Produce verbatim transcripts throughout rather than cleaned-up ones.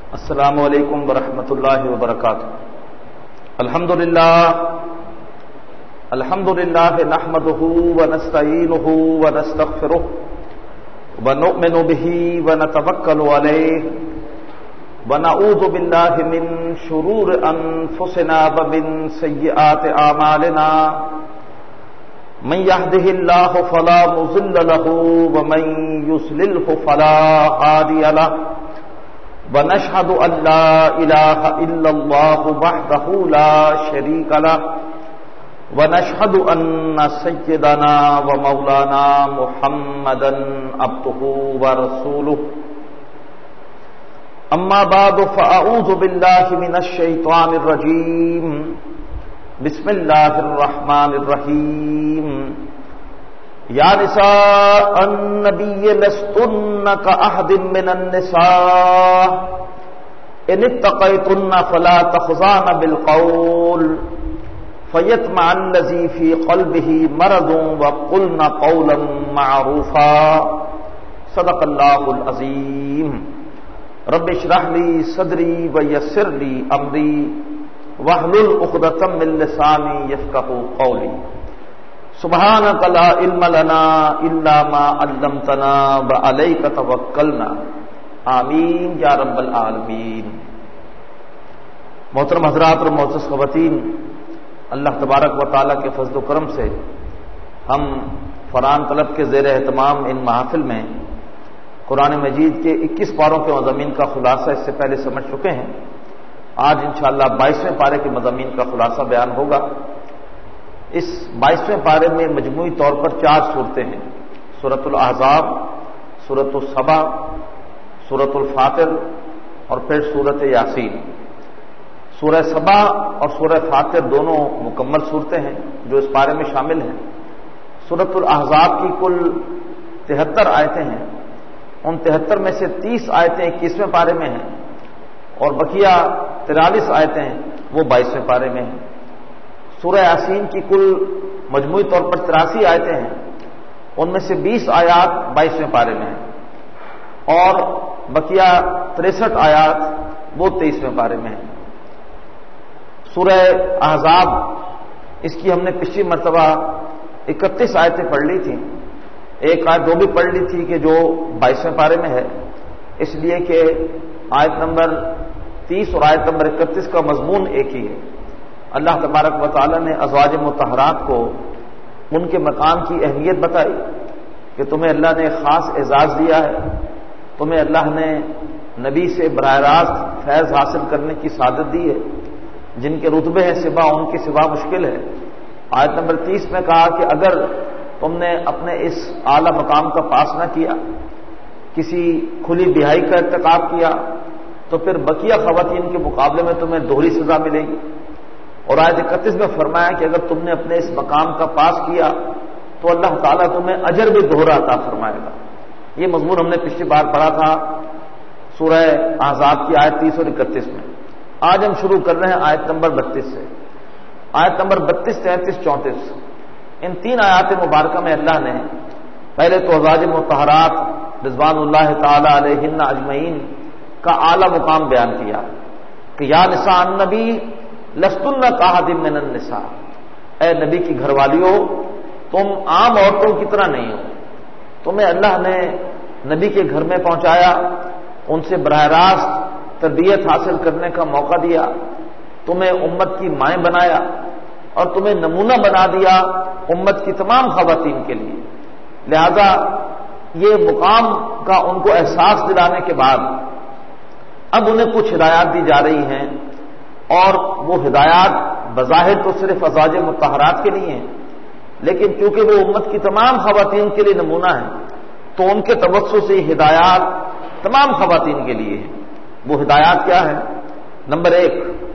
السلام علیکم ورحمۃ اللہ وبرکاتہ۔ الحمد للہ الحمد للہ نحمده ونستعینه ونستغفره ونؤمن به ونتوکل علیہ ونعوذ باللہ من شرور انفسنا ومن سیئات اعمالنا من يهده الله فلا مضل له ومن يضلل فلا هادي له ونشهد أن لا إله إلا الله وحده لا شريك له ونشهد أن سيدنا ومولانا محمدا عبده ورسوله أما بعد فأعوذ بالله من الشيطان الرجيم بسم الله الرحمن الرحيم یا نساء النبی لستن کأحد من النساء ان اتقیتن فلا تخضعن بالقول فیطمع الذی فی قلبه مرض وقلن قولا معروفا صدق اللہ العظیم۔ رب اشرح لی صدری ویسر لی امری واحلل عقدۃ من لسانی یفقهوا قولی۔ سبحانک لا علم لنا الا ما علمتنا وعلیک توکلنا آمین یا رب العالمین۔ محترم حضرات اور معزز خواتین، اللہ تبارک و تعالیٰ کے فضل و کرم سے ہم فرحان طلب کے زیر اہتمام ان محافل میں قرآن مجید کے اکیس پاروں کے مضامین کا خلاصہ اس سے پہلے سمجھ چکے ہیں۔ آج انشاءاللہ بائیسویں پارے کے مضامین کا خلاصہ بیان ہوگا۔ اس بائیسویں پارے میں مجموعی طور پر چار صورتیں ہیں، سورۃ الاحزاب، سورۃ السبا، سورۃ الفاطر اور پھر سورۃ یاسین۔ سورہ سبا اور سورہ فاطر دونوں مکمل صورتیں ہیں جو اس پارے میں شامل ہیں۔ سورۃ الاحزاب کی کل تہتر آیتیں ہیں، ان تہتر میں سے تیس آیتیں اکیسویں پارے میں ہیں اور بقیہ تیرالیس آیتیں وہ بائیسویں پارے میں ہیں۔ سورہ یاسین کی کل مجموعی طور پر تراسی آیتیں ہیں، ان میں سے بیس آیات بائیسویں پارے میں ہیں اور بقیہ تریسٹھ آیات وہ تیئیسویں پارے میں ہیں۔ سورہ احزاب اس کی ہم نے پچھلی مرتبہ اکتیس آیتیں پڑھ لی تھیں، ایک آیت وہ بھی پڑھ لی تھی کہ جو بائیسویں پارے میں ہے، اس لیے کہ آیت نمبر تیس اور آیت نمبر اکتیس کا مضمون ایک ہی ہے۔ اللہ تبارک و تعالیٰ نے ازواج مطہرات کو ان کے مقام کی اہمیت بتائی کہ تمہیں اللہ نے خاص اعزاز دیا ہے، تمہیں اللہ نے نبی سے براہ راست فیض حاصل کرنے کی سعادت دی ہے، جن کے رتبے ہیں سوا ان کے سوا مشکل ہے۔ آیت نمبر تیس میں کہا کہ اگر تم نے اپنے اس اعلیٰ مقام کا پاس نہ کیا، کسی کھلی بیاہی کا ارتکاب کیا، تو پھر بقیہ خواتین کے مقابلے میں تمہیں دوہری سزا ملے گی۔ اور آیت اکتیس میں فرمایا کہ اگر تم نے اپنے اس مقام کا پاس کیا تو اللہ تعالیٰ تمہیں اجر بھی دوہرا عطا فرمائے گا۔ یہ مضمون ہم نے پچھلی بار پڑھا تھا سورہ احزاب کی آیت تیس اور اکتیس میں۔ آج ہم شروع کر رہے ہیں آیت نمبر بتیس سے۔ آیت نمبر بتیس، تینتیس، چونتیس، ان تین آیات مبارکہ میں اللہ نے پہلے تو ازواج مطہرات رضوان اللہ تعالی علیہن اجمعین کا اعلیٰ مقام بیان کیا کہ یا نساء النبی لستن کأحد من النساء، اے نبی کی گھر والیو تم عام عورتوں کی طرح نہیں ہو، تمہیں اللہ نے نبی کے گھر میں پہنچایا، ان سے براہ راست تربیت حاصل کرنے کا موقع دیا، تمہیں امت کی مائیں بنایا اور تمہیں نمونہ بنا دیا امت کی تمام خواتین کے لیے۔ لہذا یہ مقام کا ان کو احساس دلانے کے بعد اب انہیں کچھ ہدایات دی جا رہی ہیں، اور وہ ہدایات بظاہر تو صرف ازواج مطہرات کے لیے ہیں، لیکن چونکہ وہ امت کی تمام خواتین کے لیے نمونہ ہیں تو ان کے توسط سے یہ ہدایات تمام خواتین کے لیے ہیں۔ وہ ہدایات کیا ہیں؟ نمبر ایک،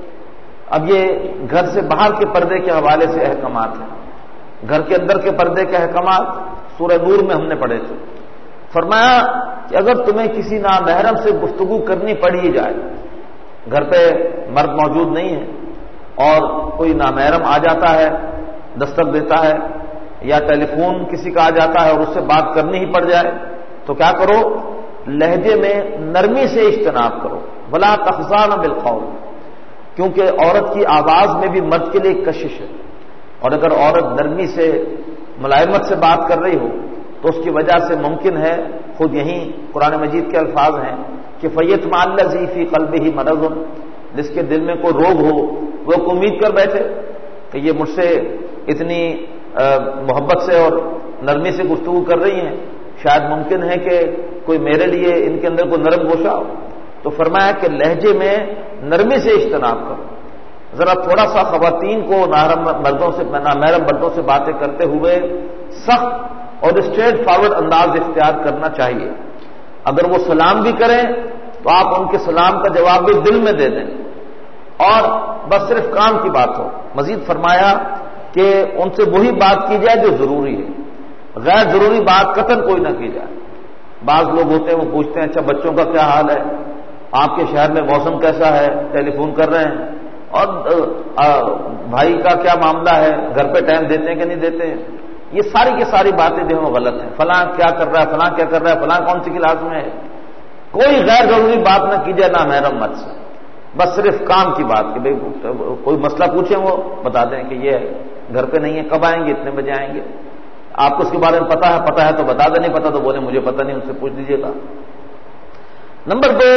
اب یہ گھر سے باہر کے پردے کے حوالے سے احکامات ہیں۔ گھر کے اندر کے پردے کے احکامات سورہ نور میں ہم نے پڑھے تھے۔ فرمایا کہ اگر تمہیں کسی نامحرم سے گفتگو کرنی پڑی جائے، گھر پہ مرد موجود نہیں ہے اور کوئی نامحرم آ جاتا ہے، دستک دیتا ہے یا ٹیلی فون کسی کا آ جاتا ہے اور اس سے بات کرنی ہی پڑ جائے، تو کیا کرو لہجے میں نرمی سے اجتناب کرو، ولا تخضعن بالقول، کیونکہ عورت کی آواز میں بھی مرد کے لیے کشش ہے، اور اگر عورت نرمی سے ملائمت سے بات کر رہی ہو تو اس کی وجہ سے ممکن ہے، خود یہی قرآن مجید کے الفاظ ہیں کہ فَيَطْمَعَ الَّذِي فِي قَلْبِهِ مَرَضٌ، جس کے دل میں کوئی روگ ہو وہ امید کر بیٹھے کہ یہ مجھ سے اتنی محبت سے اور نرمی سے گفتگو کر رہی ہیں، شاید ممکن ہے کہ کوئی میرے لیے ان کے اندر کوئی نرم گوشہ ہو۔ تو فرمایا کہ لہجے میں نرمی سے اجتناب کرو، ذرا تھوڑا سا خواتین کو نامحرم مردوں سے نامحرم مردوں سے باتیں کرتے ہوئے سخت اور اسٹریٹ فارورڈ انداز اختیار کرنا چاہیے۔ اگر وہ سلام بھی کریں تو آپ ان کے سلام کا جواب بھی دل میں دے دیں، اور بس صرف کام کی بات ہو۔ مزید فرمایا کہ ان سے وہی بات کی جائے جو ضروری ہے، غیر ضروری بات قطعاً کوئی نہ کی جائے۔ بعض لوگ ہوتے ہیں وہ پوچھتے ہیں اچھا بچوں کا کیا حال ہے، آپ کے شہر میں موسم کیسا ہے، ٹیلی فون کر رہے ہیں، اور بھائی کا کیا معاملہ ہے، گھر پہ ٹائم دیتے ہیں کہ نہیں دیتے ہیں۔ یہ ساری کی ساری باتیں جو ہیں وہ غلط ہیں۔ فلاں کیا کر رہا ہے، فلاں کیا کر رہا ہے، فلاں کون سی کلاس میں ہے، کوئی غیر ضروری بات نہ کی جائے نامحرم مرد سے، بس صرف کام کی بات کہ بھائی کوئی مسئلہ پوچھیں وہ بتا دیں کہ یہ گھر پہ نہیں ہے، کب آئیں گے، اتنے بجے آئیں گے، آپ کو اس کے بارے میں پتا ہے، پتا ہے تو بتا دیں، نہیں پتا تو بولے مجھے پتا نہیں، ان سے پوچھ دیجیے گا۔ نمبر دو،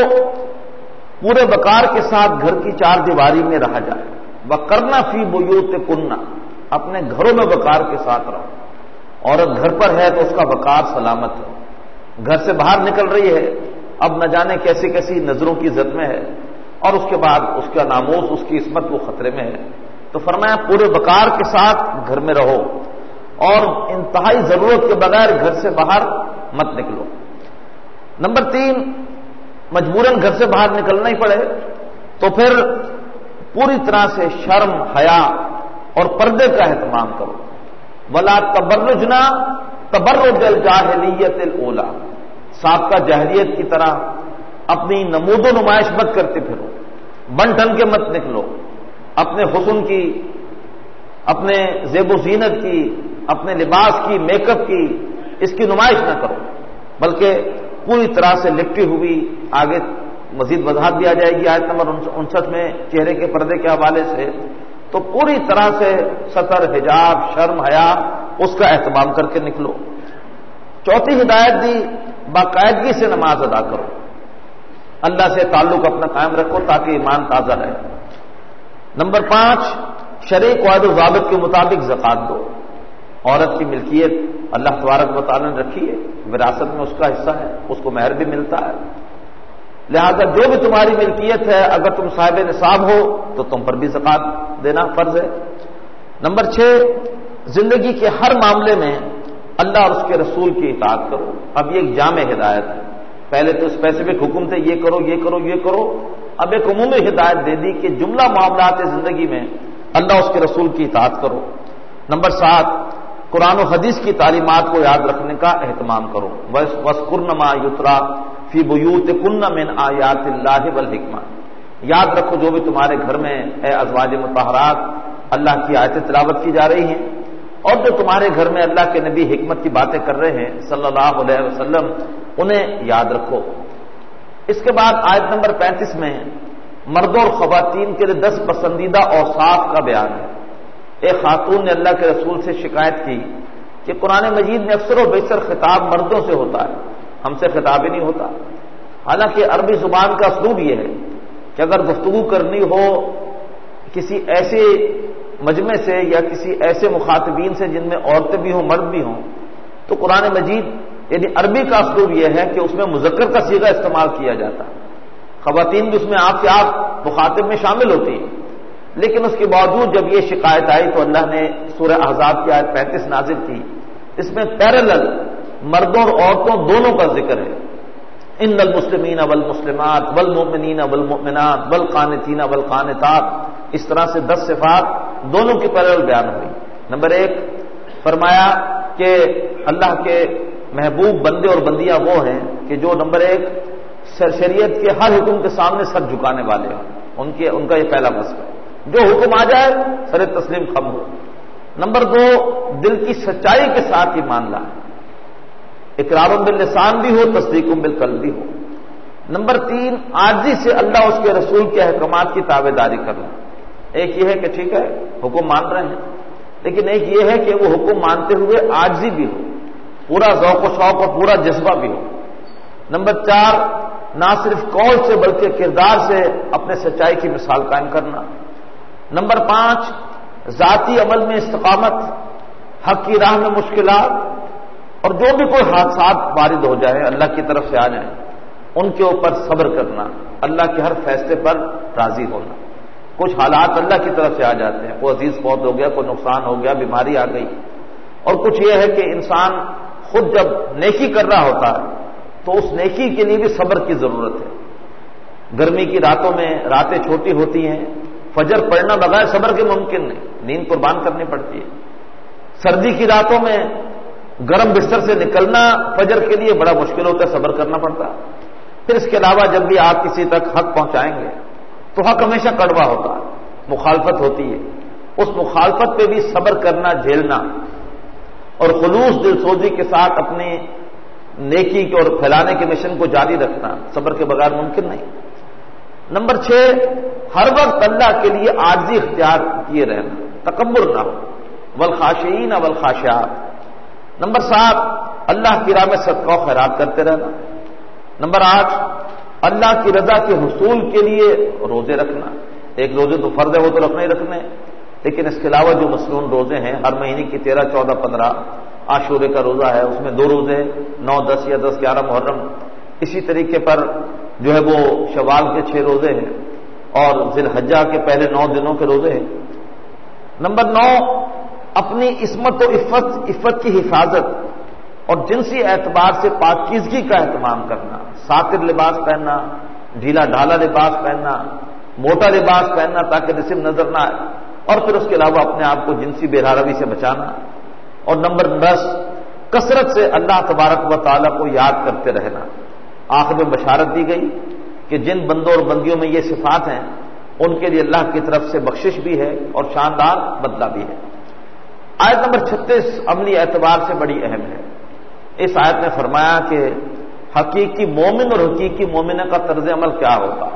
پورے وقار کے ساتھ گھر کی چار دیواری میں رہا جائے۔ وَقَرْنَ فِي بُيُوتِكُنَّ، اپنے گھروں میں وقار کے ساتھ رہو۔ عورت گھر پر ہے تو اس کا وقار سلامت ہے، گھر سے باہر نکل رہی ہے اب نہ جانے کیسی کیسی نظروں کی زد میں ہے، اور اس کے بعد اس کا ناموس، اس کی عصمت وہ خطرے میں ہے۔ تو فرمایا پورے وقار کے ساتھ گھر میں رہو، اور انتہائی ضرورت کے بغیر گھر سے باہر مت نکلو۔ نمبر تین، مجبوراً گھر سے باہر نکلنا ہی پڑے تو پھر پوری طرح سے شرم، حیا اور پردے کا اہتمام کرو۔ ولا تبرجنا تبرج الجاہلیت الاولی، سابقہ جاہلیت کی طرح اپنی نمود و نمائش مت کرتے پھرو، بن ٹھن کے مت نکلو، اپنے حسن کی، اپنے زیب و زینت کی، اپنے لباس کی، میک اپ کی، اس کی نمائش نہ کرو، بلکہ پوری طرح سے لپٹی ہوئی، آگے مزید وضاحت بھی آ جائے گی آیت نمبر انسٹھ میں چہرے کے پردے کے حوالے سے، تو پوری طرح سے ستر، حجاب، شرم، حیا اس کا اہتمام کر کے نکلو۔ چوتھی ہدایت دی، باقاعدگی سے نماز ادا کرو، اللہ سے تعلق اپنا قائم رکھو تاکہ ایمان تازہ رہے۔ نمبر پانچ، شرعی قواعد و ضابط کے مطابق زکات دو۔ عورت کی ملکیت اللہ تبارک و تعالی نے رکھی ہے، وراثت میں اس کا حصہ ہے، اس کو مہر بھی ملتا ہے، لہذا جو بھی تمہاری ملکیت ہے اگر تم صاحب نصاب ہو تو تم پر بھی زکات دینا فرض ہے۔ نمبر چھ، زندگی کے ہر معاملے میں اللہ اور اس کے رسول کی اطاعت کرو۔ اب یہ ایک جامع ہدایت ہے، پہلے تو اسپیسیفک حکم تھے یہ کرو یہ کرو یہ کرو، اب ایک عمومی ہدایت دے دی کہ جملہ معاملات زندگی میں اللہ اس کے رسول کی اطاعت کرو۔ نمبر سات، قرآن و حدیث کی تعلیمات کو یاد رکھنے کا اہتمام کرو۔ وَاذْكُرْنَ مَا يُتْلَىٰ فِي بُيُوتِكُنَّ مِنْ آیَاتِ اللَّهِ وَالْحِکْمَةِ، یاد رکھو جو بھی تمہارے گھر میں اے ازواج مطہرات اللہ کی آیتیں تلاوت کی جا رہی ہیں، اور جو تمہارے گھر میں اللہ کے نبی حکمت کی باتیں کر رہے ہیں صلی اللہ علیہ وسلم، انہیں یاد رکھو۔ اس کے بعد آیت نمبر پینتیس میں مردوں اور خواتین کے لیے دس پسندیدہ اوصاف کا بیان ہے۔ ایک خاتون نے اللہ کے رسول سے شکایت کی کہ قرآن مجید میں اکثر و بیشتر خطاب مردوں سے ہوتا ہے، ہم سے خطاب ہی نہیں ہوتا۔ حالانکہ عربی زبان کا اسلوب یہ ہے کہ اگر گفتگو کرنی ہو کسی ایسے مجمع سے یا کسی ایسے مخاطبین سے جن میں عورتیں بھی ہوں مرد بھی ہوں، تو قرآن مجید یعنی عربی کا اسلوب یہ ہے کہ اس میں مذکر کا صیغہ استعمال کیا جاتا ہے، خواتین بھی اس میں آپ سے آپ مخاطب میں شامل ہوتی ہیں، لیکن اس کے باوجود جب یہ شکایت آئی تو اللہ نے سورہ احزاب کی آیت پینتیس نازل کی، اس میں پیرلل مردوں اور عورتوں دونوں کا ذکر ہے۔ ان المسلمین والمسلمات والمؤمنین والمؤمنات والقانتین والقانتات، اس طرح سے دس صفات دونوں کی پیرلل بیان ہوئی۔ نمبر ایک فرمایا کہ اللہ کے محبوب بندے اور بندیاں وہ ہیں کہ جو نمبر ایک شریعت کے ہر حکم کے سامنے سر جھکانے والے ہیں، ان کے ان کا یہ پہلا وصف ہے، جو حکم آ جائے سر تسلیم خم ہو۔ نمبر دو، دل کی سچائی کے ساتھ ایمان لائے، اقرار باللسان بھی ہو، تصدیق بالقلب بھی ہو۔ نمبر تین، عاجزی سے اللہ اس کے رسول کے احکامات کی تابع داری کرنا۔ ایک یہ ہے کہ ٹھیک ہے حکم مان رہے ہیں، لیکن ایک یہ ہے کہ وہ حکم مانتے ہوئے عاجزی بھی ہو، پورا ذوق و شوق اور پورا جذبہ بھی ہو۔ نمبر چار، نہ صرف قول سے بلکہ کردار سے اپنے سچائی کی مثال قائم کرنا۔ نمبر پانچ، ذاتی عمل میں استقامت، حق کی راہ میں مشکلات اور جو بھی کوئی حادثات وارد ہو جائے اللہ کی طرف سے آ جائیں ان کے اوپر صبر کرنا، اللہ کے ہر فیصلے پر راضی ہونا۔ کچھ حالات اللہ کی طرف سے آ جاتے ہیں، کوئی عزیز فوت ہو گیا، کوئی نقصان ہو گیا، بیماری آ گئی، اور کچھ یہ ہے کہ انسان خود جب نیکی کر رہا ہوتا ہے تو اس نیکی کے لیے بھی صبر کی ضرورت ہے۔ گرمی کی راتوں میں راتیں چھوٹی ہوتی ہیں، فجر پڑھنا بغیر صبر کے ممکن نہیں، نیند قربان کرنی پڑتی ہے۔ سردی کی راتوں میں گرم بستر سے نکلنا فجر کے لیے بڑا مشکل ہوتا ہے، صبر کرنا پڑتا ہے۔ پھر اس کے علاوہ جب بھی آپ کسی تک حق پہنچائیں گے تو حق ہمیشہ کڑوا ہوتا ہے، مخالفت ہوتی ہے، اس مخالفت پہ بھی صبر کرنا، جھیلنا اور خلوص دل سوزی کے ساتھ اپنی نیکی کے اور پھیلانے کے مشن کو جاری رکھنا صبر کے بغیر ممکن نہیں۔ نمبر چھ، ہر وقت اللہ کے لیے عاجزی اختیار کیے رہنا، تکبر نہ ہو، والخاشعین والخاشعات۔ نمبر سات، اللہ کی راہ میں صدقہ و خیرات کرتے رہنا۔ نمبر آٹھ، اللہ کی رضا کے حصول کے لیے روزے رکھنا۔ ایک روزے تو فرض ہے، وہ تو رکھنے ہی رکھنے، لیکن اس کے علاوہ جو مصنون روزے ہیں ہر مہینے کی تیرہ چودہ پندرہ، عاشورے کا روزہ ہے اس میں دو روزے، نو دس یا دس گیارہ محرم، اسی طریقے پر جو ہے وہ شوال کے چھ روزے ہیں اور ذی الحجہ کے پہلے نو دنوں کے روزے ہیں۔ نمبر نو، اپنی عصمت و عفت عفت کی حفاظت اور جنسی اعتبار سے پاکیزگی کا اہتمام کرنا، ساتر لباس پہننا، ڈھیلا ڈھالا لباس پہننا، موٹا لباس پہننا تاکہ جسم نظر نہ آئے، اور پھر اس کے علاوہ اپنے آپ کو جنسی بے حراوی سے بچانا۔ اور نمبر دس، کثرت سے اللہ تبارک و تعالیٰ کو یاد کرتے رہنا۔ آخر میں بشارت دی گئی کہ جن بندوں اور بندیوں میں یہ صفات ہیں ان کے لیے اللہ کی طرف سے بخشش بھی ہے اور شاندار بدلہ بھی ہے۔ آیت نمبر چھتیس عملی اعتبار سے بڑی اہم ہے۔ اس آیت میں فرمایا کہ حقیقی مومن اور حقیقی مومنہ کا طرز عمل کیا ہوگا۔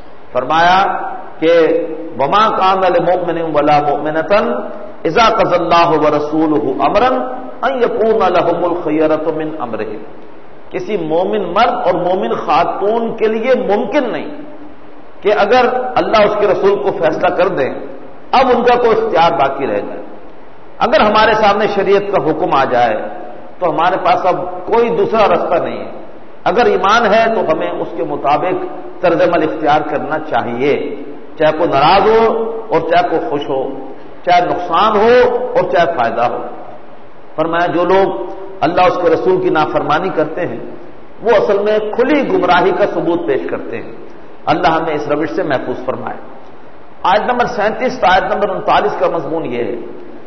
فرمایا کہ وما کان للمؤمن ولا مؤمنۃ اذا قضى الله ورسوله امرا ان يكون لهم الخيرۃ من امرهم۔ کسی مومن مرد اور مومن خاتون کے لیے ممکن نہیں کہ اگر اللہ اس کے رسول کو فیصلہ کر دیں اب ان کا کوئی اختیار باقی رہ جائے۔ اگر ہمارے سامنے شریعت کا حکم آ جائے تو ہمارے پاس اب کوئی دوسرا راستہ نہیں ہے، اگر ایمان ہے تو ہمیں اس کے مطابق طرز عمل اختیار کرنا چاہیے، چاہے کوئی ناراض ہو اور چاہے کوئی خوش ہو، چاہے نقصان ہو اور چاہے فائدہ ہو۔ فرمایا جو لوگ اللہ اس کے رسول کی نافرمانی کرتے ہیں وہ اصل میں کھلی گمراہی کا ثبوت پیش کرتے ہیں۔ اللہ ہمیں اس روش سے محفوظ فرمائے۔ آیت نمبر سینتیس تا آیت نمبر انتالیس کا مضمون یہ ہے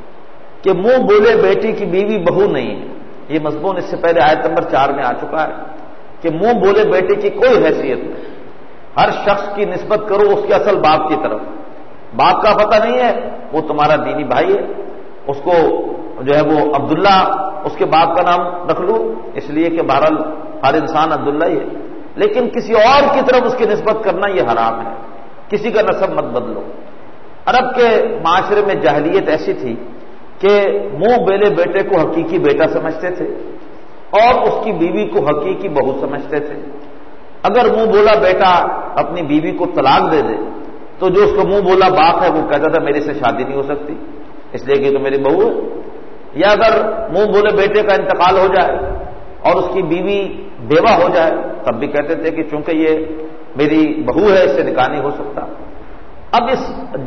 کہ منہ بولے بیٹی کی بیوی بہو نہیں ہے۔ یہ مضمون اس سے پہلے آیت نمبر چار میں آ چکا ہے کہ منہ بولے بیٹے کی کوئی حیثیت نہیں، ہر شخص کی نسبت کرو اس کے اصل باپ کی طرف۔ باپ کا پتہ نہیں ہے وہ تمہارا دینی بھائی ہے، اس کو جو ہے وہ عبداللہ اس کے باپ کا نام رکھ لو، اس لیے کہ بہرحال ہر انسان عبداللہ ہی ہے، لیکن کسی اور کی طرف اس کی نسبت کرنا یہ حرام ہے، کسی کا نسب مت بدلو۔ عرب کے معاشرے میں جاہلیت ایسی تھی کہ منہ بولے بیٹے کو حقیقی بیٹا سمجھتے تھے اور اس کی بیوی کو حقیقی بہو سمجھتے تھے۔ اگر منہ بولا بیٹا اپنی بیوی کو طلاق دے دے تو جو اس کا منہ بولا باپ ہے وہ کہتا تھا میرے سے شادی نہیں ہو سکتی اس لیے کہ تو میری بہو ہے، یا اگر منہ بولے بیٹے کا انتقال ہو جائے اور اس کی بیوی بیوہ ہو جائے تب بھی کہتے تھے کہ چونکہ یہ میری بہو ہے اس سے نکاح نہیں ہو سکتا۔ اب اس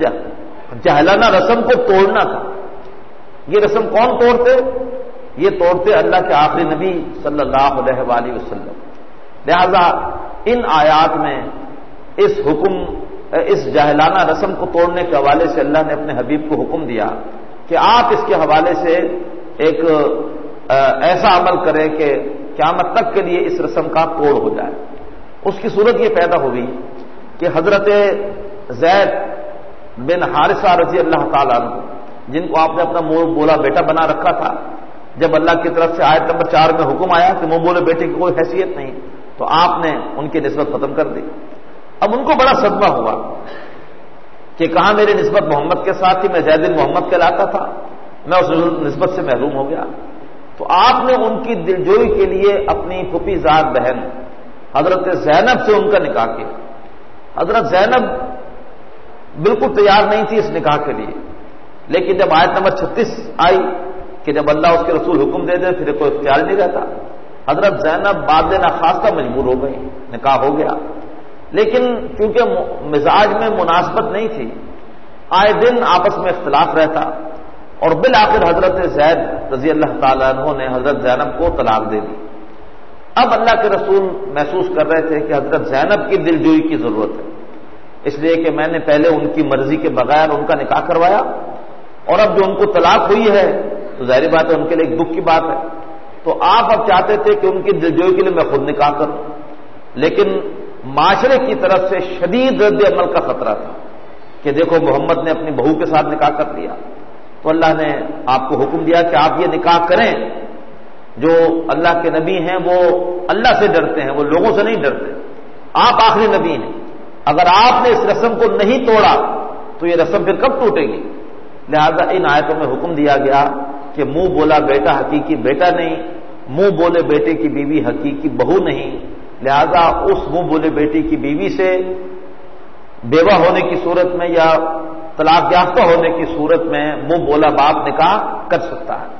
جہلانہ رسم کو توڑنا تھا۔ یہ رسم کون توڑتے؟ یہ توڑتے اللہ کے آخری نبی صلی اللہ علیہ وآلہ وسلم۔ لہذا ان آیات میں اس حکم اس جاہلانہ رسم کو توڑنے کے حوالے سے اللہ نے اپنے حبیب کو حکم دیا کہ آپ اس کے حوالے سے ایک ایسا عمل کریں کہ قیامت تک کے لیے اس رسم کا توڑ ہو جائے۔ اس کی صورت یہ پیدا ہوئی کہ حضرت زید بن حارثہ رضی اللہ تعالیٰ عنہ، جن کو آپ نے اپنا منہ بولا بیٹا بنا رکھا تھا، جب اللہ کی طرف سے آیت نمبر چار میں حکم آیا کہ منہ بولے بیٹے کی کوئی حیثیت نہیں، تو آپ نے ان کی نسبت ختم کر دی۔ اب ان کو بڑا صدمہ ہوا کہ کہاں میری نسبت محمد کے ساتھ تھی، میں زید بن محمد کہلاتا تھا، میں اس نسبت سے محروم ہو گیا۔ تو آپ نے ان کی دلجوئی کے لیے اپنی پھوپھی زاد بہن حضرت زینب سے ان کا نکاح کیا۔ حضرت زینب بالکل تیار نہیں تھی اس نکاح کے لیے، لیکن جب آیت نمبر چھتیس آئی کہ جب اللہ اس کے رسول حکم دے دے پھر کوئی اختیار نہیں رہتا، حضرت زینب بعد ناخواستہ مجبور ہو گئی، نکاح ہو گیا۔ لیکن چونکہ مزاج میں مناسبت نہیں تھی، آئے دن آپس میں اختلاف رہتا، اور بالآخر حضرت زید رضی اللہ تعالیٰ عنہ نے حضرت زینب کو طلاق دے دی۔ اب اللہ کے رسول محسوس کر رہے تھے کہ حضرت زینب کی دلجوئی کی ضرورت ہے، اس لیے کہ میں نے پہلے ان کی مرضی کے بغیر ان کا نکاح کروایا، اور اب جو ان کو طلاق ہوئی ہے تو ظاہری بات ہے ان کے لیے ایک دکھ کی بات ہے۔ تو آپ اب چاہتے تھے کہ ان کی دلجوئی کے لیے میں خود نکاح کروں، لیکن معاشرے کی طرف سے شدید رد عمل کا خطرہ تھا کہ دیکھو محمد نے اپنی بہو کے ساتھ نکاح کر لیا۔ تو اللہ نے آپ کو حکم دیا کہ آپ یہ نکاح کریں۔ جو اللہ کے نبی ہیں وہ اللہ سے ڈرتے ہیں، وہ لوگوں سے نہیں ڈرتے، آپ آخری نبی ہیں، اگر آپ نے اس رسم کو نہیں توڑا تو یہ رسم پھر کب ٹوٹے گی؟ لہذا ان آیتوں میں حکم دیا گیا کہ منہ بولا بیٹا حقیقی بیٹا نہیں، منہ بولے بیٹے کی بیوی حقیقی بہو نہیں، لہذا اس منہ بولے بیٹی کی بیوی سے بیوہ ہونے کی صورت میں یا طلاق یافتہ ہونے کی صورت میں منہ بولا باپ نکاح کر سکتا ہے۔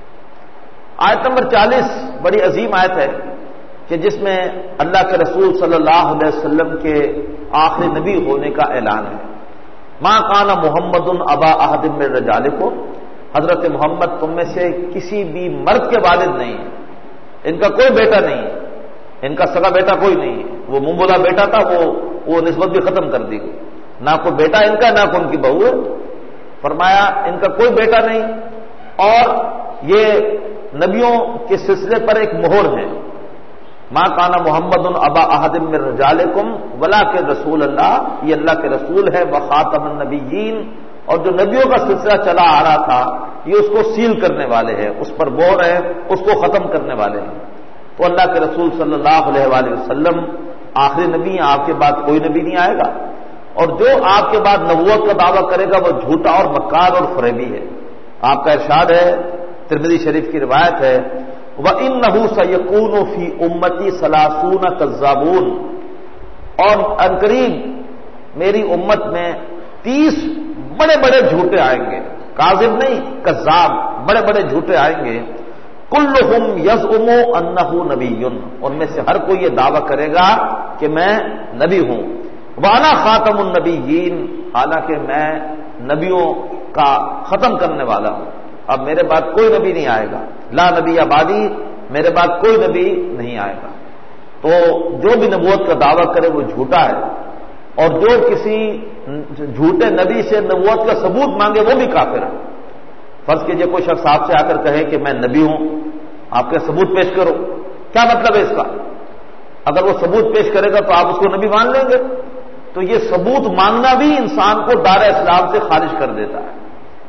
آیت نمبر چالیس بڑی عظیم آیت ہے کہ جس میں اللہ کے رسول صلی اللہ علیہ وسلم کے آخری نبی ہونے کا اعلان ہے۔ ما کان محمد ابا احد من رجالکم، حضرت محمد تم میں سے کسی بھی مرد کے والد نہیں ہے، ان کا کوئی بیٹا نہیں ہے، ان کا سگا بیٹا کوئی نہیں ہے، وہ منہ بولا بیٹا تھا، وہ وہ نسبت بھی ختم کر دی گئی، نہ کوئی بیٹا ان کا نہ کوئی ان کی بہو ہے۔ فرمایا ان کا کوئی بیٹا نہیں، اور یہ نبیوں کے سلسلے پر ایک مہر ہے۔ ما کان محمد ابا احد من رجالکم ولکن رسول اللہ، یہ اللہ کے رسول ہے، وخاتم النبیین، اور جو نبیوں کا سلسلہ چلا آ رہا تھا یہ اس کو سیل کرنے والے ہیں، اس پر مہر ہے، اس کو ختم کرنے والے ہیں۔ تو اللہ کے رسول صلی اللہ علیہ وآلہ وسلم آخری نبی ہیں، آپ کے بعد کوئی نبی نہیں آئے گا، اور جو آپ کے بعد نبوت کا دعویٰ کرے گا وہ جھوٹا اور مکار اور فریبی ہے۔ آپ کا ارشاد ہے، ترمذی شریف کی روایت ہے، وَإِنَّهُ سَيَكُونُ فِي أُمَّتِي ثَلَاثُونَ كَذَّابُونَ، اور عنقریب میری امت میں تیس بڑے بڑے جھوٹے آئیں گے، کاذب نہیں کذاب، بڑے بڑے جھوٹے آئیں گے، کلہم یزعم انہ نبی، ان میں سے ہر کوئی یہ دعویٰ کرے گا کہ میں نبی ہوں، وانا خاتم النبیین، حالانکہ میں نبیوں کا ختم کرنے والا ہوں، اب میرے بعد کوئی نبی نہیں آئے گا، لا نبی آبادی، میرے بعد کوئی نبی نہیں آئے گا۔ تو جو بھی نبوت کا دعویٰ کرے وہ جھوٹا ہے، اور جو کسی جھوٹے نبی سے نبوت کا ثبوت مانگے وہ بھی کافر ہے۔ فرض کیجئے کوئی شخص آپ سے آ کر کہے کہ میں نبی ہوں، آپ کے ثبوت پیش کرو، کیا مطلب ہے اس کا؟ اگر وہ ثبوت پیش کرے گا تو آپ اس کو نبی مان لیں گے، تو یہ ثبوت مانگنا بھی انسان کو دار اسلام سے خارج کر دیتا ہے۔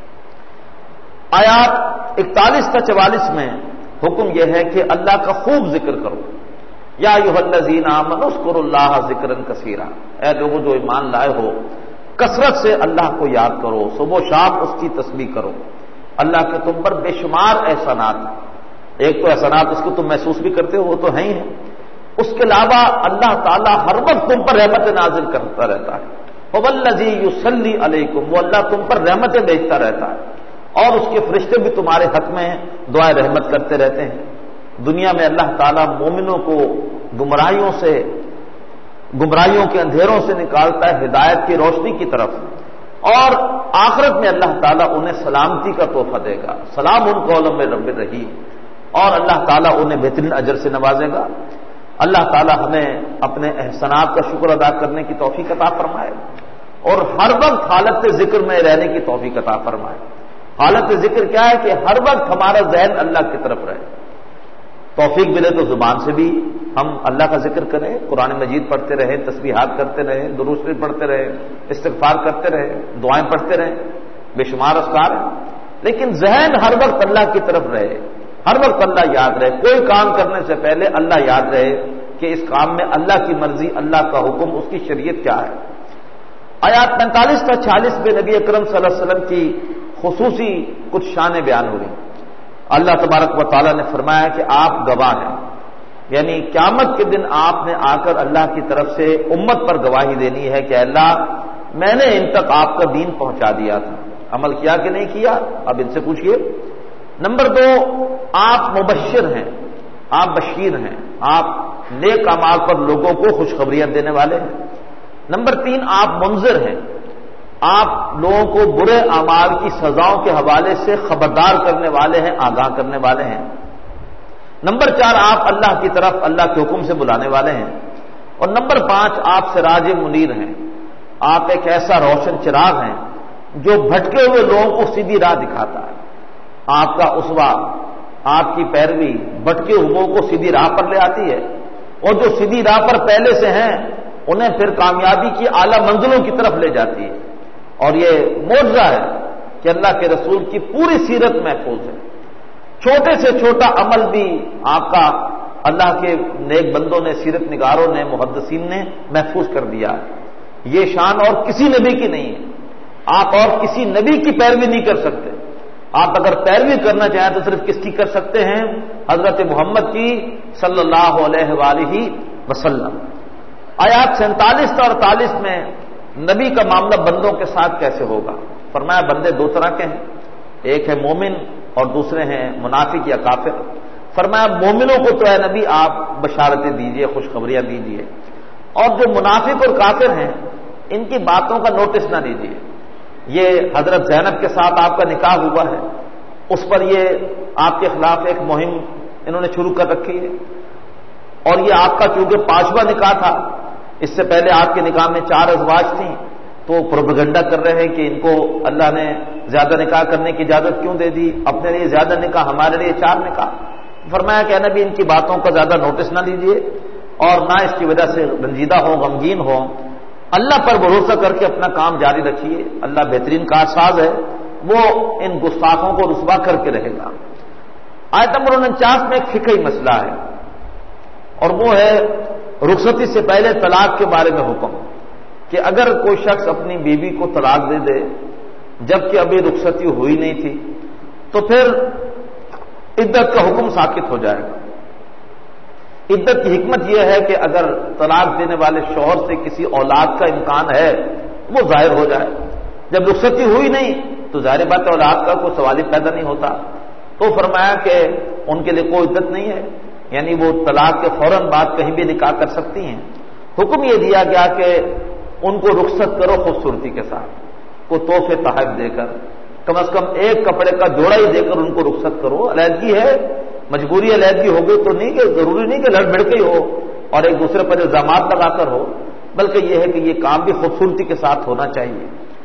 آیات اکتالیس تا چوالیس میں حکم یہ ہے کہ اللہ کا خوب ذکر کرو، یا ایھا الذین آمنوا اذکروا اللہ ذکرا کثیرا، اے لوگوں جو ایمان لائے ہو کثرت سے اللہ کو یاد کرو، صبح و شام اس کی تسبیح کرو، اللہ کے تم پر بے شمار احسانات، ایک تو احسانات اس کو تم محسوس بھی کرتے ہو وہ تو ہیں ہی ہیں، اس کے علاوہ اللہ تعالیٰ ہر وقت تم پر رحمت نازل کرتا رہتا ہے، وَوَالَّذِي يُصَلِّي عَلَيْكُمْ، وہ اللہ تم پر رحمتیں بھیجتا رہتا ہے، اور اس کے فرشتے بھی تمہارے حق میں دعائیں رحمت کرتے رہتے ہیں۔ دنیا میں اللہ تعالیٰ مومنوں کو گمراہیوں سے گمراہیوں کے اندھیروں سے نکالتا ہے ہدایت کی روشنی کی طرف، اور آخرت میں اللہ تعالیٰ انہیں سلامتی کا تحفہ دے گا، سلام ان قولا من رب الرحیم، اور اللہ تعالیٰ انہیں بہترین اجر سے نوازے گا۔ اللہ تعالیٰ ہمیں اپنے احسانات کا شکر ادا کرنے کی توفیق عطا فرمائے، اور ہر وقت حالت ذکر میں رہنے کی توفیق عطا فرمائے۔ حالت ذکر کیا ہے کہ ہر وقت ہمارا ذہن اللہ کی طرف رہے، توفیق ملے تو زبان سے بھی ہم اللہ کا ذکر کریں، قرآن مجید پڑھتے رہیں، تسبیحات کرتے رہیں، درود شریف پڑھتے رہیں، استغفار کرتے رہیں، دعائیں پڑھتے رہیں، بے شمار اذکار ہیں، لیکن ذہن ہر وقت اللہ کی طرف رہے، ہر وقت اللہ یاد رہے، کوئی کام کرنے سے پہلے اللہ یاد رہے کہ اس کام میں اللہ کی مرضی، اللہ کا حکم، اس کی شریعت کیا ہے۔ آیات پینتالیس تا چھیالیس میں نبی اکرم صلی اللہ علیہ وسلم کی خصوصی کچھ شانیں بیان ہو رہی ہیں۔ اللہ تبارک و تعالیٰ نے فرمایا کہ آپ گواہ ہیں، یعنی قیامت کے دن آپ نے آ کر اللہ کی طرف سے امت پر گواہی دینی ہے کہ اللہ میں نے ان تک آپ کا دین پہنچا دیا تھا، عمل کیا کہ نہیں کیا، اب ان سے پوچھئے۔ نمبر دو، آپ مبشر ہیں، آپ بشیر ہیں، آپ نیک اعمال پر لوگوں کو خوشخبریاں دینے والے ہیں۔ نمبر تین، آپ منذر ہیں، آپ لوگوں کو برے اعمال کی سزاؤں کے حوالے سے خبردار کرنے والے ہیں، آگاہ کرنے والے ہیں۔ نمبر چار، آپ اللہ کی طرف اللہ کے حکم سے بلانے والے ہیں۔ اور نمبر پانچ، آپ سراج منیر ہیں، آپ ایک ایسا روشن چراغ ہیں جو بھٹکے ہوئے لوگوں کو سیدھی راہ دکھاتا ہے۔ آپ کا اسوہ، آپ کی پیروی بھٹکے ہوئے کو سیدھی راہ پر لے آتی ہے، اور جو سیدھی راہ پر پہلے سے ہیں انہیں پھر کامیابی کی اعلیٰ منزلوں کی طرف لے جاتی ہے۔ اور یہ معجزہ ہے کہ اللہ کے رسول کی پوری سیرت محفوظ ہے، چھوٹے سے چھوٹا عمل بھی آپ کا اللہ کے نیک بندوں نے، سیرت نگاروں نے، محدثین نے محفوظ کر دیا ہے۔ یہ شان اور کسی نبی کی نہیں ہے، آپ اور کسی نبی کی پیروی نہیں کر سکتے۔ آپ اگر پیروی کرنا چاہیں تو صرف کس کی کر سکتے ہیں؟ حضرت محمد کی صلی اللہ علیہ وآلہ وسلم۔ آیات سینتالیس اور اڑتالیس میں نبی کا معاملہ بندوں کے ساتھ کیسے ہوگا؟ فرمایا بندے دو طرح کے ہیں، ایک ہے مومن اور دوسرے ہیں منافق یا کافر۔ فرمایا مومنوں کو تو اے نبی آپ بشارتیں دیجئے، خوشخبریاں دیجئے، اور جو منافق اور کافر ہیں ان کی باتوں کا نوٹس نہ لیجئے۔ یہ حضرت زینب کے ساتھ آپ کا نکاح ہوا ہے، اس پر یہ آپ کے خلاف ایک مہم انہوں نے شروع کر رکھی ہے، اور یہ آپ کا چونکہ پانچواں نکاح تھا، اس سے پہلے آپ کے نکاح میں چار ازواج تھیں، تو پروپیگنڈا کر رہے ہیں کہ ان کو اللہ نے زیادہ نکاح کرنے کی اجازت کیوں دے دی، اپنے لیے زیادہ نکاح، ہمارے لیے چار نکاح۔ فرمایا کہ نبی ان کی باتوں کا زیادہ نوٹس نہ لیجیے، اور نہ اس کی وجہ سے رنجیدہ ہو، غمگین ہو، اللہ پر بھروسہ کر کے اپنا کام جاری رکھیے، اللہ بہترین کارساز ہے، وہ ان گستاخوں کو رسوا کر کے رہے گا۔ آیت نمبر انچاس میں ایک فقہی مسئلہ ہے، اور وہ ہے رخصتی سے پہلے طلاق کے بارے میں حکم، کہ اگر کوئی شخص اپنی بیوی کو طلاق دے دے جبکہ ابھی رخصتی ہوئی نہیں تھی تو پھر عدت کا حکم ساقط ہو جائے گا۔ عدت کی حکمت یہ ہے کہ اگر طلاق دینے والے شوہر سے کسی اولاد کا امکان ہے وہ ظاہر ہو جائے، جب رخصتی ہوئی نہیں تو ظاہر بات ہے اولاد کا کوئی سوال ہی پیدا نہیں ہوتا، تو فرمایا کہ ان کے لیے کوئی عدت نہیں ہے، یعنی وہ طلاق کے فوراً بعد کہیں بھی نکاح کر سکتی ہیں۔ حکم یہ دیا گیا کہ ان کو رخصت کرو خوبصورتی کے ساتھ، کو تحفے تحائف دے کر، کم از کم ایک کپڑے کا جوڑا ہی دے کر ان کو رخصت کرو۔ علیحدگی ہے، مجبوری علیحدگی ہو گئی تو نہیں کہ ضروری نہیں کہ لڑ بھڑ کے ہی ہو اور ایک دوسرے پر الزامات لگا کر ہو، بلکہ یہ ہے کہ یہ کام بھی خوبصورتی کے ساتھ ہونا چاہیے۔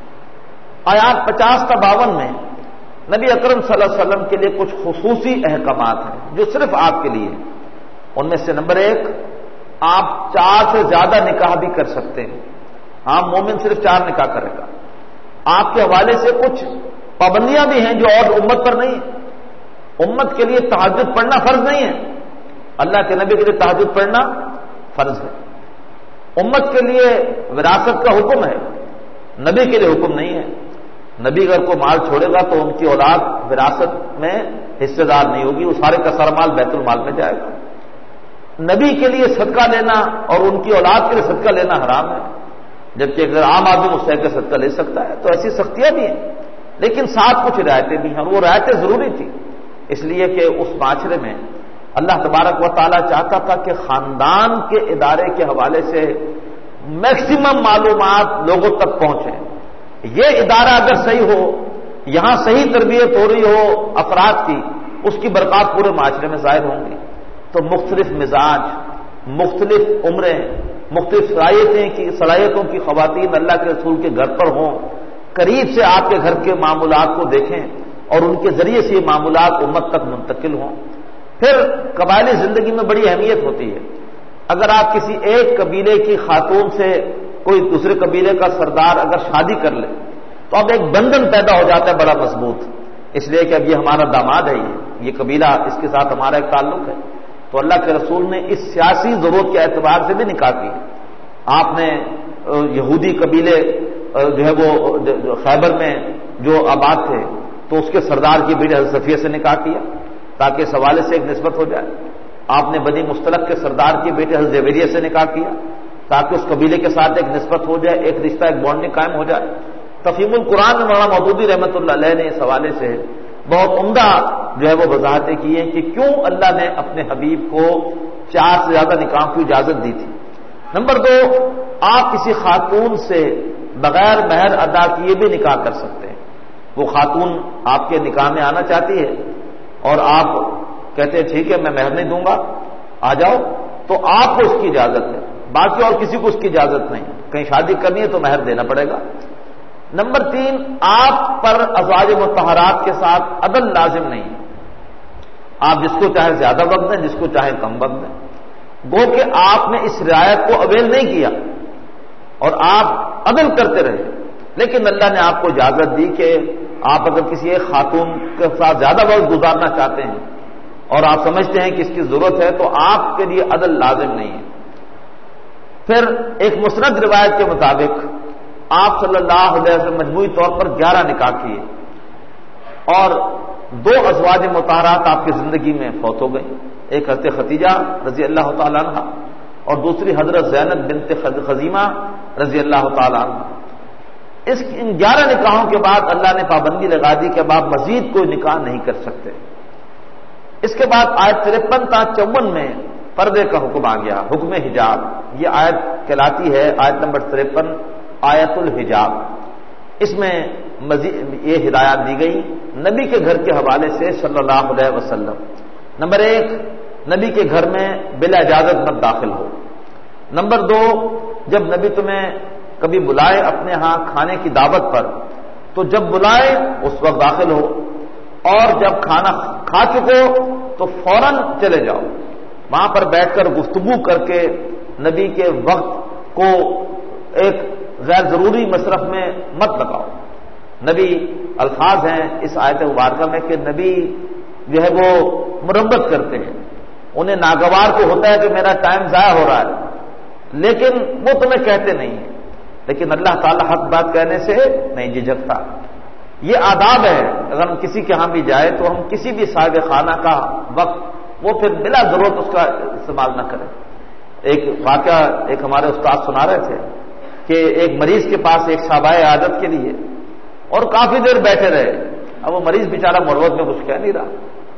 آیات پچاس تا باون میں نبی اکرم صلی اللہ علیہ وسلم کے لیے کچھ خصوصی احکامات ہیں جو صرف آپ کے لیے، ان میں سے نمبر ایک، آپ چار سے زیادہ نکاح بھی کر سکتے ہیں، ہاں مومن صرف چار نکاح کرے گا۔ آپ کے حوالے سے کچھ پابندیاں بھی ہیں جو اور امت پر نہیں ہیں۔ امت کے لیے تہجد پڑھنا فرض نہیں ہے، اللہ کے نبی کے لیے تہجد پڑھنا فرض ہے۔ امت کے لیے وراثت کا حکم ہے، نبی کے لیے حکم نہیں ہے۔ نبی اگر کو مال چھوڑے گا تو ان کی اولاد وراثت میں حصے دار نہیں ہوگی، وہ سارے کا سارا مال بیت المال میں جائے گا۔ نبی کے لیے صدقہ لینا اور ان کی اولاد کے لیے صدقہ لینا حرام ہے، جبکہ اگر عام آدمی اس سے صدقہ لے سکتا ہے تو ایسی سختیاں بھی ہیں، لیکن ساتھ کچھ رعایتیں بھی ہیں، اور وہ رعایتیں ضروری تھی اس لیے کہ اس معاشرے میں اللہ تبارک و تعالیٰ چاہتا تھا کہ خاندان کے ادارے کے حوالے سے میکسیمم معلومات لوگوں تک پہنچیں۔ یہ ادارہ اگر صحیح ہو، یہاں صحیح تربیت ہو رہی ہو افراد کی، اس کی برکات پورے معاشرے میں ظاہر ہوں گی۔ تو مختلف مزاج، مختلف عمریں، مختلف صلاحیتیں کی صلاحیتوں کی خواتین اللہ کے رسول کے گھر پر ہوں، قریب سے آپ کے گھر کے معاملات کو دیکھیں اور ان کے ذریعے سے یہ معاملات امت تک منتقل ہوں۔ پھر قبائلی زندگی میں بڑی اہمیت ہوتی ہے۔ اگر آپ کسی ایک قبیلے کی خاتون سے کوئی دوسرے قبیلے کا سردار اگر شادی کر لے تو اب ایک بندھن پیدا ہو جاتا ہے بڑا مضبوط، اس لیے کہ اب یہ ہمارا داماد ہے، یہ یہ قبیلہ اس کے ساتھ ہمارا ایک تعلق ہے، تو اللہ کے رسول نے اس سیاسی ضرورت کے اعتبار سے بھی نکاح کی۔ آپ نے یہودی قبیلے جو ہے وہ خیبر میں جو آباد تھے تو اس کے سردار کی بیٹی حضرت صفیہ سے نکاح کیا تاکہ اس حوالے سے ایک نسبت ہو جائے۔ آپ نے بنی مستلق کے سردار کی بیٹی حضرت زبیریہ سے نکاح کیا تاکہ اس قبیلے کے ساتھ ایک نسبت ہو جائے، ایک رشتہ، ایک بانڈنگ قائم ہو جائے۔ تفہیم القرآن میں مولانا مودودی رحمۃ اللہ علیہ نے اس حوالے سے بہت عمدہ جو ہے وہ وضاحتیں کی ہیں کہ کیوں اللہ نے اپنے حبیب کو چار سے زیادہ نکاح کی اجازت دی تھی۔ نمبر دو، آپ کسی خاتون سے بغیر مہر ادا کیے بھی نکاح کر سکتے ہیں۔ وہ خاتون آپ کے نکاح میں آنا چاہتی ہے اور آپ کہتے ہیں ٹھیک ہے میں مہر نہیں دوں گا، آ جاؤ، تو آپ کو اس کی اجازت ہے، باقی اور کسی کو اس کی اجازت نہیں۔ کہیں شادی کرنی ہے تو مہر دینا پڑے گا۔ نمبر تین، آپ پر ازواج مطہرات کے ساتھ عدل لازم نہیں ہے، آپ جس کو چاہے زیادہ وقت دیں، جس کو چاہے کم وقت دیں، گو کہ آپ نے اس رعایت کو اویل نہیں کیا اور آپ عدل کرتے رہے، لیکن اللہ نے آپ کو اجازت دی کہ آپ اگر کسی ایک خاتون کے ساتھ زیادہ وقت گزارنا چاہتے ہیں اور آپ سمجھتے ہیں کہ اس کی ضرورت ہے تو آپ کے لیے عدل لازم نہیں ہے۔ پھر ایک مسند روایت کے مطابق آپ صلی اللہ علیہ وسلم مجموعی طور پر گیارہ نکاح کیے اور دو ازواج مطہرات آپ کی زندگی میں فوت ہو گئی، ایک حضرت ختیجہ رضی اللہ تعالیٰ عنہ اور دوسری حضرت زینب بنت خزیمہ رضی اللہ تعالیٰ عنہ۔ اس ان گیارہ نکاحوں کے بعد اللہ نے پابندی لگا دی کہ اب آپ مزید کوئی نکاح نہیں کر سکتے۔ اس کے بعد آیت ترپن تا چون میں پردے کا حکم آ گیا، حکم حجاب۔ یہ آیت کہلاتی ہے آیت نمبر ترپن آیت الحجاب۔ اس میں مزید یہ ہدایات دی گئی نبی کے گھر کے حوالے سے صلی اللہ علیہ وسلم۔ نمبر ایک، نبی کے گھر میں بلا اجازت مت داخل ہو۔ نمبر دو، جب نبی تمہیں کبھی بلائے اپنے ہاں کھانے کی دعوت پر تو جب بلائے اس وقت داخل ہو، اور جب کھانا کھا چکو تو فوراً چلے جاؤ، وہاں پر بیٹھ کر گفتگو کر کے نبی کے وقت کو ایک غیر ضروری مصرف میں مت لگاؤ۔ نبی الفاظ ہیں اس آیت مبارکہ میں کہ نبی جو ہے وہ مرمت کرتے ہیں، انہیں ناگوار تو ہوتا ہے کہ میرا ٹائم ضائع ہو رہا ہے، لیکن وہ تمہیں کہتے نہیں ہیں، لیکن اللہ تعالیٰ حق بات کہنے سے نہیں جھجکتا۔ یہ آداب ہے، اگر ہم کسی کے ہاں بھی جائے تو ہم کسی بھی صاحب خانہ کا وقت وہ پھر بلا ضرورت اس کا استعمال نہ کریں۔ ایک واقعہ ایک ہمارے استاد سنا رہے تھے کہ ایک مریض کے پاس ایک صحابہ عادت کے لیے اور کافی دیر بیٹھے رہے، اب وہ مریض بیچارہ مروت میں کچھ کہہ نہیں رہا،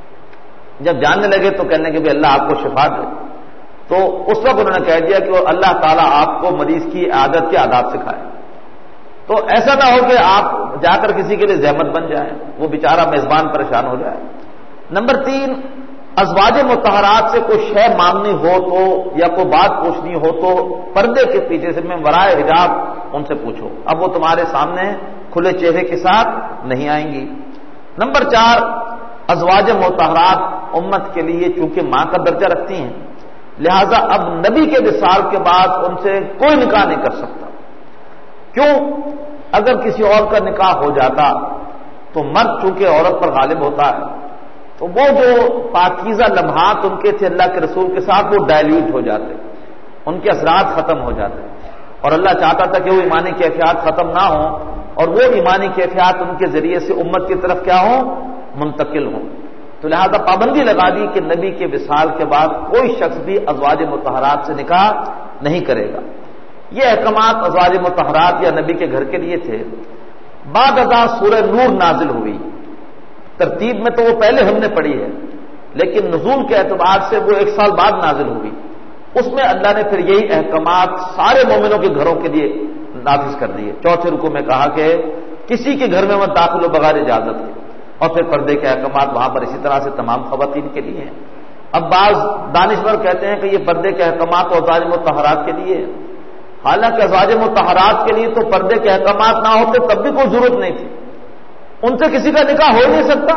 جب جاننے لگے تو کہنے کہ اللہ آپ کو شفا دے، تو اس وقت انہوں نے کہہ دیا کہ اللہ تعالیٰ آپ کو مریض کی عادت کے آداب سکھائے۔ تو ایسا نہ ہو کہ آپ جا کر کسی کے لیے زحمت بن جائیں، وہ بیچارہ میزبان پریشان ہو جائے۔ نمبر تین، ازواج مطہرات سے کوئی شے مانگنی ہو تو یا کوئی بات پوچھنی ہو تو پردے کے پیچھے سے میں ورائے حجاب ان سے پوچھو، اب وہ تمہارے سامنے کھلے چہرے کے ساتھ نہیں آئیں گی۔ نمبر چار، ازواج مطہرات امت کے لیے چونکہ ماں کا درجہ رکھتی ہیں، لہذا اب نبی کے وصال کے بعد ان سے کوئی نکاح نہیں کر سکتا۔ کیوں؟ اگر کسی اور کا نکاح ہو جاتا تو مرد چونکہ عورت پر غالب ہوتا ہے تو وہ جو پاکیزہ لمحات ان کے تھے اللہ کے رسول کے ساتھ وہ ڈائلیوٹ ہو جاتے، ان کے اثرات ختم ہو جاتے، اور اللہ چاہتا تھا کہ وہ ایمانی کیفیات ختم نہ ہوں اور وہ ایمانی کیفیات ان کے ذریعے سے امت کی طرف کیا ہوں، منتقل ہوں۔ تو لہذا پابندی لگا دی کہ نبی کے وصال کے بعد کوئی شخص بھی ازواج مطہرات سے نکاح نہیں کرے گا۔ یہ احکامات ازواج مطہرات یا نبی کے گھر کے لیے تھے۔ بعد ازاں سورہ نور نازل ہوئی، ترتیب میں تو وہ پہلے ہم نے پڑھی ہے، لیکن نزول کے اعتبار سے وہ ایک سال بعد نازل ہوئی۔ اس میں اللہ نے پھر یہی احکامات سارے مومنوں کے گھروں کے لیے نافذ کر دیے۔ چوتھے رکوع میں کہا کہ کسی کے گھر میں مت داخل ہو بغیر اجازت کے، اور پھر پردے کے احکامات وہاں پر اسی طرح سے تمام خواتین کے لیے ہیں۔ اب بعض دانشور کہتے ہیں کہ یہ پردے کے احکامات اور ازواج مطہرات کے لیے، حالانکہ ازواج مطہرات کے لیے تو پردے کے احکامات نہ ہوتے تب بھی کوئی ضرورت نہیں تھی، ان سے کسی کا نکاح ہو نہیں سکتا،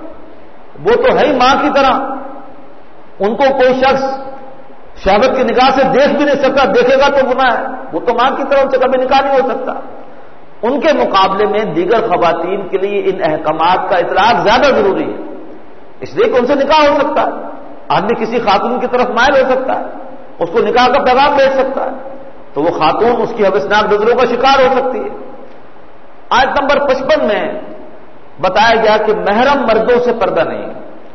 وہ تو ہے ہی ماں کی طرح، ان کو کوئی شخص شہوت کی نگاہ سے دیکھ بھی نہیں سکتا، دیکھے گا تو گناہ ہے، وہ تو ماں کی طرح ان سے کبھی نکاح نہیں ہو سکتا۔ ان کے مقابلے میں دیگر خواتین کے لیے ان احکامات کا اطلاق زیادہ ضروری ہے، اس لیے کہ ان سے نکاح ہو سکتا ہے، آدمی کسی خاتون کی طرف مائل ہو سکتا ہے، اس کو نکاح کا پیغام بھیج سکتا ہے، تو وہ خاتون اس کی حوثناک نظروں کا شکار ہو سکتی ہے۔ آیت نمبر پچپن میں بتایا گیا کہ محرم مردوں سے پردہ نہیں،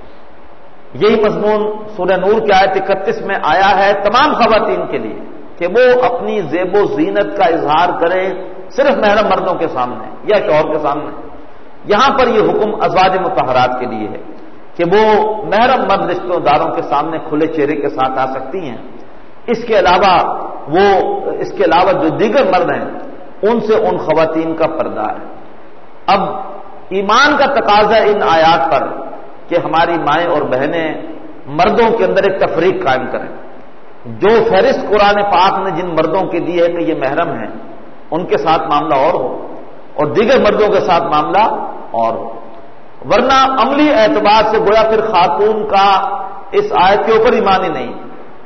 یہی مضمون سورہ نور کی آیت اکتیس میں آیا ہے تمام خواتین کے لیے کہ وہ اپنی زیب و زینت کا اظہار کریں صرف محرم مردوں کے سامنے یا شوہر کے سامنے۔ یہاں پر یہ حکم ازواج مطہرات کے لیے ہے کہ وہ محرم مرد رشتہ داروں کے سامنے کھلے چہرے کے ساتھ آ سکتی ہیں، اس کے علاوہ وہ اس کے علاوہ جو دیگر مرد ہیں ان سے ان خواتین کا پردہ ہے۔ اب ایمان کا تقاضا ان آیات پر کہ ہماری مائیں اور بہنیں مردوں کے اندر ایک تفریق قائم کریں، جو فہرست قرآن پاک نے جن مردوں کے دی ہے کہ یہ محرم ہیں ان کے ساتھ معاملہ اور ہو اور دیگر مردوں کے ساتھ معاملہ اور ہو، ورنہ عملی اعتبار سے گویا پھر خاتون کا اس آیت کے اوپر ایمان ہی نہیں،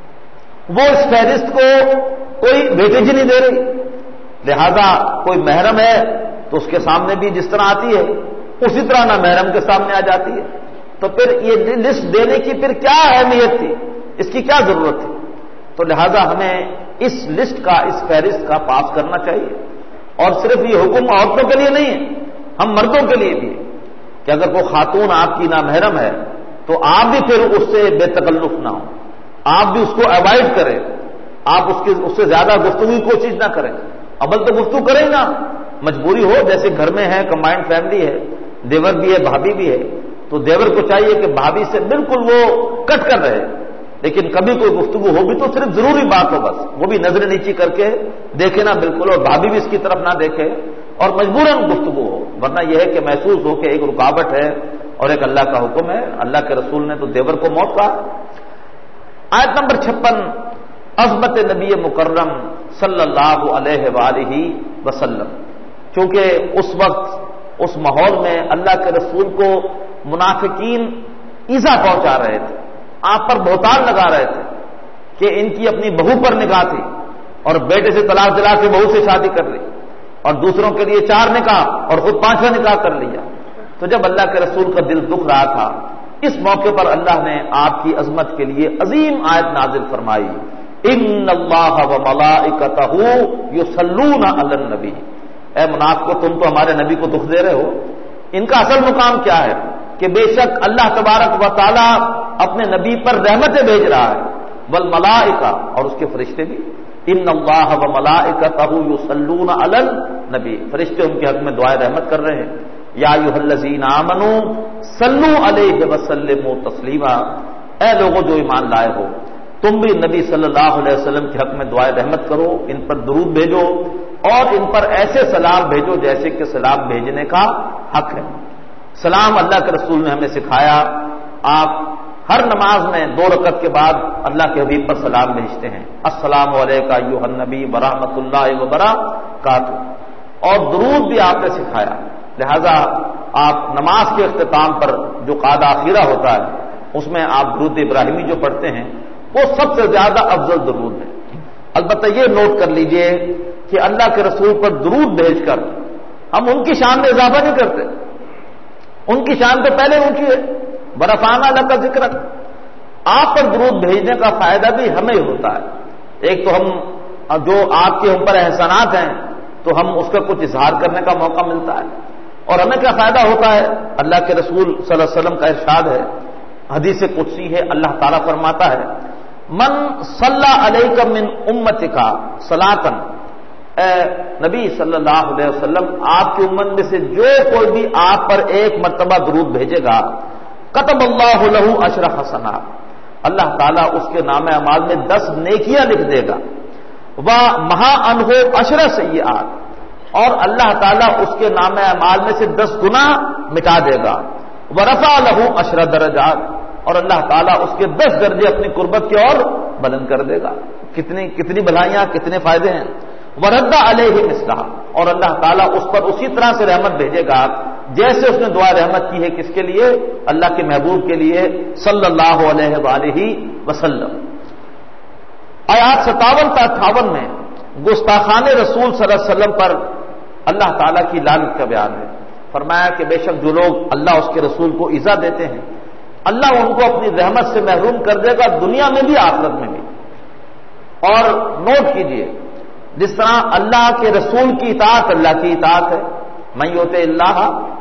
وہ اس فہرست کو کوئی ویٹیج نہیں دے رہی، لہذا کوئی محرم ہے تو اس کے سامنے بھی جس طرح آتی ہے اسی طرح نہ محرم کے سامنے آ جاتی ہے، تو پھر یہ لسٹ دینے کی پھر کیا اہمیت تھی، اس کی کیا ضرورت تھی؟ تو لہذا ہمیں اس لسٹ کا اس فہرست کا پاس کرنا چاہیے، اور صرف یہ حکم عورتوں کے لیے نہیں ہے، ہم مردوں کے لیے بھی ہے کہ اگر کوئی خاتون آپ کی نامحرم ہے تو آپ بھی پھر اس سے بے تکلف نہ ہوں، آپ بھی اس کو اوائڈ کریں، آپ اس کی اس سے زیادہ گفتگو کی کوشش نہ کریں، اول تو گفتگو کریں نا، مجبوری ہو، جیسے گھر میں ہے کمبائنڈ فیملی ہے، دیور بھی ہے بھابھی بھی ہے، تو دیور کو چاہیے کہ بھابھی سے بالکل وہ کٹ کر رہے، لیکن کبھی کوئی گفتگو ہوگی تو صرف ضروری بات ہو، بس وہ بھی نظر نیچی کر کے دیکھے نا بالکل، اور بھابھی بھی اس کی طرف نہ دیکھے، اور مجبوراً گفتگو ہو، ورنہ یہ ہے کہ محسوس ہو کہ ایک رکاوٹ ہے اور ایک اللہ کا حکم ہے، اللہ کے رسول نے تو دیور کو موت کہا۔ آیت نمبر چھپن، عظمت نبی مکرم صلی اللہ علیہ وآلہ وسلم، چونکہ اس وقت اس ماحول میں اللہ کے رسول کو منافقین ایذا پہنچا رہے تھے، آپ پر بہتان لگا رہے تھے کہ ان کی اپنی بہو پر نگاہ تھی اور بیٹے سے طلاق دلا کے بہو سے شادی کر لی اور دوسروں کے لیے چار نکاح اور خود پانچواں نکاح کر لیا۔ تو جب اللہ کے رسول کا دل دکھ رہا تھا، اس موقع پر اللہ نے آپ کی عظمت کے لیے عظیم آیت نازل فرمائی، ان اللہ وملائکتہ یصلون علی النبی۔ اے منافقو، تم تو ہمارے نبی کو دکھ دے رہے ہو، ان کا اصل مقام کیا ہے کہ بے شک اللہ تبارک و تعالی اپنے نبی پر رحمتیں بھیج رہا ہے، والملائکہ، اور اس کے فرشتے بھی، ان اللہ وملائکتہ یصلون علی النبی، فرشتے ان کے حق میں دعائے رحمت کر رہے ہیں، یا ایھا الذین آمنوا صلوا علیہ وسلموا تسلیما، اے لوگوں جو ایمان لائے ہو تم بھی نبی صلی اللہ علیہ وسلم کے حق میں دعائے رحمت کرو، ان پر درود بھیجو اور ان پر ایسے سلام بھیجو جیسے کہ سلام بھیجنے کا حق ہے۔ سلام اللہ کے رسول نے ہمیں سکھایا، آپ ہر نماز میں دو رکعت کے بعد اللہ کے حبیب پر سلام بھیجتے ہیں، السلام علیکم ایھا النبی ورحمۃ اللہ وبرکاتہ، اور درود بھی آپ نے سکھایا، لہذا آپ نماز کے اختتام پر جو قعدہ اخیرہ ہوتا ہے اس میں آپ درود ابراہیمی جو پڑھتے ہیں وہ سب سے زیادہ افضل درود ہے۔ البتہ یہ نوٹ کر لیجئے کہ اللہ کے رسول پر درود بھیج کر ہم ان کی شان میں اضافہ نہیں کرتے، ان کی شان تو پہلے اونچی ہے، برفانہ لک ذکر، آپ پر درود بھیجنے کا فائدہ بھی ہمیں ہی ہوتا ہے۔ ایک تو ہم جو آپ کے ہم پر احسانات ہیں تو ہم اس کا کچھ اظہار کرنے کا موقع ملتا ہے، اور ہمیں کیا فائدہ ہوتا ہے؟ اللہ کے رسول صلی اللہ علیہ وسلم کا ارشاد ہے، حدیث قدسی ہے، اللہ تعالیٰ فرماتا ہے، من صلی علیک من امتک صلاۃً، اے نبی صلی اللہ علیہ وسلم آپ کی امت میں سے جو کوئی بھی آپ پر ایک مرتبہ درود بھیجے گا، کتب اللہ لہ عشر حسنات، اللہ تعالیٰ اس کے نام اعمال میں دس نیکیاں لکھ دے گا، ومحا عنہ عشر سیئات، اور اللہ تعالیٰ اس کے نام اعمال میں سے دس گناہ مٹا دے گا، ورفع لہ عشر درجات، اور اللہ تعالیٰ اس کے دس درجے اپنی قربت کی اور بلند کر دے گا۔ کتنی کتنی بھلائیاں، کتنے فائدے ہیں۔ ورد علیہ مثلہ، اور اللہ تعالیٰ اس پر اسی طرح سے رحمت بھیجے گا جیسے اس نے دعا رحمت کی ہے، کس کے لیے؟ اللہ کے محبوب کے لیے صلی اللہ علیہ وآلہ وسلم۔ آیات ستاون تا اٹھاون میں گستاخان رسول صلی اللہ علیہ وسلم پر اللہ تعالیٰ کی لعنت کا بیان ہے۔ فرمایا کہ بے شک جو لوگ اللہ اس کے رسول کو ایذا دیتے ہیں، اللہ ان کو اپنی رحمت سے محروم کر دے گا دنیا میں بھی آخرت میں بھی۔ اور نوٹ کیجئے، جس طرح اللہ کے رسول کی اطاعت اللہ کی اطاعت ہے، من یطع اللہ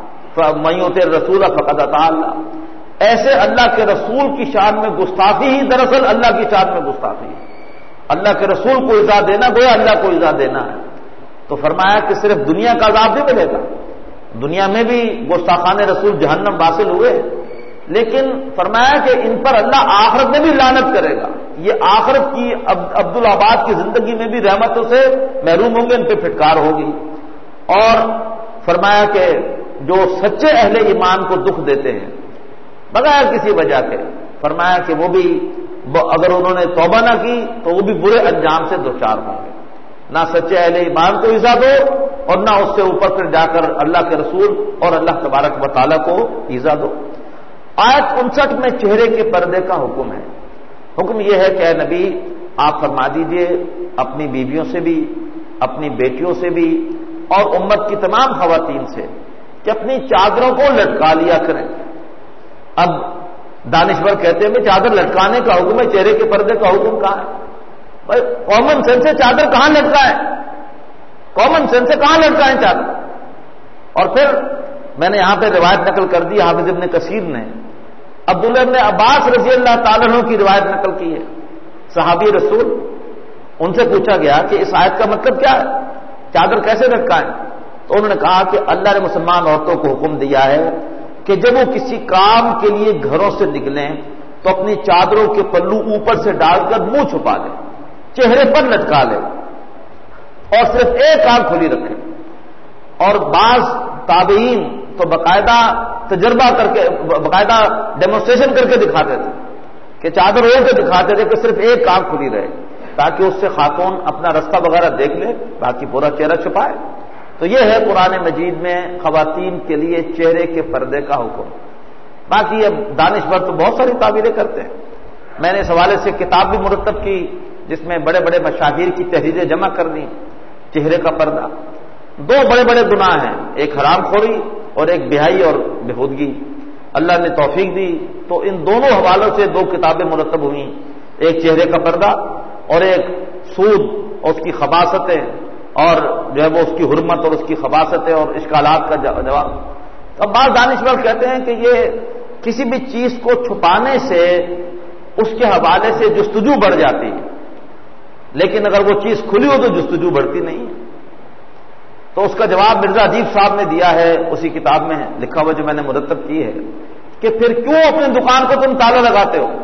من یطع الرسول فقد اطاع اللہ، ایسے اللہ کے رسول کی شان میں گستاخی ہی دراصل اللہ کی شان میں گستاخی ہے۔ اللہ کے رسول کو ایذا دینا گویا اللہ کو ایذا دینا ہے۔ تو فرمایا کہ صرف دنیا کا عذاب نہیں ملے گا، دنیا میں بھی گستاخان رسول جہنم واصل ہوئے، لیکن فرمایا کہ ان پر اللہ آخرت میں بھی لعنت کرے گا۔ یہ آخرت کی عبدالآباد کی زندگی میں بھی رحمتوں سے محروم ہوں گے، ان پہ پھٹکار ہوگی۔ اور فرمایا کہ جو سچے اہل ایمان کو دکھ دیتے ہیں بغیر کسی وجہ کے، فرمایا کہ وہ بھی اگر انہوں نے توبہ نہ کی تو وہ بھی برے انجام سے دوچار ہوں گے۔ نہ سچے اہل ایمان کو ایذا دو اور نہ اس سے اوپر پھر جا کر اللہ کے رسول اور اللہ تبارک و تعالیٰ کو ایذا دو۔ آیت انسٹھ میں چہرے کے پردے کا حکم ہے۔ حکم یہ ہے کہ اے نبی آپ فرما دیجئے اپنی بیویوں سے بھی، اپنی بیٹیوں سے بھی اور امت کی تمام خواتین سے کہ اپنی چادروں کو لٹکا لیا کریں۔ اب دانشور کہتے ہیں کہ چادر لٹکانے کا حکم ہے، چہرے کے پردے کا حکم کہاں ہے؟ بھائی کامن سینس سے چادر کہاں لٹکائے؟ کامن سینس سے کہاں لٹکائیں چادر؟ اور پھر میں نے یہاں پہ روایت نقل کر دی حافظ ابن کثیر نے، عبداللہ ابن عباس رضی اللہ تعالیٰ عنہ کی روایت نقل کی ہے، صحابی رسول، ان سے پوچھا گیا کہ اس آیت کا مطلب کیا ہے، چادر کیسے لٹکائیں؟ تو انہوں نے کہا کہ اللہ نے مسلمان عورتوں کو حکم دیا ہے کہ جب وہ کسی کام کے لیے گھروں سے نکلیں تو اپنی چادروں کے پلو اوپر سے ڈال کر منہ چھپا لیں، چہرے پر لٹکا لیں اور صرف ایک آنکھ کھلی رکھیں۔ اور بعض تابعین تو باقاعدہ تجربہ کر کے باقاعدہ ڈیمونسٹریشن کر کے دکھاتے تھے کہ چادر اوڑھ کے دکھاتے تھے کہ صرف ایک آنکھ کھلی رہے تاکہ اس سے خاتون اپنا رستہ وغیرہ دیکھ لے، باقی پورا چہرہ چھپائے۔ تو یہ ہے قرآن مجید میں خواتین کے لیے چہرے کے پردے کا حکم۔ باقی اب دانشور تو بہت ساری تعبیریں کرتے ہیں، میں نے اس حوالے سے کتاب بھی مرتب کی جس میں بڑے بڑے مشاہیر کی تحریریں جمع کر دی۔ چہرے کا پردہ دو بڑے بڑے گناہ ہیں، ایک حرام خوری اور ایک بہائی اور بہودگی۔ اللہ نے توفیق دی تو ان دونوں حوالوں سے دو کتابیں مرتب ہوئیں، ایک چہرے کا پردہ اور ایک سود اور اس کی خباثتیں اور جو ہے وہ اس کی حرمت اور اس کی خباثتیں اور اشکالات کا جواب۔ اب بعض دانشور کہتے ہیں کہ یہ کسی بھی چیز کو چھپانے سے اس کے حوالے سے جستجو بڑھ جاتی ہے، لیکن اگر وہ چیز کھلی ہو تو جستجو بڑھتی نہیں ہے۔ تو اس کا جواب مرزا ادیب صاحب نے دیا ہے، اسی کتاب میں لکھا ہوا جو میں نے مرتب کی ہے، کہ پھر کیوں اپنی دکان کو تم تالا لگاتے ہو؟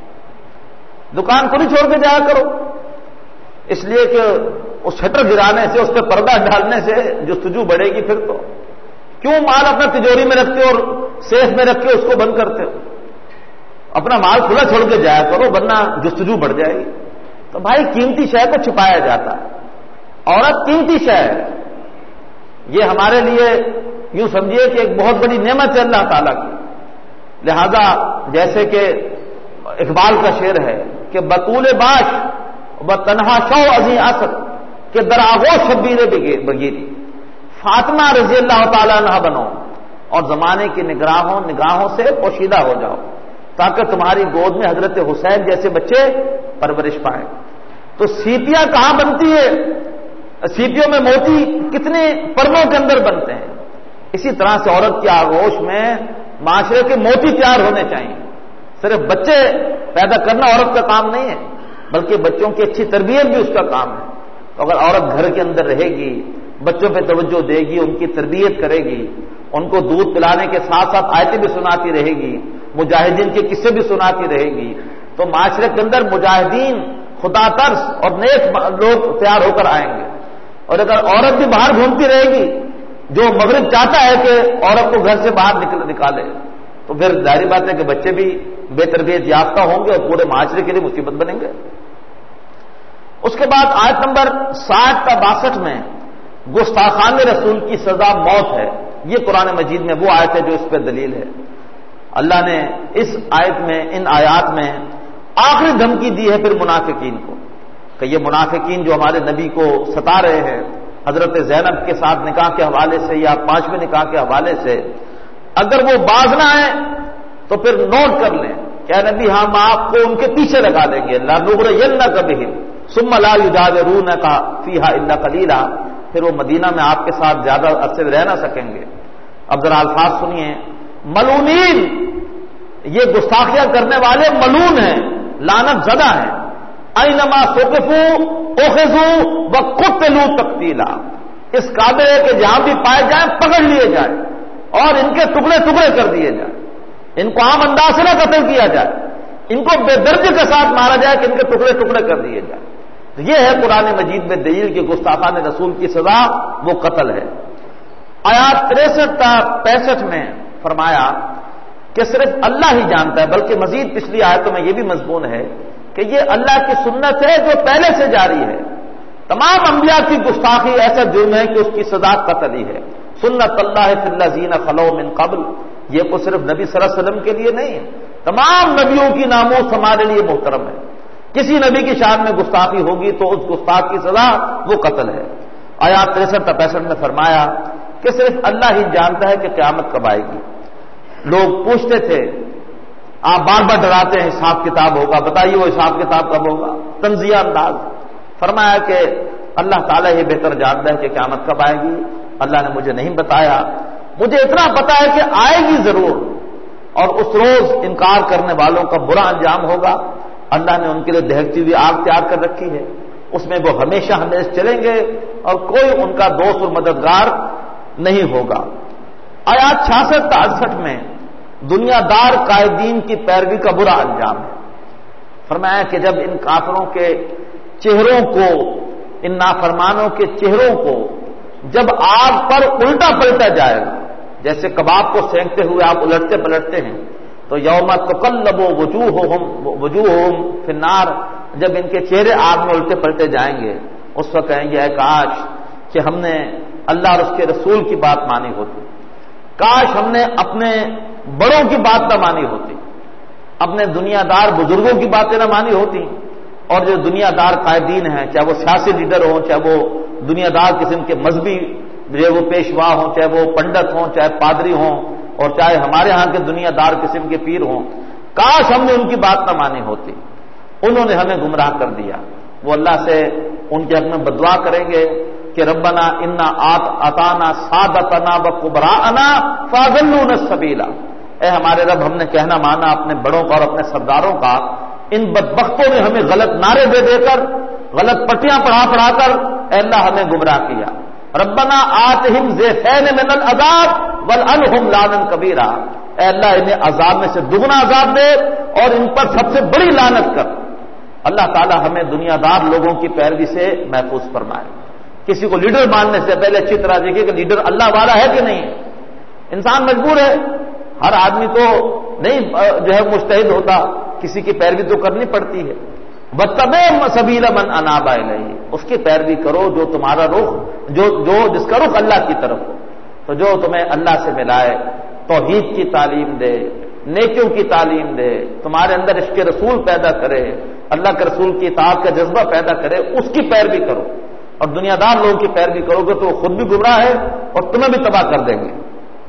دکان کو نہیں چھوڑ کے جایا کرو، اس لیے کہ اس شٹر گرانے سے، اس پہ پردہ ڈالنے سے جستجو بڑھے گی۔ پھر تو کیوں مال اپنا تجوری میں رکھتے ہو اور سیف میں رکھ کے اس کو بند کرتے ہو؟ اپنا مال کھلا چھوڑ کے جایا کرو ورنہ جستجو بڑھ جائے گی۔ تو بھائی قیمتی شے کو چھپایا جاتا ہے، عورت قیمتی شے ہے، یہ ہمارے لیے یوں سمجھیے کہ ایک بہت بڑی نعمت ہے اللہ تعالیٰ کی۔ لہذا جیسے کہ اقبال کا شعر ہے کہ بطول باش و تنہا شو ازیں اثر کہ در آغوش شبیر بگیری، فاطمہ رضی اللہ تعالیٰ عنہ بنو اور زمانے کی نگراہوں نگاہوں سے پوشیدہ ہو جاؤ تاکہ تمہاری گود میں حضرت حسین جیسے بچے پرورش پائیں۔ تو سیپیاں کہاں بنتی ہے؟ سیپیوں میں موتی کتنے پردوں کے اندر بنتے ہیں۔ اسی طرح سے عورت کی آغوش میں معاشرے کے موتی تیار ہونے چاہیے۔ صرف بچے پیدا کرنا عورت کا کام نہیں ہے، بلکہ بچوں کی اچھی تربیت بھی اس کا کام ہے۔ تو اگر عورت گھر کے اندر رہے گی، بچوں پہ توجہ دے گی، ان کی تربیت کرے گی، ان کو دودھ پلانے کے ساتھ ساتھ آیتیں بھی سناتی رہے گی، مجاہدین کے قصے بھی سناتی رہے گی، تو معاشرے کے اندر مجاہدین، خدا ترس اور نیک لوگ تیار ہو کر آئیں گے۔ اور اگر عورت بھی باہر گھومتی رہے گی، جو مغرب چاہتا ہے کہ عورت کو گھر سے باہر نکالے، تو پھر ظاہری بات ہے کہ بچے بھی بے تربیت یافتہ ہوں گے اور پورے معاشرے کے لیے مصیبت بنیں گے۔ اس کے بعد آیت نمبر ساٹھ کا باسٹھ میں گستاخان رسول کی سزا موت ہے۔ یہ قرآن مجید میں وہ آیت ہے جو اس پر دلیل ہے۔ اللہ نے اس آیت میں، ان آیات میں آخری دھمکی دی ہے پھر منافقین کو کہ یہ منافقین جو ہمارے نبی کو ستا رہے ہیں حضرت زینب کے ساتھ نکاح کے حوالے سے یا پانچویں نکاح کے حوالے سے، اگر وہ باز نہ آئیں تو تو پھر نوٹ کر لیں کہ اے نبی ہم آپ کو ان کے پیچھے لگا دیں گے، لَنُغْرِيَنَّكَ بِهِمْ ثُمَّ لَا يُجَاوِرُونَكَ فِيهَا إِلَّا قَلِيلًا، پھر وہ مدینہ میں آپ کے ساتھ زیادہ عرصے رہ نہ سکیں گے۔ اب ذرا الفاظ سنیے، ملعونین، یہ گستاخیاں کرنے والے ملعون ہیں، لعنت زدہ ہیں۔ اینما ثقفوا اخذوا وقتلوا تقتیلا، اس قابل ہے کہ جہاں بھی پائے جائیں پکڑ لیے جائیں اور ان کے ٹکڑے ٹکڑے کر دیے جائیں، ان کو عام انداز سے نہ قتل کیا جائے، ان کو بے دردی کے ساتھ مارا جائے کہ ان کے ٹکڑے ٹکڑے کر دیے جائیں۔ تو یہ ہے قرآن مجید میں دلیل کہ گستاخان رسول کی سزا وہ قتل ہے۔ آیات تریسٹھ تا پینسٹھ میں فرمایا کہ صرف اللہ ہی جانتا ہے، بلکہ مزید پچھلی آیتوں میں یہ بھی مضمون ہے کہ یہ اللہ کی سنت ہے جو پہلے سے جاری ہے۔ تمام انبیاء کی گستاخی ایسا جرم ہے کہ اس کی سزا قتل ہی ہے۔ سنت اللہ فی الذین خلو من قبل، یہ کو صرف نبی صلی اللہ علیہ وسلم کے لیے نہیں ہے، تمام نبیوں کی ناموس ہمارے لیے محترم ہے۔ کسی نبی کی شان میں گستاخی ہوگی تو اس گستاخ کی سزا وہ قتل ہے۔ آیات تریسٹھ تا پینسٹھ میں فرمایا کہ صرف اللہ ہی جانتا ہے کہ قیامت کب آئے گی۔ لوگ پوچھتے تھے، آپ بار بار ڈراتے ہیں حساب کتاب ہوگا، بتائیے وہ حساب کتاب کب ہوگا؟ تنزیہ انداز فرمایا کہ اللہ تعالیٰ ہی بہتر جانتا ہے کہ قیامت کب آئے گی، اللہ نے مجھے نہیں بتایا، مجھے اتنا پتا ہے کہ آئے گی ضرور، اور اس روز انکار کرنے والوں کا برا انجام ہوگا۔ اللہ نے ان کے لیے دہکتی ہوئی آگ تیار کر رکھی ہے، اس میں وہ ہمیشہ ہمیشہ چلیں گے اور کوئی ان کا دوست اور مددگار نہیں ہوگا۔ آیات چھیاسٹھ تا اڑسٹھ میں دنیا دار قائدین کی پیروی کا برا انجام ہے۔ فرمایا کہ جب ان کافروں کے چہروں کو، ان نافرمانوں کے چہروں کو جب آگ پر الٹا پلٹا جائے گا، جیسے کباب کو سینکتے ہوئے آپ الٹتے پلٹتے ہیں، تو یوم تقلب وجوہہم وجوہہم فی النار، جب ان کے چہرے آگ میں الٹے پلٹے جائیں گے، اس وقت کہیں گے اے کاش کہ ہم نے اللہ اور اس کے رسول کی بات مانی ہوتی، کاش ہم نے اپنے بڑوں کی بات نہ مانی ہوتی، اپنے دنیا دار بزرگوں کی باتیں نہ مانی ہوتی، اور جو دنیا دار قائدین ہیں، چاہے وہ سیاسی لیڈر ہوں، چاہے وہ دنیا دار قسم کے مذہبی چاہے وہ پیشوا ہوں، چاہے وہ پنڈت ہوں، چاہے پادری ہوں، اور چاہے ہمارے ہاں کے دنیا دار قسم کے پیر ہوں، کاش ہم نے ان کی بات نہ مانی ہوتی، انہوں نے ہمیں گمراہ کر دیا۔ وہ اللہ سے ان کے حق میں بددعا کریں گے کہ ربنا انا اطعنا سادتنا وکبراءنا فاضلونا السبیل، اے ہمارے رب ہم نے کہنا مانا اپنے بڑوں کا اور اپنے سرداروں کا، ان بدبختوں نے ہمیں غلط نعرے دے دے کر، غلط پٹیاں پڑھا پڑھا کر اے اللہ ہمیں گمراہ کیا۔ ربنا آتہم ضعفین من العذاب والعنہم لعنا کبیرا، اے اللہ انہیں عذاب میں سے دگنا عذاب دے اور ان پر سب سے بڑی لعنت کر۔ اللہ تعالی ہمیں دنیا دار لوگوں کی پیروی سے محفوظ فرمائے۔ کسی کو لیڈر ماننے سے پہلے اچھی طرح دیکھیے کہ لیڈر اللہ والا ہے کہ نہیں ہے۔ انسان مجبور ہے، ہر آدمی تو نہیں جو ہے مجتہد ہوتا، کسی کی پیروی تو کرنی پڑتی ہے۔ وَاتَّبِعْ سَبِيلَ مَنْ أَنَابَ إِلَيْهِ، اس کی پیروی کرو جو تمہارا رخ جو جو جس کا رخ اللہ کی طرف ہو، تو جو تمہیں اللہ سے ملائے، توحید کی تعلیم دے، نیکیوں کی تعلیم دے، تمہارے اندر عشق رسول پیدا کرے، اللہ کے رسول کی اطاعت کا جذبہ پیدا کرے، اس کی پیروی کرو۔ اور دنیا دار لوگوں کی پیروی کرو گے تو وہ خود بھی گمراہ ہے اور تمہیں بھی تباہ کر دیں گے۔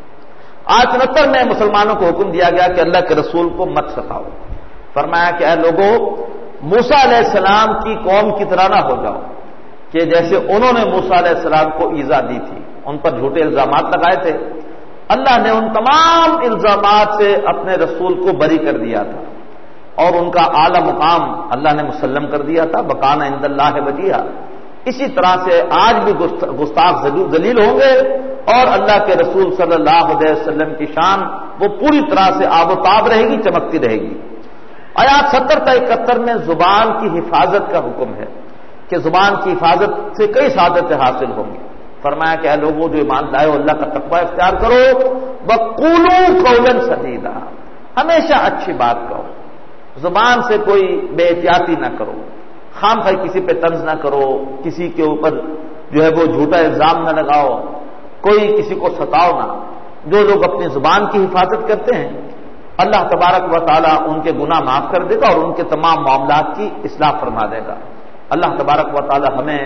آج انہتر میں مسلمانوں کو حکم دیا گیا کہ اللہ کے رسول کو مت ستاؤ۔ فرمایا کہ اے لوگوں، موسیٰ علیہ السلام کی قوم کی طرح نہ ہو جاؤ کہ جیسے انہوں نے موسیٰ علیہ السلام کو ایذا دی تھی، ان پر جھوٹے الزامات لگائے تھے، اللہ نے ان تمام الزامات سے اپنے رسول کو بری کر دیا تھا اور ان کا اعلی مقام اللہ نے مسلم کر دیا تھا، بکان عند اللہ وجیہا۔ اسی طرح سے آج بھی گستاخ ذلیل ہوں گے اور اللہ کے رسول صلی اللہ علیہ وسلم کی شان وہ پوری طرح سے آب و تاب رہے گی، چمکتی رہے گی۔ آیات ستر تا اکہتر میں زبان کی حفاظت کا حکم ہے کہ زبان کی حفاظت سے کئی سعادتیں حاصل ہوں گی۔ فرمایا کہ اے لوگوں جو ایمان لائے ہو اللہ کا تقوی اختیار کرو، وَقُولُوا قَوْلًا سَدِيدًا، ہمیشہ اچھی بات کہو، زبان سے کوئی بے احتیاطی نہ کرو، خام خواہ کسی پہ طنز نہ کرو، کسی کے اوپر جو ہے وہ جھوٹا الزام نہ لگاؤ، کوئی کسی کو ستاؤ نہ۔ جو لوگ اپنی زبان کی حفاظت کرتے ہیں اللہ تبارک و تعالیٰ ان کے گناہ معاف کر دے گا اور ان کے تمام معاملات کی اصلاح فرما دے گا۔ اللہ تبارک و تعالیٰ ہمیں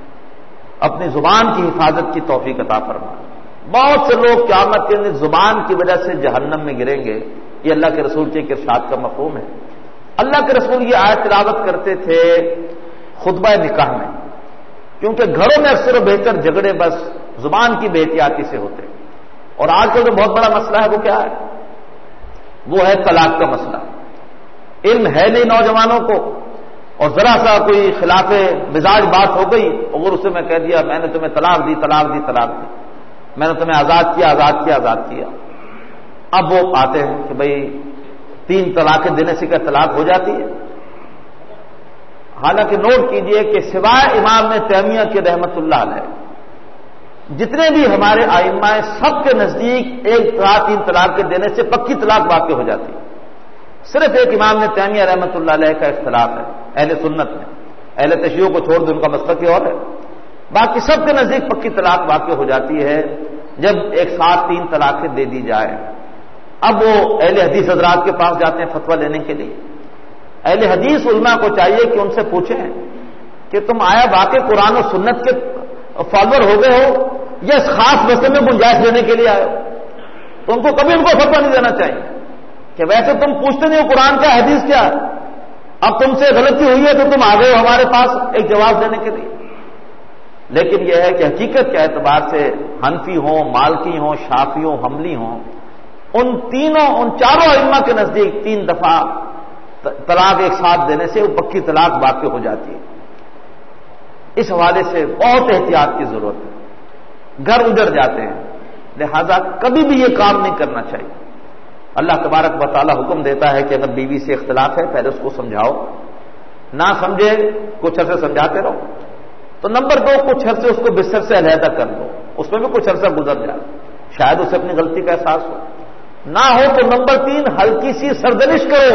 اپنی زبان کی حفاظت کی توفیق عطا فرمائے۔ بہت سے لوگ قیامت کے دن زبان کی وجہ سے جہنم میں گریں گے، یہ اللہ کے رسول کے ارشاد کا مفہوم ہے۔ اللہ کے رسول یہ آیت تلاوت کرتے تھے خطبہ نکاح میں، کیونکہ گھروں میں اکثر و بیشتر جھگڑے بس زبان کی بے احتیاطی سے ہوتے ہیں۔ اور آج کل جو بہت بڑا مسئلہ ہے وہ کیا ہے؟ وہ ہے طلاق کا مسئلہ۔ علم ہے نہیں نوجوانوں کو، اور ذرا سا کوئی خلاف مزاج بات ہو گئی اور اسے میں کہہ دیا میں نے تمہیں طلاق دی طلاق دی طلاق دی میں نے تمہیں آزاد کیا آزاد کیا آزاد کیا۔ اب وہ آتے ہیں کہ بھئی تین طلاقیں دینے سے کیا طلاق ہو جاتی ہے؟ حالانکہ نوٹ کیجئے کہ سوائے امام تیمیہ کے رحمت اللہ علیہ جتنے بھی ہمارے ائمہ ہیں سب کے نزدیک ایک طلاق تین طلاق کے دینے سے پکی طلاق واقع ہو جاتی ہے۔ صرف ایک امام تیمیہ رحمت اللہ علیہ کا اختلاف ہے اہل سنت میں، اہل تشیع کو چھوڑ دیں ان کا مسلک اور ہے، باقی سب کے نزدیک پکی طلاق واقع ہو جاتی ہے جب ایک ساتھ تین طلاقیں دے دی جائے۔ اب وہ اہل حدیث حضرات کے پاس جاتے ہیں فتویٰ لینے کے لیے۔ اہل حدیث علماء کو چاہیے کہ ان سے پوچھیں کہ تم آیا واقع قرآن و سنت کے فالوور ہو گئے ہو یا اس خاص مسئلے میں گنجائش دینے کے لیے آئے ہو؟ تو ان کو کبھی ان کو فتویٰ نہیں دینا چاہیے کہ ویسے تم پوچھتے نہیں ہو قرآن کیا حدیث کیا، اب تم سے غلطی ہوئی ہے تو تم آ گئے ہو ہمارے پاس ایک جواب دینے کے لیے۔ لیکن یہ ہے کہ حقیقت کے اعتبار سے حنفی ہوں، مالکی ہوں، شافعی ہوں، حنبلی ہوں، ان تینوں ان چاروں ائمہ کے نزدیک تین دفعہ طلاق ایک ساتھ دینے سے وہ پکی طلاق واقع ہو جاتی ہے۔ اس حوالے سے بہت احتیاط کی ضرورت ہے، گھر اجڑ جاتے ہیں، لہذا کبھی بھی یہ کام نہیں کرنا چاہیے۔ اللہ تبارک و تعالی حکم دیتا ہے کہ اگر بیوی سے اختلاف ہے پہلے اس کو سمجھاؤ، نہ سمجھے کچھ عرصے سمجھاتے رہو، تو نمبر دو کچھ عرصے اس کو بستر سے علیحدہ کر دو، اس میں بھی کچھ عرصہ گزر جائے، شاید اسے اپنی غلطی کا احساس ہو، نہ ہو تو نمبر تین ہلکی سی سردنش کرو،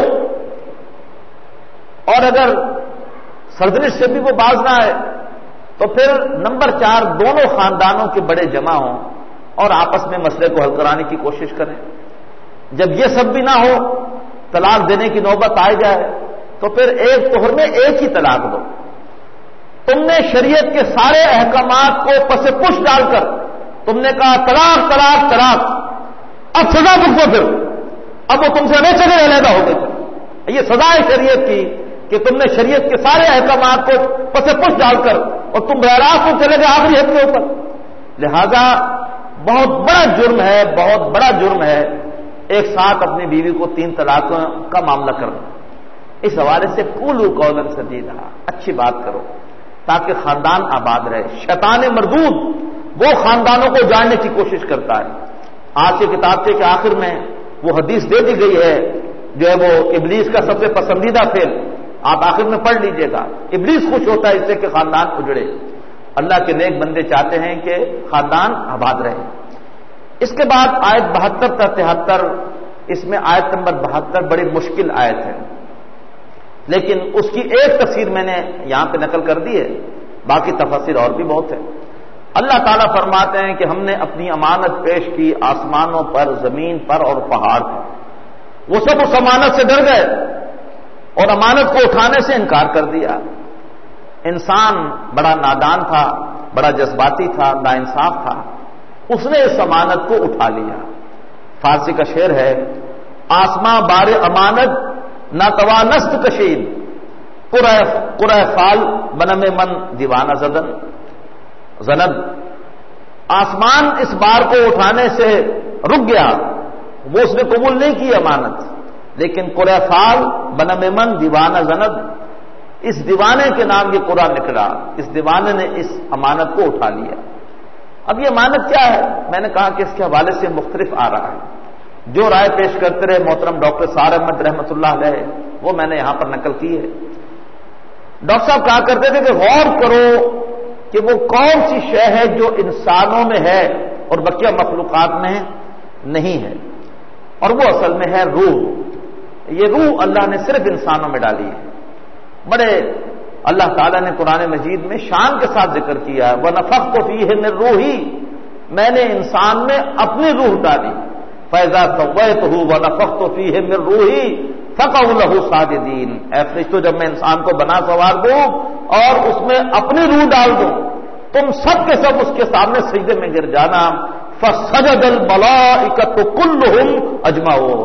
اور اگر سردنش سے بھی وہ باز نہ آئے تو پھر نمبر چار دونوں خاندانوں کے بڑے جمع ہوں اور آپس میں مسئلے کو حل کرانے کی کوشش کریں۔ جب یہ سب بھی نہ ہو، طلاق دینے کی نوبت آ جائے تو پھر ایک توہر میں ایک ہی طلاق دو۔ تم نے شریعت کے سارے احکامات کو پس پش ڈال کر تم نے کہا طلاق طلاق طلاق، اب سزا بھگتو، پھر اب وہ تم سے ہمیشہ سے علیحدہ ہو گئے تھے۔ یہ سزا ہے شریعت کی کہ تم نے شریعت کے سارے احکامات کو پس پش ڈال کر اور تم براہ راست چلے گئے آخری حد کے اوپر۔ لہذا بہت بڑا جرم ہے، بہت بڑا جرم ہے ایک ساتھ اپنی بیوی کو تین طلاقوں کا معاملہ کرنا۔ اس حوالے سے قولوا قولا سدیدا، اچھی بات کرو تاکہ خاندان آباد رہے۔ شیطان مردود وہ خاندانوں کو جاننے کی کوشش کرتا ہے۔ آج کے کتابچے کے آخر میں وہ حدیث دے دی گئی ہے جو ہے وہ ابلیس کا سب سے پسندیدہ فعل، آپ آخر میں پڑھ لیجئے گا۔ ابلیس خوش ہوتا ہے اس سے کہ خاندان اجڑے، اللہ کے نیک بندے چاہتے ہیں کہ خاندان آباد رہے۔ اس کے بعد آیت بہتر تا تہتر، اس میں آیت نمبر بہتر بڑی مشکل آیت ہے، لیکن اس کی ایک تفسیر میں نے یہاں پہ نقل کر دی ہے، باقی تفسیر اور بھی بہت ہے۔ اللہ تعالیٰ فرماتے ہیں کہ ہم نے اپنی امانت پیش کی آسمانوں پر، زمین پر اور پہاڑ پر، وہ سب اس امانت سے ڈر گئے اور امانت کو اٹھانے سے انکار کر دیا۔ انسان بڑا نادان تھا، بڑا جذباتی تھا، ناانصاف تھا، اس نے اس امانت کو اٹھا لیا۔ فارسی کا شعر ہے، آسماں بار امانت نہ توانست کشید، قرہ فال بنم من دیوانہ زدن زند۔ آسمان اس بار کو اٹھانے سے رک گیا، وہ اس نے قبول نہیں کی امانت، لیکن قرہ فال بنم من دیوانہ زند، اس دیوانے کے نام یہ قرآن نکلا، اس دیوانے نے اس امانت کو اٹھا لیا۔ اب یہ امانت کیا ہے؟ میں نے کہا کہ اس کے حوالے سے مختلف آ رہا ہے، جو رائے پیش کرتے رہے محترم ڈاکٹر سار احمد رحمۃ اللہ علیہ، وہ میں نے یہاں پر نقل کی ہے۔ ڈاکٹر صاحب کہا کرتے تھے کہ غور کرو کہ وہ کون سی شے ہے جو انسانوں میں ہے اور بقیہ مخلوقات میں نہیں ہے، اور وہ اصل میں ہے روح۔ یہ روح اللہ نے صرف انسانوں میں ڈالی ہے۔ بڑے اللہ تعالیٰ نے قرآن مجید میں شان کے ساتھ ذکر کیا ہے، وَنَفَخْتُ فِيهِ مِن رُوحِي، میں نے انسان میں اپنی روح ڈالی، فَإِذَا سَوَّيْتُهُ وَنَفَخْتُ فِيهِ مِن رُوحِي فَقَعُوا لَهُ سَاجِدِينَ۔ اے فرشتوں، جب میں انسان کو بنا سوار دوں اور اس میں اپنی روح ڈال دوں، تم سب کے سب اس کے سامنے سجدے میں گر جانا۔ فَسَجَدَ الْمَلَائِكَةُ كُلُّهُمْ أَجْمَعُونَ،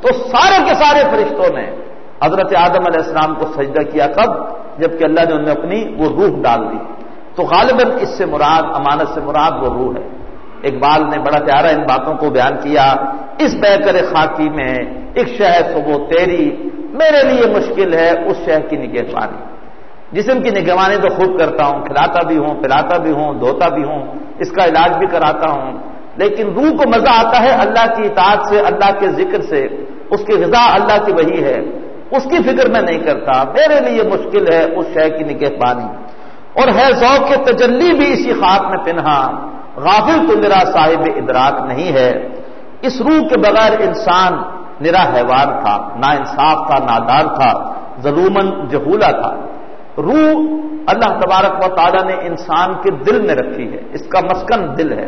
تو سارے کے سارے فرشتوں نے حضرت آدم علیہ السلام کو سجدہ کیا، کب؟ جبکہ اللہ نے ان میں اپنی وہ روح ڈال دی۔ تو غالباً اس سے مراد، امانت سے مراد وہ روح ہے۔ اقبال نے بڑا پیارا ان باتوں کو بیان کیا، اس بیکر خاکی میں ایک شہ صبح تیری، میرے لیے مشکل ہے اس شہ کی نگہبانی۔ جسم کی نگہبانی تو خوب کرتا ہوں، کھلاتا بھی ہوں، پلاتا بھی ہوں، دھوتا بھی ہوں، اس کا علاج بھی کراتا ہوں، لیکن روح کو مزہ آتا ہے اللہ کی اطاعت سے، اللہ کے ذکر سے، اس کی غذا اللہ کی وحی ہے، اس کی فکر میں نہیں کرتا، میرے لیے مشکل ہے اس شے کی نگہبانی۔ اور ہے ذوق کے تجلی بھی اسی خاک میں پنہا، غافل تو میرا صاحب ادراک نہیں ہے۔ اس روح کے بغیر انسان نرا حیوان تھا، نا انصاف تھا، نادان تھا، ظلومن جہولا تھا۔ روح اللہ تبارک و تعالی نے انسان کے دل میں رکھی ہے، اس کا مسکن دل ہے،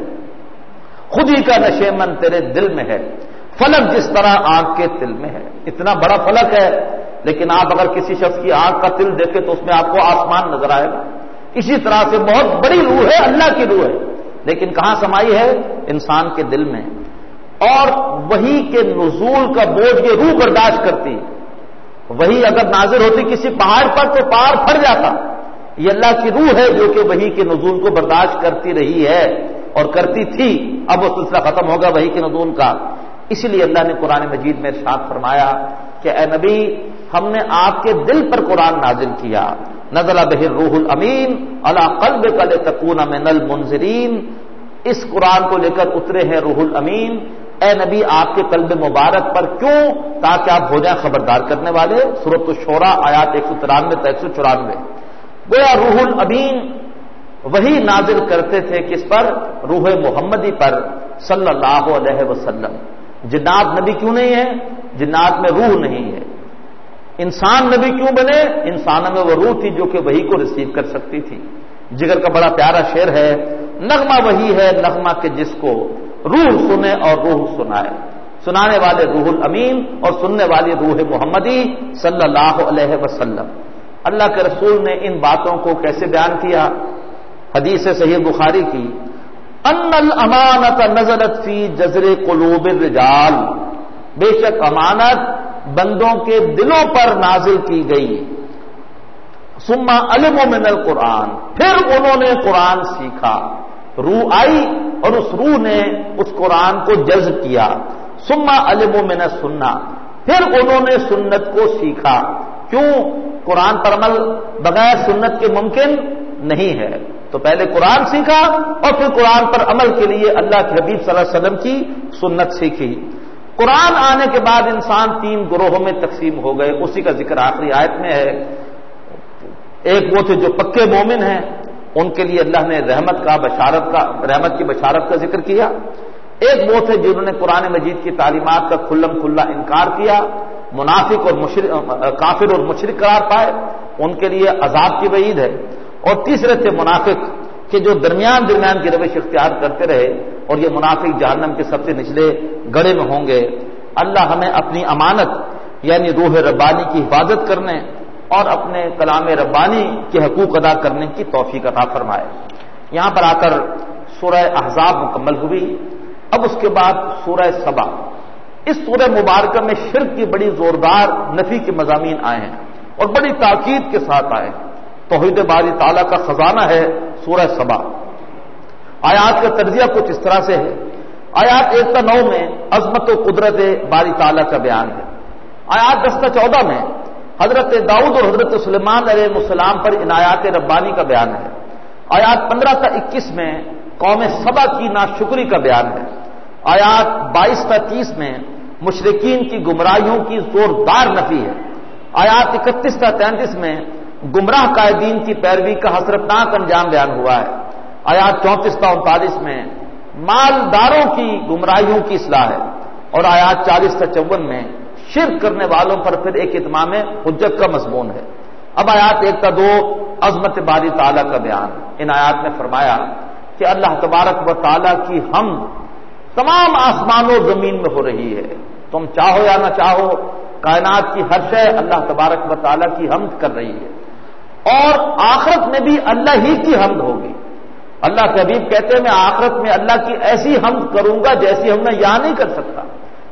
خود ہی کا نشیمن تیرے دل میں ہے، فلک جس طرح آنکھ کے تل میں ہے۔ اتنا بڑا فلک ہے، لیکن آپ اگر کسی شخص کی آنکھ کا تل دیکھیں تو اس میں آپ کو آسمان نظر آئے گا۔ اسی طرح سے بہت بڑی روح ہے، اللہ کی روح ہے، لیکن کہاں سمائی ہے؟ انسان کے دل میں۔ اور وہی کے نزول کا بوجھ یہ روح برداشت کرتی، وہی اگر نازل ہوتی کسی پہاڑ پر تو پہاڑ پھٹ جاتا۔ یہ اللہ کی روح ہے جو کہ وہی کے نزول کو برداشت کرتی رہی ہے اور کرتی تھی، اب وہ سلسلہ ختم ہوگا وہی کے نزول کا۔ اسی لیے اللہ نے قرآن مجید میں ارشاد فرمایا کہ اے نبی، ہم نے آپ کے دل پر قرآن نازل کیا، نزل بہ الروح الامین علی قلبک لتکون من المنذرین، اس قرآن کو لے کر اترے ہیں روح الامین اے نبی آپ کے قلب مبارک پر، کیوں؟ تاکہ آپ ہو جائیں خبردار کرنے والے۔ سورۃ الشورى آیات ایک سو ترانوے تا ایک سو چورانوے۔ گویا روح الامین وہی نازل کرتے تھے کس پر؟ روح محمدی پر صلی اللہ علیہ وسلم۔ جنات نبی کیوں نہیں ہے؟ جنات میں روح نہیں ہے۔ انسان نبی کیوں بنے؟ انسانوں میں وہ روح تھی جو کہ وحی کو ریسیو کر سکتی تھی۔ جگر کا بڑا پیارا شعر ہے، نغمہ وہی ہے نغمہ کہ جس کو روح سنے اور روح سنائے، سنانے والے روح الامین اور سننے والی روح محمدی صلی اللہ علیہ وسلم۔ اللہ کے رسول نے ان باتوں کو کیسے بیان کیا؟ حدیث صحیح بخاری کی، ان الامانۃ نزلت فی جذر قلوب الرجال، بے شک امانت بندوں کے دلوں پر نازل کی گئی، ثم علموا من القرآن، پھر انہوں نے قرآن سیکھا، روح آئی اور اس روح نے اس قرآن کو جذب کیا، ثم علموا من السنہ، پھر انہوں نے سنت کو سیکھا۔ کیوں؟ قرآن پر عمل بغیر سنت کے ممکن نہیں ہے، تو پہلے قرآن سیکھا اور پھر قرآن پر عمل کے لیے اللہ کے حبیب صلی اللہ علیہ وسلم کی سنت سیکھی۔ قرآن آنے کے بعد انسان تین گروہوں میں تقسیم ہو گئے، اسی کا ذکر آخری آیت میں ہے۔ ایک وہ تھے جو پکے مومن ہیں، ان کے لیے اللہ نے رحمت کا بشارت کا رحمت کی بشارت کا ذکر کیا۔ ایک وہ تھے جنہوں نے قرآن مجید کی تعلیمات کا کھلم کھلا انکار کیا، منافق اور مشرک، کافر اور مشرک قرار پائے، ان کے لیے عذاب کی وعید ہے۔ اور تیسرے تھے منافق کہ جو درمیان درمیان کی روش اختیار کرتے رہے، اور یہ منافق جہنم کے سب سے نچلے گڑھے میں ہوں گے۔ اللہ ہمیں اپنی امانت یعنی روح ربانی کی حفاظت کرنے اور اپنے کلام ربانی کے حقوق ادا کرنے کی توفیق عطا فرمائے۔ یہاں پر آ کر سورہ احزاب مکمل ہوئی، اب اس کے بعد سورہ سبا۔ اس سورہ مبارکہ میں شرک کی بڑی زوردار نفی کے مضامین آئے ہیں اور بڑی تاکید کے ساتھ آئے ہیں۔ توحید باری تعالیٰ کا خزانہ ہے سورہ سبا۔ آیات کا تجزیہ کچھ اس طرح سے ہے۔ آیات ایک تا نو میں عظمت و قدرت باری تعالیٰ کا بیان ہے۔ آیات دس تا چودہ میں حضرت داؤد اور حضرت سلیمان علیہ السلام پر عنایات ربانی کا بیان ہے۔ آیات پندرہ تا اکیس میں قوم سبا کی ناشکری کا بیان ہے۔ آیات بائیس تا تیس میں مشرکین کی گمراہیوں کی زوردار نفی ہے۔ آیات اکتیس تا تینتیس میں گمراہ قائدین کی پیروی کا حسرتناک انجام بیان ہوا ہے۔ آیات چونتیس تا انتالیس میں مالداروں کی گمراہیوں کی اصلاح ہے، اور آیات چالیس تا چون میں شرک کرنے والوں پر پھر ایک اتمام حجت کا مضمون ہے۔ اب آیات ایک تا دو عظمت باری تعالیٰ کا بیان۔ ان آیات میں فرمایا کہ اللہ تبارک و تعالیٰ کی حمد تمام آسمانوں و زمین میں ہو رہی ہے، تم چاہو یا نہ چاہو، کائنات کی ہر شے اللہ تبارک و تعالیٰ کی حمد کر رہی ہے، اور آخرت میں بھی اللہ ہی کی حمد ہوگی۔ اللہ کے حبیب کہتے ہیں میں آخرت میں اللہ کی ایسی حمد کروں گا جیسی ہم میں یہاں نہیں کر سکتا۔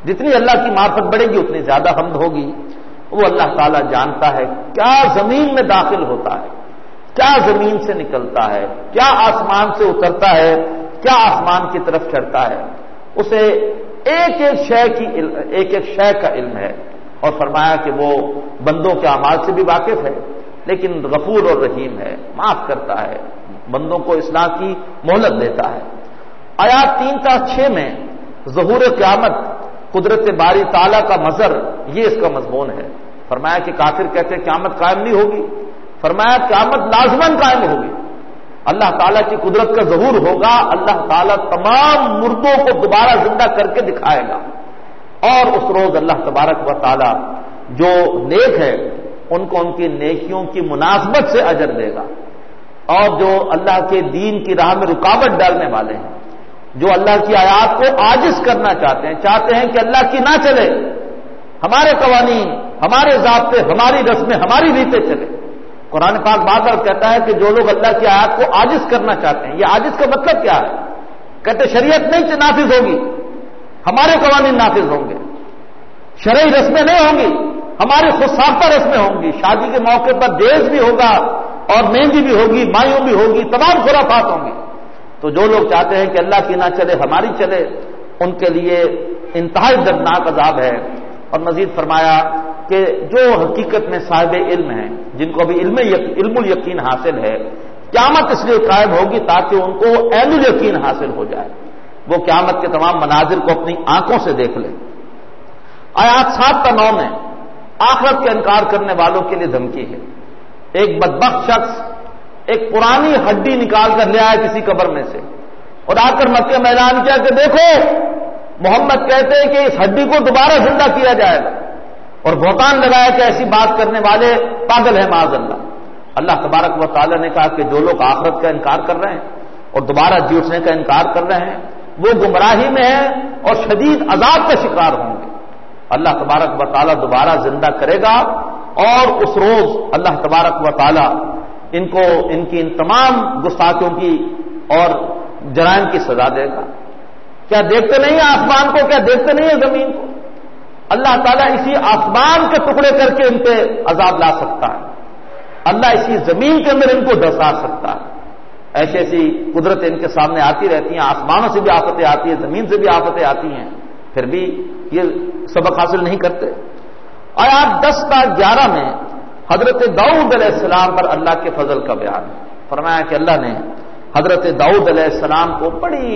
جتنی اللہ کی معرفت بڑھے گی اتنی زیادہ حمد ہوگی. وہ اللہ تعالیٰ جانتا ہے کیا زمین میں داخل ہوتا ہے، کیا زمین سے نکلتا ہے، کیا آسمان سے اترتا ہے، کیا آسمان کی طرف چڑھتا ہے. اسے ایک ایک شے کی ایک ایک شے کا علم ہے. اور فرمایا کہ وہ بندوں کے اعمال سے بھی واقف ہے، لیکن غفور اور رحیم ہے، معاف کرتا ہے، بندوں کو اصلاح کی مہلت دیتا ہے. آیات تین تا چھ میں ظہور قیامت، قدرت باری تعالیٰ کا مظہر، یہ اس کا مضمون ہے. فرمایا کہ کافر کہتے ہیں قیامت قائم نہیں ہوگی. فرمایا قیامت لازماً قائم ہوگی. اللہ تعالیٰ کی قدرت کا ظہور ہوگا. اللہ تعالیٰ تمام مردوں کو دوبارہ زندہ کر کے دکھائے گا، اور اس روز اللہ تبارک و تعالیٰ جو نیک ہے ان کو ان کی نیکیوں کی مناسبت سے اجر دے گا، اور جو اللہ کے دین کی راہ میں رکاوٹ ڈالنے والے ہیں، جو اللہ کی آیات کو عاجز کرنا چاہتے ہیں، چاہتے ہیں کہ اللہ کی نہ چلے، ہمارے قوانین، ہمارے ضابطے، ہماری رسمیں، ہماری ریتیں چلے. قرآن پاک بار بار کہتا ہے کہ جو لوگ اللہ کی آیات کو عاجز کرنا چاہتے ہیں، یہ عاجز کا مطلب کیا ہے؟ کہتے شریعت نہیں نافذ ہوگی، ہمارے قوانین نافذ ہوں گے، شرعی رسمیں نہیں ہوں گی، ہماری خود ساختہ رسمیں ہوں گی، شادی کے موقع پر جہیز بھی ہوگا اور مہندی بھی ہوگی، مایوں بھی ہوگی، تمام خرافات ہوں گی. تو جو لوگ چاہتے ہیں کہ اللہ کی نہ چلے ہماری چلے، ان کے لیے انتہائی دردناک عذاب ہے. اور مزید فرمایا کہ جو حقیقت میں صاحب علم ہیں، جن کو ابھی علم علم الیقین حاصل ہے، قیامت اس لیے قائم ہوگی تاکہ ان کو عین الیقین حاصل ہو جائے، وہ قیامت کے تمام مناظر کو اپنی آنکھوں سے دیکھ لیں. آیات سات تا نو میں آخرت کا انکار کرنے والوں کے لیے دھمکی ہے. ایک بدبخت شخص ایک پرانی ہڈی نکال کر لے آیا کسی قبر میں سے، اور آ کر مکے میں اعلان کیا کہ دیکھو محمد کہتے ہیں کہ اس ہڈی کو دوبارہ زندہ کیا جائے گا، اور بہتان لگایا کہ ایسی بات کرنے والے پاگل ہیں معاذ اللہ. اللہ تبارک و تعالی نے کہا کہ جو لوگ آخرت کا انکار کر رہے ہیں اور دوبارہ جی اٹھنے کا انکار کر رہے ہیں وہ گمراہی میں ہیں اور شدید عذاب کا شکار ہوں گے. اللہ تبارک و تعالی دوبارہ زندہ کرے گا، اور اس روز اللہ تبارک و تعالی ان کو ان کی ان تمام گستاخیوں کی اور جرائم کی سزا دے گا. کیا دیکھتے نہیں ہیں آسمان کو؟ کیا دیکھتے نہیں ہیں زمین کو؟ اللہ تعالیٰ اسی آسمان کے ٹکڑے کر کے ان پہ عذاب لا سکتا ہے. اللہ اسی زمین کے اندر ان کو ڈسا سکتا ہے. ایسی ایسی قدرتیں ان کے سامنے آتی رہتی ہیں. آسمانوں سے بھی آفتیں آتی ہیں، زمین سے بھی آفتیں آتی ہیں، پھر بھی یہ سبق حاصل نہیں کرتے. آیات دس تا گیارہ میں حضرت داؤد علیہ السلام پر اللہ کے فضل کا بیان ہے. فرمایا کہ اللہ نے حضرت داؤد علیہ السلام کو بڑی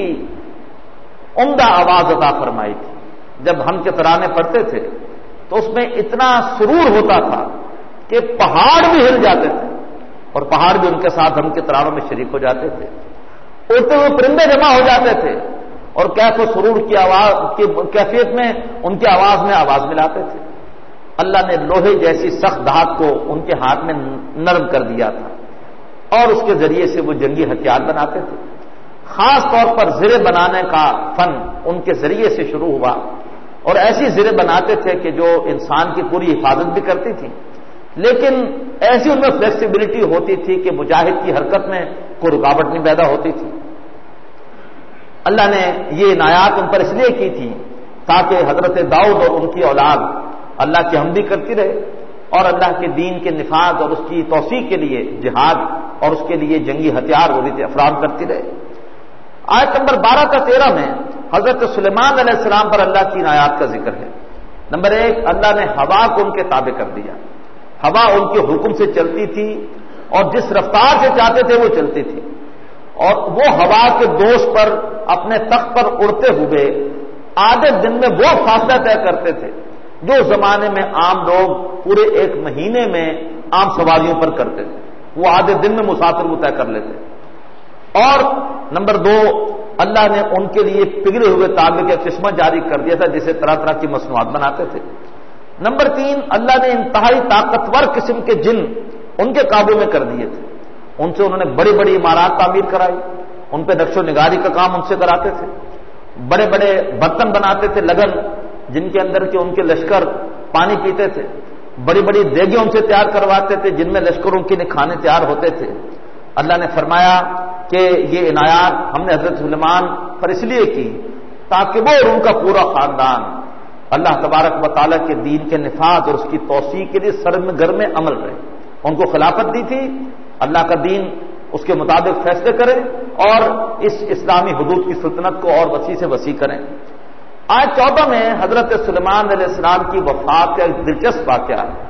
عمدہ آواز عطا فرمائی تھی. جب ہم کے ترانے پڑھتے تھے تو اس میں اتنا سرور ہوتا تھا کہ پہاڑ بھی ہل جاتے تھے، اور پہاڑ بھی ان کے ساتھ ہم کے ترانوں میں شریک ہو جاتے تھے. اڑتے ہوئے پرندے جمع ہو جاتے تھے اور کیف و سرور کی آواز کی کیفیت میں ان کی آواز میں آواز ملاتے تھے. اللہ نے لوہے جیسی سخت دھات کو ان کے ہاتھ میں نرم کر دیا تھا، اور اس کے ذریعے سے وہ جنگی ہتھیار بناتے تھے. خاص طور پر زرے بنانے کا فن ان کے ذریعے سے شروع ہوا، اور ایسی زرے بناتے تھے کہ جو انسان کی پوری حفاظت بھی کرتی تھی، لیکن ایسی ان میں فلیکسیبلٹی ہوتی تھی کہ مجاہد کی حرکت میں کوئی رکاوٹ نہیں پیدا ہوتی تھی. اللہ نے یہ عنایات ان پر اس لیے کی تھی تاکہ حضرت داؤد اور ان کی اولاد اللہ کی حمدی کرتی رہے، اور اللہ کے دین کے نفاذ اور اس کی توسیع کے لیے جہاد اور اس کے لیے جنگی ہتھیار وہ بھی افرام کرتی رہے. آیت نمبر بارہ تا تیرہ میں حضرت سلیمان علیہ السلام پر اللہ کی عنایات کا ذکر ہے. نمبر ایک، اللہ نے ہوا کو ان کے تابع کر دیا. ہوا ان کے حکم سے چلتی تھی اور جس رفتار سے چاہتے تھے وہ چلتی تھی، اور وہ ہوا کے دوش پر اپنے تخت پر اڑتے ہوئے آدھے دن میں وہ فاصلہ طے کرتے تھے جو زمانے میں عام لوگ پورے ایک مہینے میں عام سواریوں پر کرتے تھے. وہ آدھے دن میں مسافر وہ طے کر لیتے. اور نمبر دو، اللہ نے ان کے لیے پگھلے ہوئے تانبے کا چشمہ جاری کر دیا تھا جسے طرح طرح کی مصنوعات بناتے تھے. نمبر تین، اللہ نے انتہائی طاقتور قسم کے جن ان کے قابو میں کر دیے تھے. ان سے انہوں نے بڑی بڑی عمارات تعمیر کرائی، ان پہ نقش و نگاری کا کام ان سے کراتے تھے. بڑے بڑے برتن بناتے تھے لگن، جن کے اندر کے ان کے لشکر پانی پیتے تھے. بڑی بڑی دیگیں ان سے تیار کرواتے تھے جن میں لشکروں کے لیے کھانے تیار ہوتے تھے. اللہ نے فرمایا کہ یہ عنایات ہم نے حضرت سلیمان پر اس لیے کی تاکہ وہ اور ان کا پورا خاندان اللہ تبارک و تعالیٰ کے دین کے نفاذ اور اس کی توسیع کے لیے سرگرم عمل رہے. ان کو خلافت دی تھی اللہ کا دین اس کے مطابق فیصلے کریں اور اس اسلامی حدود کی سلطنت کو اور وسیع سے وسیع کریں. آج چودہ میں حضرت سلیمان علیہ السلام کی وفات کا ایک دلچسپ واقعہ ہے.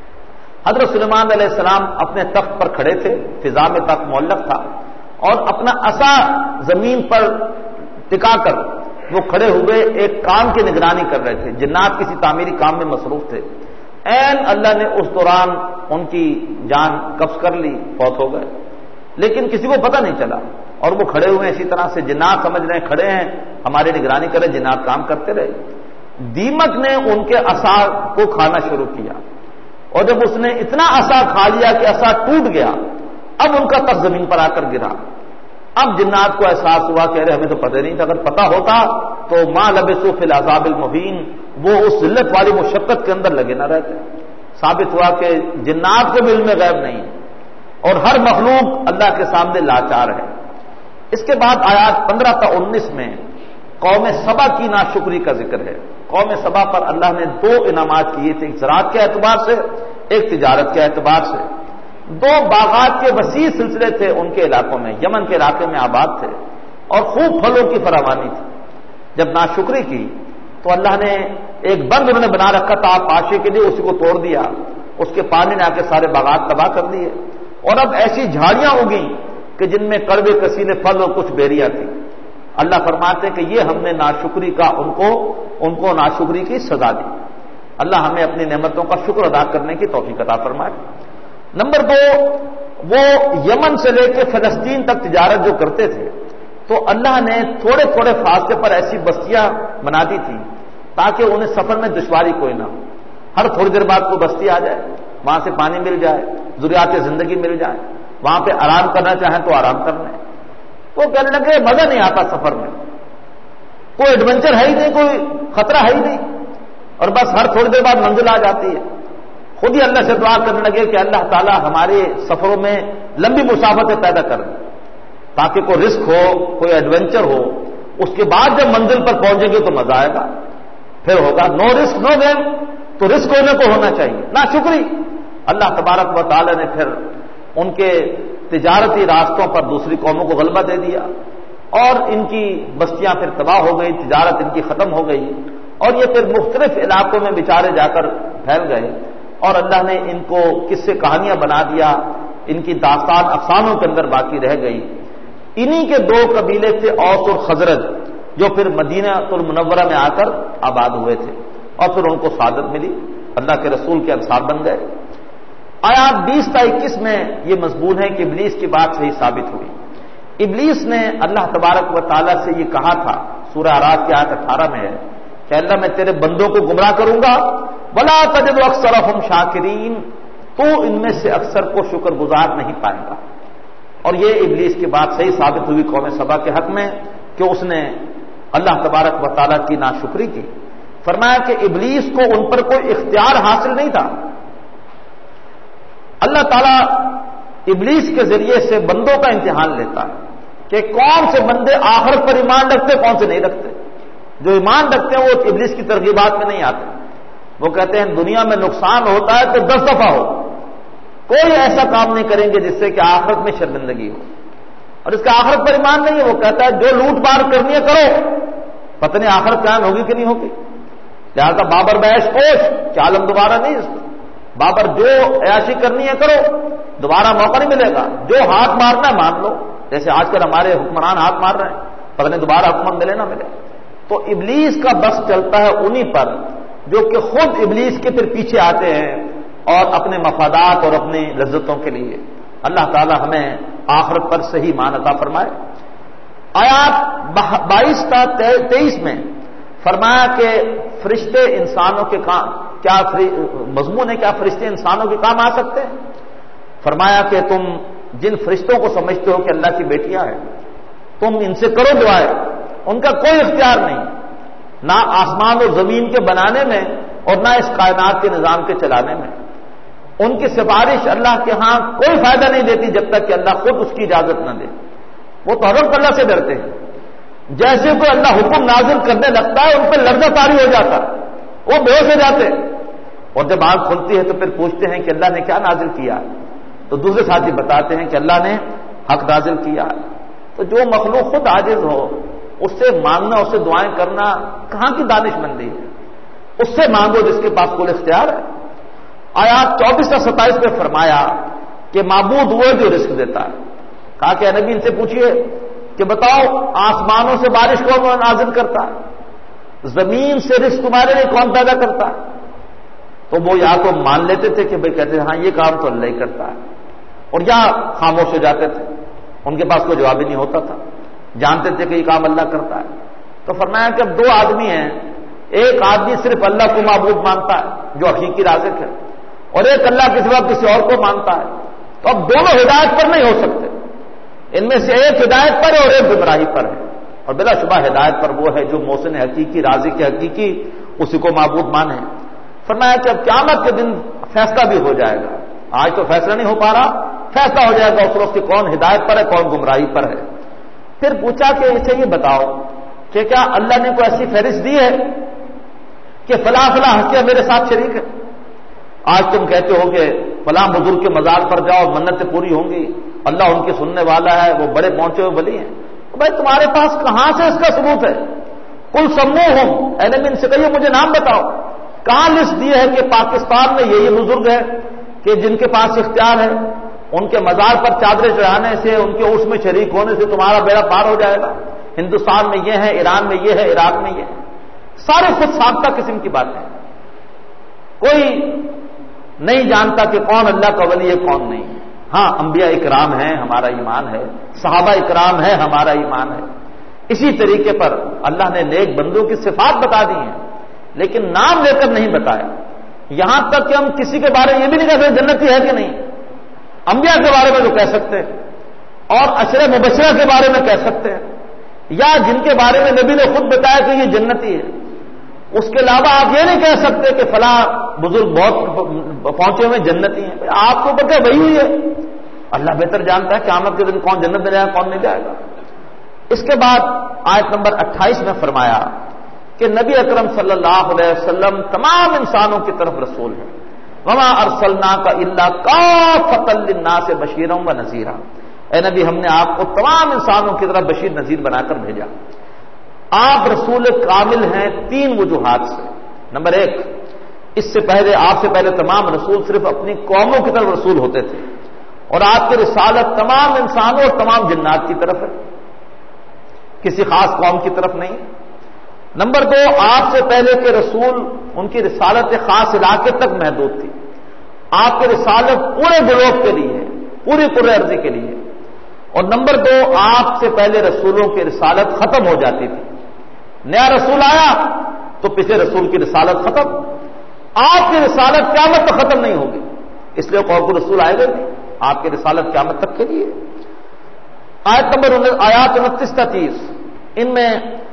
حضرت سلیمان علیہ السلام اپنے تخت پر کھڑے تھے، فضا میں تخت معلق تھا، اور اپنا عصا زمین پر ٹکا کر وہ کھڑے ہوئے ایک کام کی نگرانی کر رہے تھے. جنات کسی تعمیری کام میں مصروف تھے. عین اللہ نے اس دوران ان کی جان قبض کر لی، فوت ہو گئے، لیکن کسی کو پتہ نہیں چلا. اور وہ کھڑے ہوئے اسی طرح سے، جنات سمجھ رہے ہیں کھڑے ہیں ہماری نگرانی کرے، جنات کام کرتے رہے. دیمک نے ان کے عصا کو کھانا شروع کیا، اور جب اس نے اتنا عصا کھا لیا کہ عصا ٹوٹ گیا، اب ان کا تخت زمین پر آ کر گرا. اب جنات کو احساس ہوا کہ ارے ہمیں تو پتہ نہیں تھا، اگر پتہ ہوتا تو ما لبثوا فی العذاب المہین، وہ اس ذلت والی مشقت کے اندر لگے نہ رہتے. ثابت ہوا کہ جنات کو بھی علم غیب نہیں، اور ہر مخلوق اللہ کے سامنے لاچار ہے. اس کے بعد آیات پندرہ تا انیس میں قوم سبا کی ناشکری کا ذکر ہے. قوم سبا پر اللہ نے دو انعامات کیے تھے، ایک زراعت کے اعتبار سے، ایک تجارت کے اعتبار سے. دو باغات کے وسیع سلسلے تھے ان کے علاقوں میں، یمن کے علاقے میں آباد تھے، اور خوب پھلوں کی فراوانی تھی. جب ناشکری کی تو اللہ نے ایک بند انہوں نے بنا رکھا تھا پاشے کے لیے، اسی کو توڑ دیا، اس کے پانی نے آ کے سارے باغات تباہ کر دیے. اور اب ایسی جھاڑیاں اگیں کہ جن میں کڑوے کسیلے پھل اور کچھ بیریاں تھیں. اللہ فرماتے ہیں کہ یہ ہم نے ناشکری کا ان کو ان کو ناشکری کی سزا دی. اللہ ہمیں اپنی نعمتوں کا شکر ادا کرنے کی توفیق عطا فرمائے. نمبر دو، وہ یمن سے لے کے فلسطین تک تجارت جو کرتے تھے تو اللہ نے تھوڑے تھوڑے فاصلے پر ایسی بستیاں بنا دی تھی تاکہ انہیں سفر میں دشواری کوئی نہ ہو. ہر تھوڑی دیر بعد کوئی بستی آ جائے، وہاں سے پانی مل جائے، ضروریات زندگی مل جائے، وہاں پہ آرام کرنا چاہیں تو آرام کر لیں. وہ کہنے لگے مزہ نہیں آتا سفر میں، کوئی ایڈونچر ہے ہی نہیں، کوئی خطرہ ہے ہی نہیں، اور بس ہر تھوڑی دیر بعد منزل آ جاتی ہے. خود ہی اللہ سے دعا کرنے لگے کہ اللہ تعالیٰ ہمارے سفروں میں لمبی مسافتیں پیدا کر دیں تاکہ کوئی رسک ہو، کوئی ایڈونچر ہو. اس کے بعد جب منزل پر پہنچیں گے تو مزہ آئے گا، پھر ہوگا نو رسک نو گیم. تو رسک ہونے کو ہونا چاہیے، نہ شکری. اللہ تبارک و تعالیٰ نے پھر ان کے تجارتی راستوں پر دوسری قوموں کو غلبہ دے دیا، اور ان کی بستیاں پھر تباہ ہو گئی، تجارت ان کی ختم ہو گئی، اور یہ پھر مختلف علاقوں میں بیچارے جا کر پھیل گئے. اور اللہ نے ان کو قصے کہانیاں بنا دیا، ان کی داستان افسانوں کے اندر باقی رہ گئی. انہی کے دو قبیلے تھے اوس اور خزرج، جو پھر مدینہ المنورہ میں آ کر آباد ہوئے تھے، اور پھر ان کو سعادت ملی، اللہ کے رسول کے انصار بن گئے. آیات بیس تا اکیس میں یہ مضمون ہے کہ ابلیس کی بات صحیح ثابت ہوئی. ابلیس نے اللہ تبارک و تعالیٰ سے یہ کہا تھا، سورہ اعراف کی آیت اٹھارہ میں ہے کہ اللہ میں تیرے بندوں کو گمراہ کروں گا، وَلَا تَجِدُ أَكْثَرَهُمْ شَاكِرِينَ، تو ان میں سے اکثر کو شکر گزار نہیں پائے گا. اور یہ ابلیس کی بات صحیح ثابت ہوئی قوم سبا کے حق میں کہ اس نے اللہ تبارک و تعالیٰ کی ناشکری کی. فرمایا کہ ابلیس کو ان پر کوئی اختیار حاصل نہیں تھا. اللہ تعالیٰ ابلیس کے ذریعے سے بندوں کا امتحان لیتا ہے کہ کون سے بندے آخرت پر ایمان رکھتے، کون سے نہیں رکھتے. جو ایمان رکھتے ہیں وہ ابلیس کی ترغیبات میں نہیں آتے. وہ کہتے ہیں دنیا میں نقصان ہوتا ہے تو دس دفعہ ہو، کوئی ایسا کام نہیں کریں گے جس سے کہ آخرت میں شرمندگی ہو. اور اس کا آخرت پر ایمان نہیں ہے. وہ کہتا ہے جو لوٹ مار کرنی ہے کرو، پتہ نہیں آخرت قائم ہوگی کہ نہیں ہوگی. لہٰذا بابر بیش کوش کہ عالم دوبارہ نہیں، بابر جو عیاشی کرنی ہے کرو، دوبارہ موقع نہیں ملے گا. جو ہاتھ مارنا مان لو، جیسے آج کل ہمارے حکمران ہاتھ مار رہے ہیں، پتہ نہیں دوبارہ حکومت ملے نہ ملے. تو ابلیس کا بس چلتا ہے انہی پر جو کہ خود ابلیس کے پھر پیچھے آتے ہیں اور اپنے مفادات اور اپنی لذتوں کے لیے. اللہ تعالی ہمیں آخرت پر صحیح مان عطا فرمائے. آیات بائیس تا تیئیس میں فرمایا کہ فرشتے انسانوں کے کام کیا مضمون ہے، کیا فرشتے انسانوں کے کام آ سکتے ہیں؟ فرمایا کہ تم جن فرشتوں کو سمجھتے ہو کہ اللہ کی بیٹیاں ہیں، تم ان سے کرو دعائیں، ان کا کوئی اختیار نہیں، نہ آسمان اور زمین کے بنانے میں اور نہ اس کائنات کے نظام کے چلانے میں. ان کی سفارش اللہ کے ہاں کوئی فائدہ نہیں دیتی جب تک کہ اللہ خود اس کی اجازت نہ دے. وہ تو حضرت اللہ سے ڈرتے ہیں. جیسے کوئی اللہ حکم نازل کرنے لگتا ہے ان پہ لرزہ طاری ہو جاتا ہے. وہ بے ہوش ہو جاتے، اور جب آنکھ کھلتی ہے تو پھر پوچھتے ہیں کہ اللہ نے کیا نازل کیا، تو دوسرے ساتھی بتاتے ہیں کہ اللہ نے حق نازل کیا۔ تو جو مخلوق خود عاجز ہو اس سے مانگنا، اس سے دعائیں کرنا کہاں کی دانش مندی ہے؟ اس سے مانگو جس کے پاس کل اختیار ہے۔ آیات چوبیس سے ستائیس میں فرمایا کہ معبود وہ جو رزق دیتا ہے۔ کہا کہ نبی ان سے پوچھئے کہ بتاؤ آسمانوں سے بارش کون نازل کرتا ہے، زمین سے رزق تمہارے لیے کون پیدا کرتا ہے؟ تو وہ یا تو مان لیتے تھے کہ بھئی کہتے ہیں ہاں یہ کام تو اللہ ہی کرتا ہے، اور یا خاموش ہو جاتے تھے، ان کے پاس کوئی جواب ہی نہیں ہوتا تھا، جانتے تھے کہ یہ کام اللہ کرتا ہے۔ تو فرمایا کہ اب دو آدمی ہیں، ایک آدمی صرف اللہ کو معبود مانتا ہے جو حقیقی رازق ہے، اور ایک اللہ کے سوا کسی اور کو مانتا ہے، تو اب دونوں ہدایت پر نہیں ہو سکتے، ان میں سے ایک ہدایت پر ہے اور ایک گمراہی پر ہے، اور بلا شبہ ہدایت پر وہ ہے جو محسن حقیقی رازق حقیقی اسی کو معبود مانے۔ فرمایا کہ اب قیامت کے دن فیصلہ بھی ہو جائے گا، آج تو فیصلہ نہیں ہو پا رہا، فیصلہ ہو جائے گا اس وقت کہ کون ہدایت پر ہے کون گمراہی پر ہے۔ پھر پوچھا کہ اسے یہ بتاؤ کہ کیا اللہ نے کوئی ایسی فہرست دی ہے کہ فلاں فلاں ہستیاں میرے ساتھ شریک ہے؟ آج تم کہتے ہو کہ فلاں بزرگ کے مزار پر جاؤ منتیں پوری ہوں گی، اللہ ان کی سننے والا ہے، وہ بڑے پہنچے ہوئے ولی ہیں، تو بھائی تمہارے پاس کہاں سے اس کا ثبوت ہے؟ کل سموہم، اے نبی ان سے کہیے مجھے نام بتاؤ، کہاں لسٹ دی ہے کہ پاکستان میں یہ یہ بزرگ ہے کہ جن کے پاس اختیار ہے، ان کے مزار پر چادریں چڑھانے سے، ان کے عرس میں شریک ہونے سے تمہارا بیڑا پار ہو جائے گا؟ ہندوستان میں یہ ہے، ایران میں یہ ہے، عراق میں یہ ہے، سارے خود ساختہ قسم کی باتیں، کوئی نہیں جانتا کہ کون اللہ کا ولی ہے کون نہیں ہے۔ ہاں انبیاء اکرام ہیں، ہمارا ایمان ہے، صحابہ اکرام ہے، ہمارا ایمان ہے، اسی طریقے پر اللہ نے نیک بندوں کی صفات بتا دی ہیں لیکن نام لے کر نہیں بتایا، یہاں تک کہ ہم کسی کے بارے میں یہ بھی نہیں کہہ سکتے جنتی ہے کہ نہیں، انبیاء کے بارے میں تو کہہ سکتے ہیں اور عشرہ مبشرہ کے بارے میں کہہ سکتے ہیں، یا جن کے بارے میں نبی نے خود بتایا کہ یہ جنتی ہے، اس کے علاوہ آپ یہ نہیں کہہ سکتے کہ فلاں بزرگ بہت پہنچے ہوئے جنتی ہیں، آپ کو پتہ وہی ہوئی ہے، اللہ بہتر جانتا ہے قیامت کے دن کون جنت میں جائے گا کون نہیں جائے گا۔ اس کے بعد آیت نمبر اٹھائیس میں فرمایا کہ نبی اکرم صلی اللہ علیہ وسلم تمام انسانوں کی طرف رسول ہیں، وما ارسلناک الا کافۃ للناس بشیرا ونذیرا، اے نبی ہم نے آپ کو تمام انسانوں کی طرف بشیر نذیر بنا کر بھیجا۔ آپ رسول کامل ہیں تین وجوہات سے۔ نمبر ایک، اس سے پہلے آپ سے پہلے تمام رسول صرف اپنی قوموں کی طرف رسول ہوتے تھے، اور آپ کی رسالت تمام انسانوں اور تمام جنات کی طرف ہے، کسی خاص قوم کی طرف نہیں۔ نمبر دو، آپ سے پہلے کے رسول ان کی رسالت خاص علاقے تک محدود تھی، آپ کی رسالت پورے گروہ کے لیے، پوری قرہ ارضی کے لیے۔ اور نمبر دو، آپ سے پہلے رسولوں کی رسالت ختم ہو جاتی تھی، نیا رسول آیا تو پچھلے رسول کی رسالت ختم، آپ کی رسالت قیامت تک ختم نہیں ہوگی، اس لیے قوم کو رسول آئے گا نہیں، آپ کی رسالت قیامت تک کے لیے۔ آیت نمبر آیات انتیس تا تیس، ان میں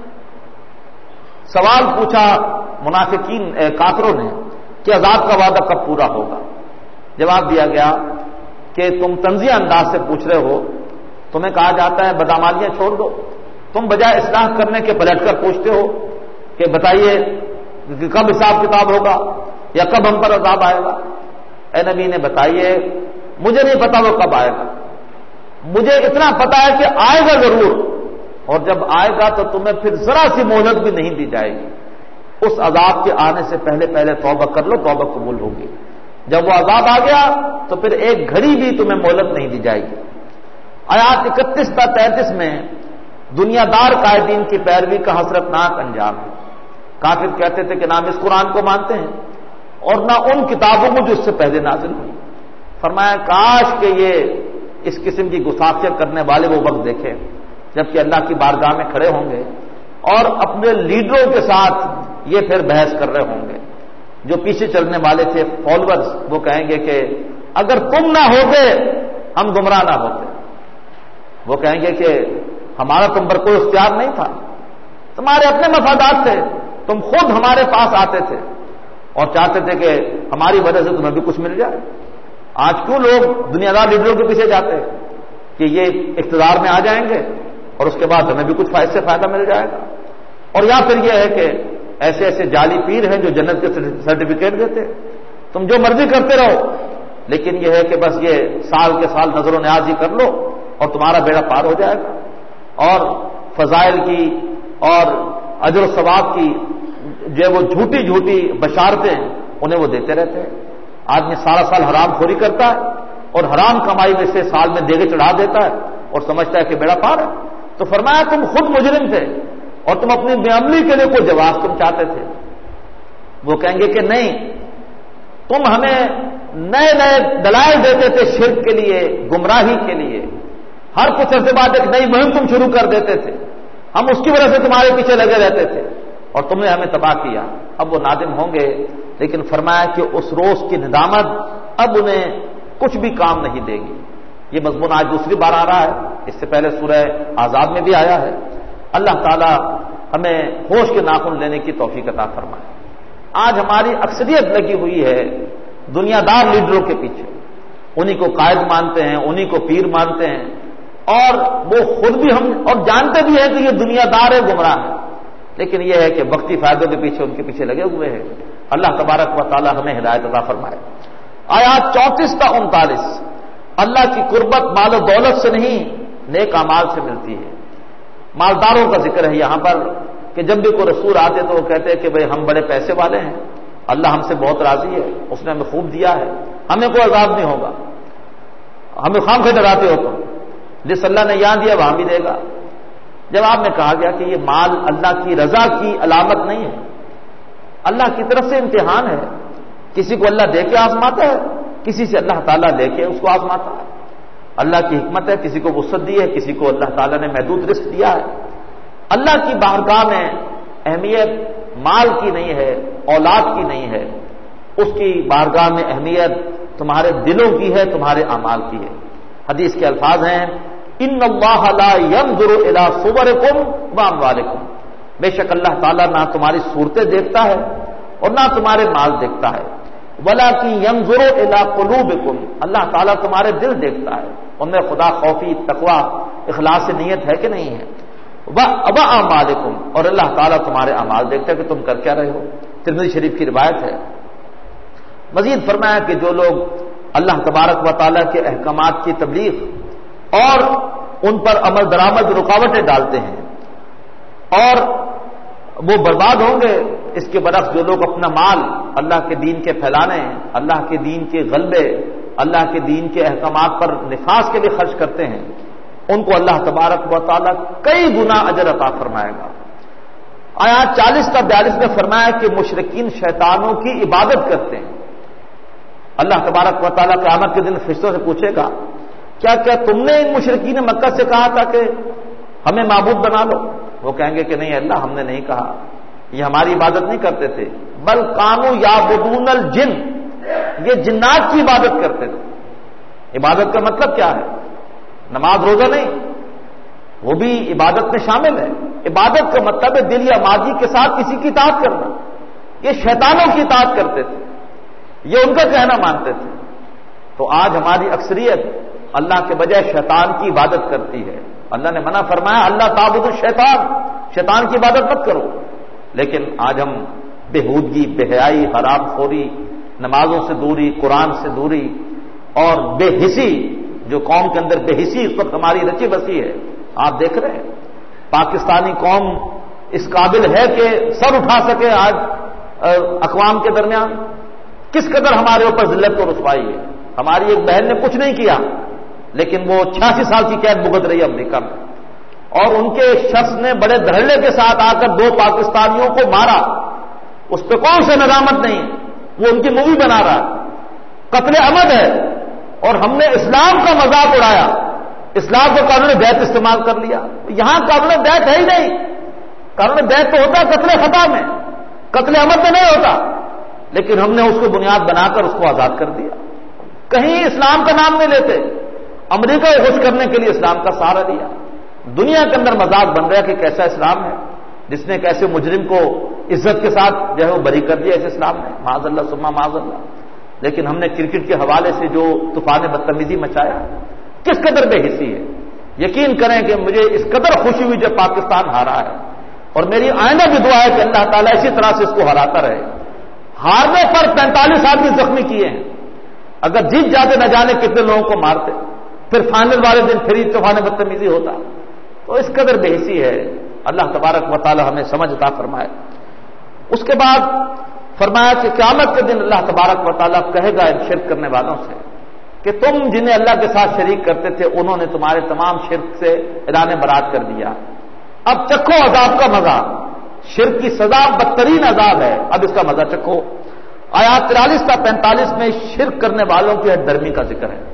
سوال پوچھا منافقین کافروں نے کہ عذاب کا وعدہ کب پورا ہوگا؟ جواب دیا گیا کہ تم طنزیہ انداز سے پوچھ رہے ہو، تمہیں کہا جاتا ہے بدعمالیاں چھوڑ دو، تم بجائے اصلاح کرنے کے پلٹ کر پوچھتے ہو کہ بتائیے کہ کب حساب کتاب ہوگا یا کب ہم پر عذاب آئے گا؟ اے نبی نے بتائیے مجھے نہیں پتا وہ کب آئے گا، مجھے اتنا پتا ہے کہ آئے گا ضرور، اور جب آئے گا تو تمہیں پھر ذرا سی مہلت بھی نہیں دی جائے گی، اس عذاب کے آنے سے پہلے پہلے توبہ کر لو، توبہ قبول ہوگی، جب وہ عذاب آ گیا تو پھر ایک گھڑی بھی تمہیں مہلت نہیں دی جائے گی۔ آیات اکتیس تا تینتیس میں دنیا دار قائدین کی پیروی کا حسرتناک انجام ہے۔ کافر کہتے تھے کہ نہ ہم اس قرآن کو مانتے ہیں اور نہ ان کتابوں کو جو اس سے پہلے نازل ہوئی۔ فرمایا کاش کہ یہ اس قسم کی گستاخیاں کرنے والے وہ وقت دیکھیں جبکہ اللہ کی بارگاہ میں کھڑے ہوں گے اور اپنے لیڈروں کے ساتھ یہ پھر بحث کر رہے ہوں گے۔ جو پیچھے چلنے والے تھے فالوورز، وہ کہیں گے کہ اگر تم نہ ہوتے ہم گمراہ نہ ہوتے، وہ کہیں گے کہ ہمارا تم پر کوئی اختیار نہیں تھا، تمہارے اپنے مفادات تھے، تم خود ہمارے پاس آتے تھے اور چاہتے تھے کہ ہماری وجہ سے تمہیں بھی کچھ مل جائے۔ آج کیوں لوگ دنیا دار لیڈروں کے پیچھے جاتے ہیں کہ یہ اقتدار میں آ جائیں گے اور اس کے بعد ہمیں بھی کچھ فائدے سے فائدہ مل جائے گا، اور یا پھر یہ ہے کہ ایسے ایسے جعلی پیر ہیں جو جنت کے سرٹیفکیٹ دیتے ہیں، تم جو مرضی کرتے رہو، لیکن یہ ہے کہ بس یہ سال کے سال نظر و نیاز ہی کر لو اور تمہارا بیڑا پار ہو جائے گا، اور فضائل کی اور اجر و ثواب کی جو وہ جھوٹی جھوٹی بشارتیں انہیں وہ دیتے رہتے ہیں۔ آدمی سارا سال حرام خوری کرتا ہے اور حرام کمائی میں سے سال میں دیگے چڑھا دیتا ہے اور سمجھتا ہے کہ بیڑا پار ہے۔ تو فرمایا تم خود مجرم تھے اور تم اپنی بے عملی کے لیے کوئی جواز تم چاہتے تھے۔ وہ کہیں گے کہ نہیں، تم ہمیں نئے نئے دلائل دیتے تھے شرک کے لیے، گمراہی کے لیے، ہر کچھ عرصے بعد ایک نئی مہم تم شروع کر دیتے تھے، ہم اس کی وجہ سے تمہارے پیچھے لگے رہتے تھے اور تم نے ہمیں تباہ کیا۔ اب وہ نادم ہوں گے، لیکن فرمایا کہ اس روز کی ندامت اب انہیں کچھ بھی کام نہیں دے گی۔ یہ مضمون آج دوسری بار آ رہا ہے، اس سے پہلے سورہ احزاب میں بھی آیا ہے۔ اللہ تعالی ہمیں ہوش کے ناخن لینے کی توفیق عطا فرمائے۔ آج ہماری اکثریت لگی ہوئی ہے دنیا دار لیڈروں کے پیچھے، انہی کو قائد مانتے ہیں، انہی کو پیر مانتے ہیں، اور وہ خود بھی ہم اور جانتے بھی ہیں کہ یہ دنیا دار ہے، گمراہ ہے، لیکن یہ ہے کہ وقتی فائدوں کے پیچھے ان کے پیچھے لگے ہوئے ہیں۔ اللہ تبارک و تعالی ہمیں ہدایت عطا فرمائے۔ آیات چونتیس تا انتالیس، اللہ کی قربت مال و دولت سے نہیں نیک اعمال سے ملتی ہے۔ مالداروں کا ذکر ہے یہاں پر کہ جب بھی کوئی رسول آتے تو وہ کہتے ہیں کہ بھئی ہم بڑے پیسے والے ہیں، اللہ ہم سے بہت راضی ہے، اس نے ہمیں خوب دیا ہے، ہمیں کوئی عذاب نہیں ہوگا، ہمیں خام خواہ ڈراتے ہو تم، جس اللہ نے یہاں دیا وہاں بھی دے گا۔ جواب میں کہا گیا کہ یہ مال اللہ کی رضا کی علامت نہیں ہے، اللہ کی طرف سے امتحان ہے، کسی کو اللہ دے کے آزماتا ہے، کسی سے اللہ تعالیٰ لے کے اس کو آزماتا ہے۔ اللہ کی حکمت ہے، کسی کو وسعت دی ہے، کسی کو اللہ تعالیٰ نے محدود رزق دیا ہے۔ اللہ کی بارگاہ میں اہمیت مال کی نہیں ہے، اولاد کی نہیں ہے، اس کی بارگاہ میں اہمیت تمہارے دلوں کی ہے، تمہارے اعمال کی ہے۔ حدیث کے الفاظ ہیں ان اللہ لا ينظر الى صورکم واموالکم، بے شک اللہ تعالیٰ نہ تمہاری صورتیں دیکھتا ہے اور نہ تمہارے مال دیکھتا ہے، ولکن ينظر الى قلوبکم، اللہ تعالیٰ تمہارے دل دیکھتا ہے، ان میں خدا خوفی، تقوی، اخلاص نیت ہے کہ نہیں ہے، واعمالکم، اور اللہ تعالیٰ تمہارے اعمال دیکھتا ہے کہ تم کر کیا رہے ہو۔ ترمذی شریف کی روایت ہے۔ مزید فرمایا کہ جو لوگ اللہ تبارک و تعالیٰ کے احکامات کی تبلیغ اور ان پر عمل درآمد رکاوٹیں ڈالتے ہیں اور وہ برباد ہوں گے، اس کے برعکس جو لوگ اپنا مال اللہ کے دین کے پھیلانے، اللہ کے دین کے غلبے، اللہ کے دین کے احکامات پر نفاذ کے لیے خرچ کرتے ہیں، ان کو اللہ تبارک و تعالیٰ کئی گنا اجر عطا فرمائے گا۔ آیات چالیس تا بیالیس میں فرمایا کہ مشرکین شیطانوں کی عبادت کرتے ہیں۔ اللہ تبارک و تعالیٰ قیامت کے دن فرشتوں سے پوچھے گا کیا کیا تم نے ان مشرکین مکہ سے کہا تھا کہ ہمیں معبود بنا لو؟ وہ کہیں گے کہ نہیں اللہ، ہم نے نہیں کہا، یہ ہماری عبادت نہیں کرتے تھے، بل کانوا یعبدون الجن، یہ جنات کی عبادت کرتے تھے۔ عبادت کا مطلب کیا ہے؟ نماز روزہ نہیں، وہ بھی عبادت میں شامل ہے۔ عبادت کا مطلب ہے دل یا ماضی کے ساتھ کسی کی اطاعت کرنا۔ یہ شیطانوں کی اطاعت کرتے تھے، یہ ان کا کہنا مانتے تھے۔ تو آج ہماری اکثریت اللہ کے بجائے شیطان کی عبادت کرتی ہے۔ اللہ نے منع فرمایا اللہ تعبدوا الشیطان، شیطان کی عبادت مت کرو، لیکن آج ہم بےہودگی، بے حیائی، حرام خوری، نمازوں سے دوری، قرآن سے دوری اور بے حسی، جو قوم کے اندر بے حسی اس وقت ہماری رچی بسی ہے، آپ دیکھ رہے ہیں پاکستانی قوم اس قابل ہے کہ سر اٹھا سکے آج اقوام کے درمیان؟ کس قدر ہمارے اوپر ذلت و رسوائی ہے۔ ہماری ایک بہن نے کچھ نہیں کیا لیکن وہ چھیاسی سال کی قید بھگت رہی ہے امریکہ میں، اور ان کے شخص نے بڑے دھڑلے کے ساتھ آ کر دو پاکستانیوں کو مارا، اس پہ کون سے ندامت نہیں، وہ ان کی مووی بنا رہا ہے، قتل عمد ہے، اور ہم نے اسلام کا مذاق اڑایا، اسلام کو قانون بیعت استعمال کر لیا۔ یہاں قانون بیعت ہے ہی نہیں، قانون بیعت تو ہوتا ہے قتل خطا میں، قتل عمد میں نہیں ہوتا، لیکن ہم نے اس کو بنیاد بنا کر اس کو آزاد کر دیا۔ کہیں اسلام کا نام نہیں لیتے، امریکہ کو خوش کرنے کے لیے اسلام کا سہارا دیا۔ دنیا کے اندر مذاق بن رہا ہے کہ کیسا اسلام ہے جس نے کیسے مجرم کو عزت کے ساتھ جو ہے وہ بری کر دیا، ایسے اسلام نے، معاذ اللہ ثم معاذ اللہ۔ لیکن ہم نے کرکٹ کے حوالے سے جو طوفان بدتمیزی مچایا، کس قدر بے حسی ہے۔ یقین کریں کہ مجھے اس قدر خوشی ہوئی جب پاکستان ہارا ہے، اور میری آئندہ بھی دعا ہے کہ اللہ تعالیٰ اسی طرح سے اس کو ہراتا رہے. ہارنے پر پینتالیس آدمی زخمی کیے ہیں، اگر جیت جاتے نہ جانے کتنے لوگوں کو مارتے، پھر فائنل والے دن پھر طوفان بدتمیزی ہوتا. تو اس قدر بے حسی ہے. اللہ تبارک و تعالی ہمیں سمجھ عطا فرمائے. اس کے بعد فرمایا کہ قیامت کے دن اللہ تبارک و تعالی کہے گا ان شرک کرنے والوں سے کہ تم جنہیں اللہ کے ساتھ شریک کرتے تھے انہوں نے تمہارے تمام شرک سے اعلان برات کر دیا، اب چکھو عذاب کا مزہ. شرک کی سزا بدترین عذاب ہے، اب اس کا مزہ چکھو. آیات ترالیس تا پینتالیس میں شرک کرنے والوں کی ہٹ درمی کا ذکر ہے.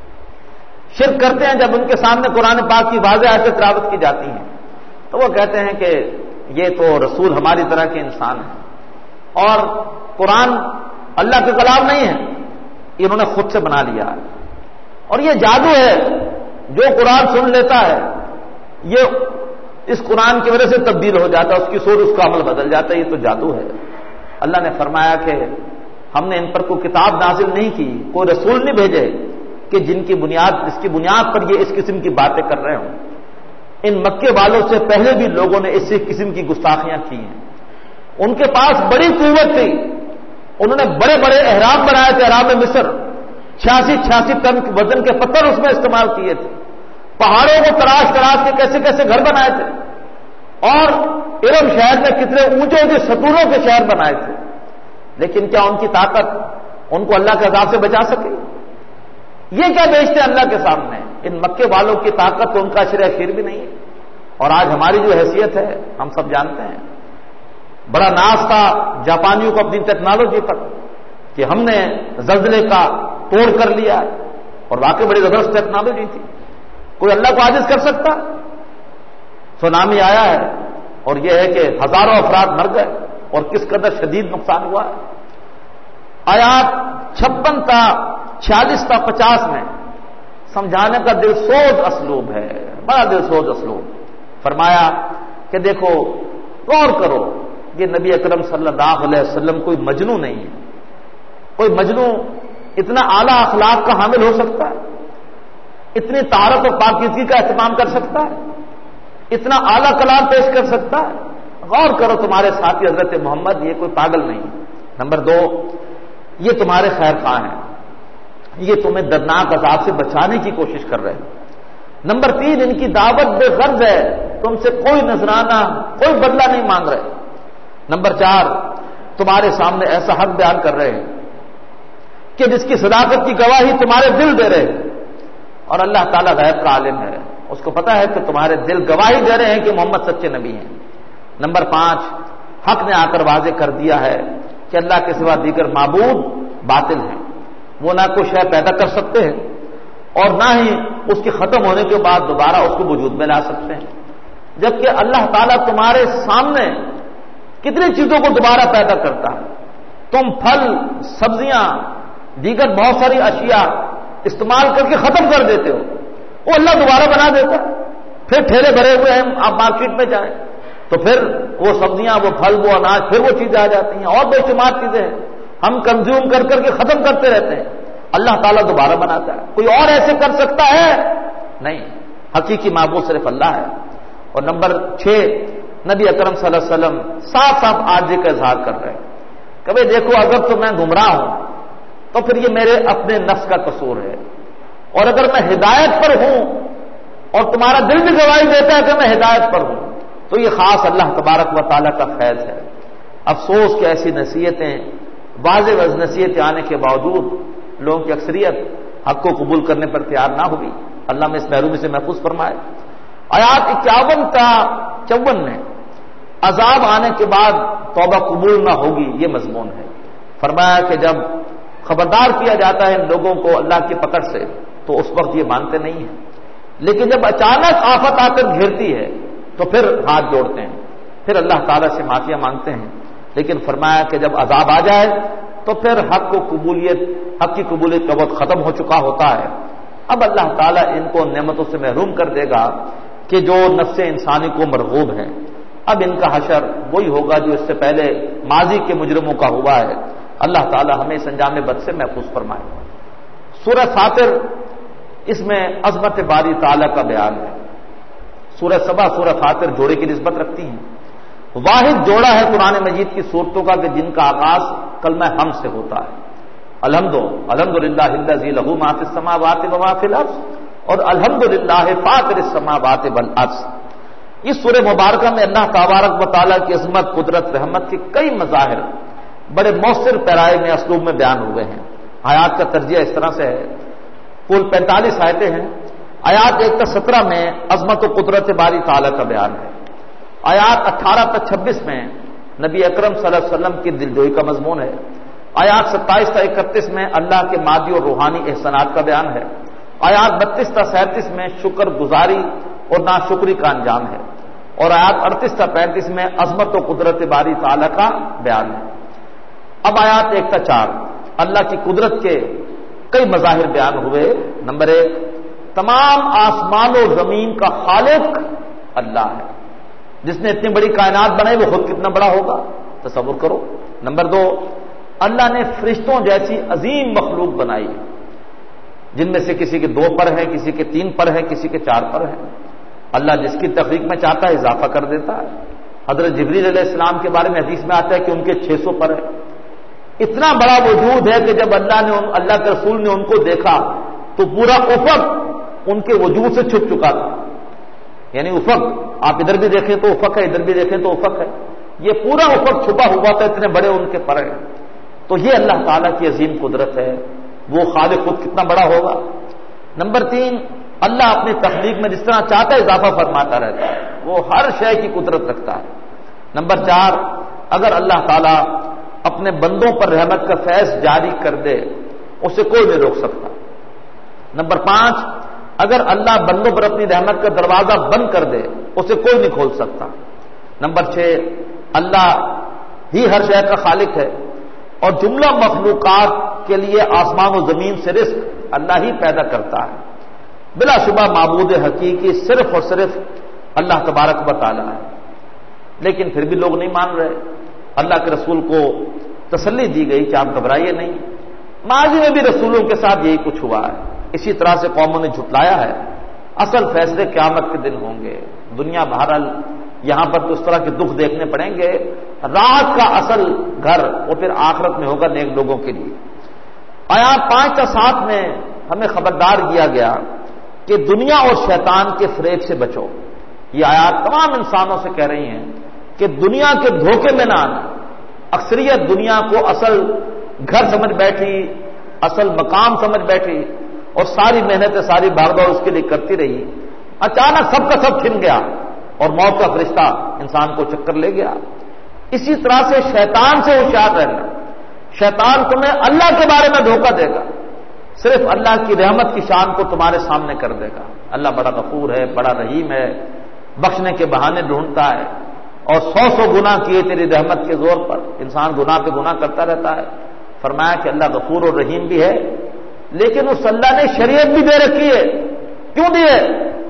شرک کرتے ہیں جب ان کے سامنے قرآن پاک کی واضح آیتیں تلاوت کی جاتی ہیں تو وہ کہتے ہیں کہ یہ تو رسول ہماری طرح کے انسان ہیں اور قرآن اللہ کے کلام نہیں ہے، انہوں نے خود سے بنا لیا ہے. اور یہ جادو ہے، جو قرآن سن لیتا ہے یہ اس قرآن کی وجہ سے تبدیل ہو جاتا ہے، اس کی سوچ اس کا عمل بدل جاتا ہے. یہ تو جادو ہے. اللہ نے فرمایا کہ ہم نے ان پر کوئی کتاب نازل نہیں کی، کوئی رسول نہیں بھیجے کہ جن کی بنیاد جس کی بنیاد پر یہ اس قسم کی باتیں کر رہے ہوں. ان مکے والوں سے پہلے بھی لوگوں نے اسی قسم کی گستاخیاں کی ہیں. ان کے پاس بڑی قوت تھی، انہوں نے بڑے بڑے احرام بنائے تھے. احرام مصر چھیاسی چھیاسی ٹن وزن کے پتھر اس میں استعمال کیے تھے. پہاڑوں کو تراش تراش کے کیسے کیسے گھر بنائے تھے اور ارم شہر میں کتنے اونچے اونچے ستونوں کے شہر بنائے تھے. لیکن کیا ان کی طاقت ان کو اللہ کے عذاب سے بچا سکے؟ یہ کیا بیچتے ہیں اللہ کے سامنے؟ ان مکے والوں کی طاقت تو ان کا شرع خیر بھی نہیں ہے. اور آج ہماری جو حیثیت ہے ہم سب جانتے ہیں. بڑا ناز تھا جاپانیوں کو اپنی ٹیکنالوجی پر کہ ہم نے زلزلے کا توڑ کر لیا اور واقعی بڑی زبردست ٹیکنالوجی تھی. کوئی اللہ کو عاجز کر سکتا؟ سونامی آیا ہے اور یہ ہے کہ ہزاروں افراد مر گئے اور کس قدر شدید نقصان ہوا ہے. آیات چھپن تا چھیالیس تا پچاس میں سمجھانے کا دل سوز اسلوب ہے، بڑا دل سوز اسلوب. فرمایا کہ دیکھو غور کرو، یہ نبی اکرم صلی اللہ علیہ وسلم کوئی مجنون نہیں ہے. کوئی مجنون اتنا اعلیٰ اخلاق کا حامل ہو سکتا ہے؟ اتنی طہارت و پاکیزگی کا اہتمام کر سکتا ہے؟ اتنا اعلیٰ کلام پیش کر سکتا ہے؟ غور کرو تمہارے ساتھی حضرت محمد یہ کوئی پاگل نہیں. نمبر دو، یہ تمہارے خیر خواہ ہیں، یہ تمہیں دردناک عذاب سے بچانے کی کوشش کر رہے ہیں. نمبر تین، ان کی دعوت بے غرض ہے، تم سے کوئی نذرانہ کوئی بدلہ نہیں مانگ رہے. نمبر چار، تمہارے سامنے ایسا حق بیان کر رہے ہیں کہ جس کی صداقت کی گواہی تمہارے دل دے رہے ہیں. اور اللہ تعالیٰ غیب کا عالم ہے، اس کو پتا ہے کہ تمہارے دل گواہی دے رہے ہیں کہ محمد سچے نبی ہیں. نمبر پانچ، حق نے آ کر واضح کر دیا ہے کہ اللہ کے سوا دیگر معبود باطل ہیں، وہ نہ کوئی شے پیدا کر سکتے ہیں اور نہ ہی اس کے ختم ہونے کے بعد دوبارہ اس کو وجود میں لا سکتے ہیں. جبکہ اللہ تعالیٰ تمہارے سامنے کتنی چیزوں کو دوبارہ پیدا کرتا ہے. تم پھل سبزیاں دیگر بہت ساری اشیاء استعمال کر کے ختم کر دیتے ہو، وہ اللہ دوبارہ بنا دیتا ہے. پھر ٹھیلے بھرے ہوئے ہیں، آپ مارکیٹ میں جائیں تو پھر وہ سبزیاں وہ پھل وہ اناج پھر وہ چیزیں آ جاتی ہیں اور بے شمار چیزیں ہیں ہم کنزیوم کر کر کے ختم کرتے رہتے ہیں. اللہ تعالیٰ دوبارہ بناتا ہے. کوئی اور ایسے کر سکتا ہے؟ نہیں، حقیقی معبود صرف اللہ ہے. اور نمبر چھ، نبی اکرم صلی اللہ علیہ وسلم صاف صاف عاجزی کا اظہار کر رہے ہیں کہ بھئی دیکھو اگر تو میں گمراہ ہوں تو پھر یہ میرے اپنے نفس کا قصور ہے، اور اگر میں ہدایت پر ہوں اور تمہارا دل بھی گواہی دیتا ہے کہ میں ہدایت پر ہوں تو یہ خاص اللہ تبارک و تعالیٰ کا فیض ہے. افسوس کہ ایسی نصیحتیں واضح واضح نصیحتیں آنے کے باوجود لوگوں کی اکثریت حق کو قبول کرنے پر تیار نہ ہوئی. اللہ میں اس محرومی سے محفوظ فرمائے. آیات اکیاون تا چون میں عذاب آنے کے بعد توبہ قبول نہ ہوگی یہ مضمون ہے. فرمایا کہ جب خبردار کیا جاتا ہے ان لوگوں کو اللہ کی پکڑ سے تو اس وقت یہ مانتے نہیں ہیں، لیکن جب اچانک آفت آ کر گھیرتی ہے تو پھر ہاتھ جوڑتے ہیں، پھر اللہ تعالیٰ سے معافیاں مانگتے ہیں. لیکن فرمایا کہ جب عذاب آ جائے تو پھر حق کو قبولیت حق کی قبولیت کا وقت ختم ہو چکا ہوتا ہے. اب اللہ تعالیٰ ان کو نعمتوں سے محروم کر دے گا کہ جو نفس انسانی کو مرغوب ہے. اب ان کا حشر وہی ہوگا جو اس سے پہلے ماضی کے مجرموں کا ہوا ہے. اللہ تعالیٰ ہمیں اس انجام بد سے محفوظ فرمائے. سورہ فاطر، اس میں عظمت باری تعالیٰ کا بیان ہے. سورہ سبا سورہ فاطر جوڑے کی نسبت رکھتی ہیں. واحد جوڑا ہے قرآن مجید کی صورتوں کا کہ جن کا آغاز کلمہ ہم سے ہوتا ہے. الحمد الحمدللہ الذی لہ ما فی السماوات و ما فی الارض اور الحمدللہ فاطر السماوات والارض. اس سورہ مبارکہ میں اللہ تبارک و تعالیٰ کی عظمت، قدرت، رحمت کے کئی مظاہر بڑے مؤثر پیرائے میں اسلوب میں بیان ہوئے ہیں. آیات کا ترجیح اس طرح سے ہے، کل پینتالیس آیتیں ہیں. آیات ایک تا سترہ میں عظمت و قدرت باری تعالیٰ کا بیان ہے. آیات اٹھارہ تا چھبیس میں نبی اکرم صلی اللہ علیہ وسلم کی دلجوئی کا مضمون ہے. آیات ستائیس تا اکتیس میں اللہ کے مادی اور روحانی احسانات کا بیان ہے. آیات بتیس تا سینتیس میں شکر گزاری اور ناشکری کا انجام ہے. اور آیات اڑتیس تا پینتیس میں عظمت و قدرت باری تعالیٰ کا بیان ہے. اب آیات ایک تا چار اللہ کی قدرت کے کئی مظاہر بیان ہوئے. نمبر ایک، تمام آسمان و زمین کا خالق اللہ ہے. جس نے اتنی بڑی کائنات بنائی وہ خود کتنا بڑا ہوگا، تصور کرو. نمبر دو، اللہ نے فرشتوں جیسی عظیم مخلوق بنائی جن میں سے کسی کے دو پر ہیں، کسی کے تین پر ہیں، کسی کے چار پر ہیں. اللہ جس کی تخلیق میں چاہتا ہے اضافہ کر دیتا ہے. حضرت جبریل علیہ السلام کے بارے میں حدیث میں آتا ہے کہ ان کے چھ سو پر ہے. اتنا بڑا وجود ہے کہ جب اللہ نے اللہ کے رسول نے ان کو دیکھا تو پورا افق ان کے وجود سے چھپ چکا تھا. یعنی افق آپ ادھر بھی دیکھیں تو افق ہے، ادھر بھی دیکھیں تو افق ہے. یہ پورا افق چھپا ہوا تھا، اتنے بڑے ان کے پر ہیں. تو یہ اللہ تعالیٰ کی عظیم قدرت ہے. وہ خالق خود کتنا بڑا ہوگا. نمبر تین، اللہ اپنی تخلیق میں جس طرح چاہتا ہے اضافہ فرماتا رہتا ہے. وہ ہر شے کی قدرت رکھتا ہے. نمبر چار، اگر اللہ تعالیٰ اپنے بندوں پر رحمت کا فیض جاری کر دے اسے کوئی نہیں روک سکتا. نمبر پانچ، اگر اللہ بندوں پر اپنی رحمت کا دروازہ بند کر دے اسے کوئی نہیں کھول سکتا. نمبر چھ، اللہ ہی ہر شے کا خالق ہے اور جملہ مخلوقات کے لیے آسمان و زمین سے رزق اللہ ہی پیدا کرتا ہے. بلا شبہ معبود حقیقی صرف اور صرف اللہ تبارک و تعالیٰ ہے. لیکن پھر بھی لوگ نہیں مان رہے. اللہ کے رسول کو تسلی دی گئی کہ آپ گھبرائیے نہیں. ماضی میں بھی رسولوں کے ساتھ یہی کچھ ہوا ہے. اسی طرح سے قوموں نے جھٹلایا ہے. اصل فیصلے قیامت کے دن ہوں گے. دنیا بہرحال یہاں پر تو اس طرح کے دکھ دیکھنے پڑیں گے. رات کا اصل گھر وہ پھر آخرت میں ہوگا نیک لوگوں کے لیے. آیات پانچ تا سات میں ہمیں خبردار کیا گیا کہ دنیا اور شیطان کے فریب سے بچو. یہ آیات تمام انسانوں سے کہہ رہی ہیں کہ دنیا کے دھوکے میں نہ آنا. اکثریت دنیا کو اصل گھر سمجھ بیٹھی، اصل مقام سمجھ بیٹھی اور ساری محنتیں، ساری بھاگ دوڑ اس کے لیے کرتی رہی. اچانک سب کا سب چھن گیا اور موت کا فرشتہ انسان کو چکر لے گیا. اسی طرح سے شیطان سے ہوشیار رہنا. شیطان تمہیں اللہ کے بارے میں دھوکہ دے گا، صرف اللہ کی رحمت کی شان کو تمہارے سامنے کر دے گا. اللہ بڑا غفور ہے، بڑا رحیم ہے، بخشنے کے بہانے ڈھونڈتا ہے اور سو سو گناہ کیے تیری رحمت کے زور پر. انسان گناہ پہ گناہ کرتا رہتا ہے. فرمایا کہ اللہ غفور اور رحیم بھی ہے، لیکن اس اللہ نے شریعت بھی دے رکھی ہے. کیوں دی ہے؟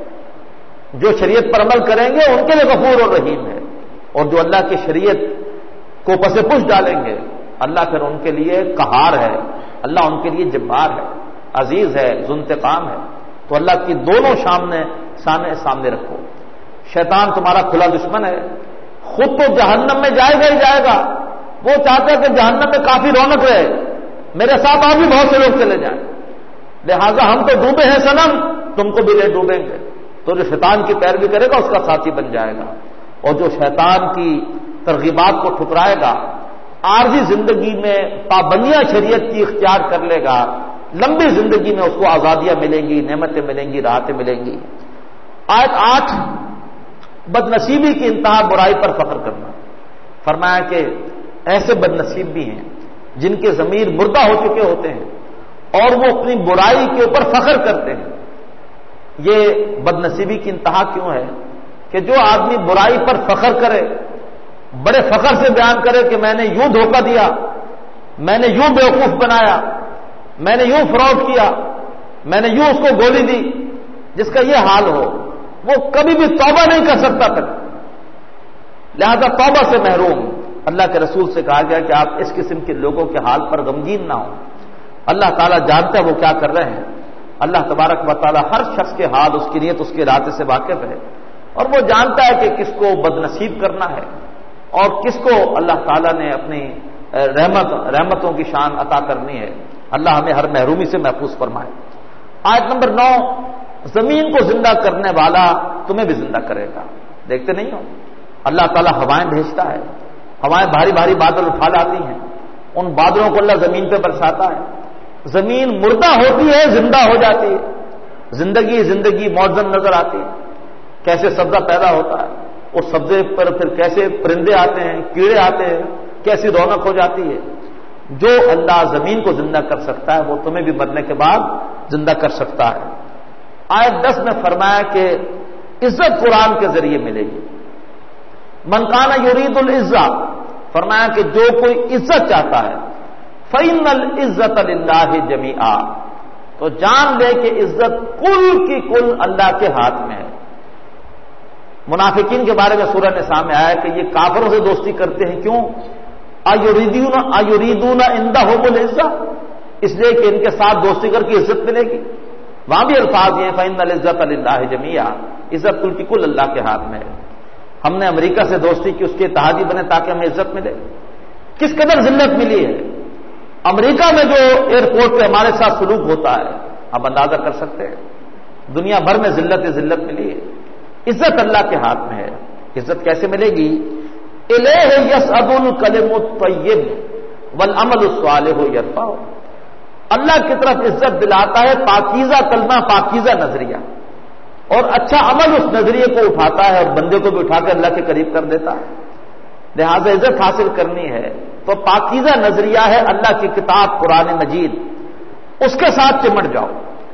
جو شریعت پر عمل کریں گے ان کے لیے غفور اور رحیم ہے، اور جو اللہ کی شریعت کو پس پش ڈالیں گے اللہ پھر ان کے لیے قہار ہے. اللہ ان کے لیے جبار ہے، عزیز ہے، ذو انتقام ہے. تو اللہ کی دونوں سامنے سامنے سامنے رکھو. شیطان تمہارا کھلا دشمن ہے. خود تو جہنم میں جائے گا ہی جائے گا. وہ چاہتا ہے کہ جہنم میں کافی رونق رہے، میرے ساتھ اور بھی بہت سے لوگ چلے جائیں. لہذا ہم تو ڈوبے ہیں صنم، تم کو بھی لے ڈوبیں گے. تو جو شیطان کی پیروی کرے گا اس کا ساتھی بن جائے گا. اور جو شیطان کی ترغیبات کو ٹھکرائے گا، عارضی زندگی میں پابندیاں شریعت کی اختیار کر لے گا، لمبی زندگی میں اس کو آزادیاں ملیں گی، نعمتیں ملیں گی، راحتیں ملیں گی. آیت آٹھ، بد نصیبی کی انتہا برائی پر فخر کرنا. فرمایا کہ ایسے بد نصیب بھی ہیں جن کے ضمیر مردہ ہو چکے ہوتے ہیں اور وہ اپنی برائی کے اوپر فخر کرتے ہیں. یہ بد نصیبی کی انتہا کیوں ہے کہ جو آدمی برائی پر فخر کرے، بڑے فخر سے بیان کرے کہ میں نے یوں دھوکہ دیا، میں نے یوں بیوقوف بنایا، میں نے یوں فراڈ کیا، میں نے یوں اس کو گولی دی، جس کا یہ حال ہو وہ کبھی بھی توبہ نہیں کر سکتا پھر. لہذا توبہ سے محروم. اللہ کے رسول سے کہا گیا کہ آپ اس قسم کے لوگوں کے حال پر غمگین نہ ہوں. اللہ تعالیٰ جانتا ہے وہ کیا کر رہے ہیں. اللہ تبارک و تعالیٰ ہر شخص کے حال، اس کی نیت، اس کے ارادے سے واقف ہے، اور وہ جانتا ہے کہ کس کو بد نصیب کرنا ہے اور کس کو اللہ تعالیٰ نے اپنی رحمت رحمتوں کی شان عطا کرنی ہے. اللہ ہمیں ہر محرومی سے محفوظ فرمائے. آیت نمبر نو، زمین کو زندہ کرنے والا تمہیں بھی زندہ کرے گا. دیکھتے نہیں ہو اللہ تعالیٰ ہوائیں بھیجتا ہے، ہوائیں بھاری بھاری بادل اٹھا لاتی ہیں، ان بادلوں کو اللہ زمین پہ برساتا ہے، زمین مردہ ہوتی ہے زندہ ہو جاتی ہے، زندگی زندگی معظم نظر آتی ہے. کیسے سبزہ پیدا ہوتا ہے، اس سبزے پر پھر کیسے پرندے آتے ہیں، کیڑے آتے ہیں، کیسی رونق ہو جاتی ہے. جو اللہ زمین کو زندہ کر سکتا ہے وہ تمہیں بھی مرنے کے بعد زندہ کر سکتا ہے. آیت دس میں فرمایا کہ عزت قرآن کے ذریعے ملے گی. من کان یرید العزہ، فرمایا کہ جو کوئی عزت چاہتا ہے فإن العزت للہ جمیعا، تو جان لے کہ عزت کل کی کل اللہ کے ہاتھ میں ہے. منافقین کے بارے میں سورہ نساء میں آیا کہ یہ کافروں سے دوستی کرتے ہیں. کیوں؟ ایریدون ایریدون عندهم العزہ، اس لیے کہ ان کے ساتھ دوستی کر کے عزت ملے گی. وہاں بھی الفاظ یہ فإن العزت للہ جمیعا، عزت کل کی کل اللہ کے ہاتھ میں ہے. ہم نے امریکہ سے دوستی کی، اس کے اتحادی بنے تاکہ ہمیں عزت ملے. کس قدر ذلت ملی ہے. امریکہ میں جو ایئرپورٹ پہ ہمارے ساتھ سلوک ہوتا ہے آپ اندازہ کر سکتے ہیں. دنیا بھر میں ذلت ذلت ملی ہے. عزت اللہ کے ہاتھ میں ہے. عزت کیسے ملے گی؟ الیہ یصعد الکلم الطیب والعمل الصالح یرفعہ، اللہ کی طرف عزت دلاتا ہے پاکیزہ کلمہ، پاکیزہ نظریہ، اور اچھا عمل اس نظریے کو اٹھاتا ہے اور بندے کو بھی اٹھا کے اللہ کے قریب کر دیتا ہے. لہذا عزت حاصل کرنی ہے تو پاکیزہ نظریہ ہے اللہ کی کتاب قرآن مجید، اس کے ساتھ چمٹ جاؤ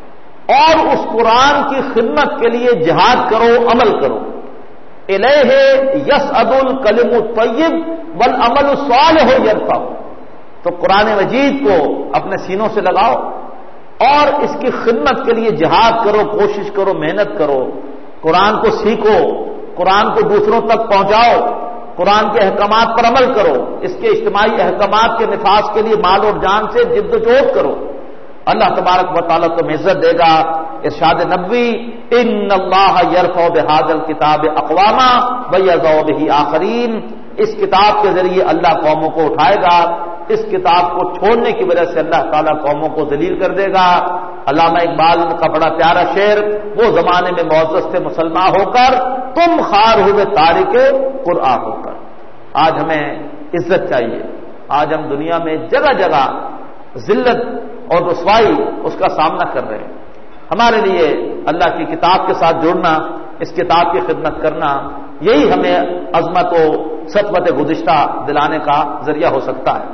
اور اس قرآن کی خدمت کے لیے جہاد کرو، عمل کرو. الیہ یصعد الکلم الطیب والعمل الصالح یرفعہ، تو قرآن مجید کو اپنے سینوں سے لگاؤ اور اس کی خدمت کے لیے جہاد کرو، کوشش کرو، محنت کرو. قرآن کو سیکھو، قرآن کو دوسروں تک پہنچاؤ، قرآن کے احکامات پر عمل کرو، اس کے اجتماعی احکامات کے نفاذ کے لیے مال اور جان سے جد و جہد کرو. اللہ تبارک و تعالیٰ تمہیں عزت دے گا. ارشاد نبوی ان اللہ یرفع بہذا الکتاب اقواما ویضع بہ آخرین، اس کتاب کے ذریعے اللہ قوموں کو اٹھائے گا، اس کتاب کو چھوڑنے کی وجہ سے اللہ تعالیٰ قوموں کو ذلیل کر دے گا. علامہ اقبال کا بڑا پیارا شعر، وہ زمانے میں معزز تھے مسلمان ہو کر، تم خار ہوئے تارک قرآن ہو کر. آج ہمیں عزت چاہیے. آج ہم دنیا میں جگہ جگہ ذلت اور رسوائی اس کا سامنا کر رہے ہیں. ہمارے لیے اللہ کی کتاب کے ساتھ جڑنا، اس کتاب کی خدمت کرنا، یہی ہمیں عظمت و سطوت گزشتہ دلانے کا ذریعہ ہو سکتا ہے.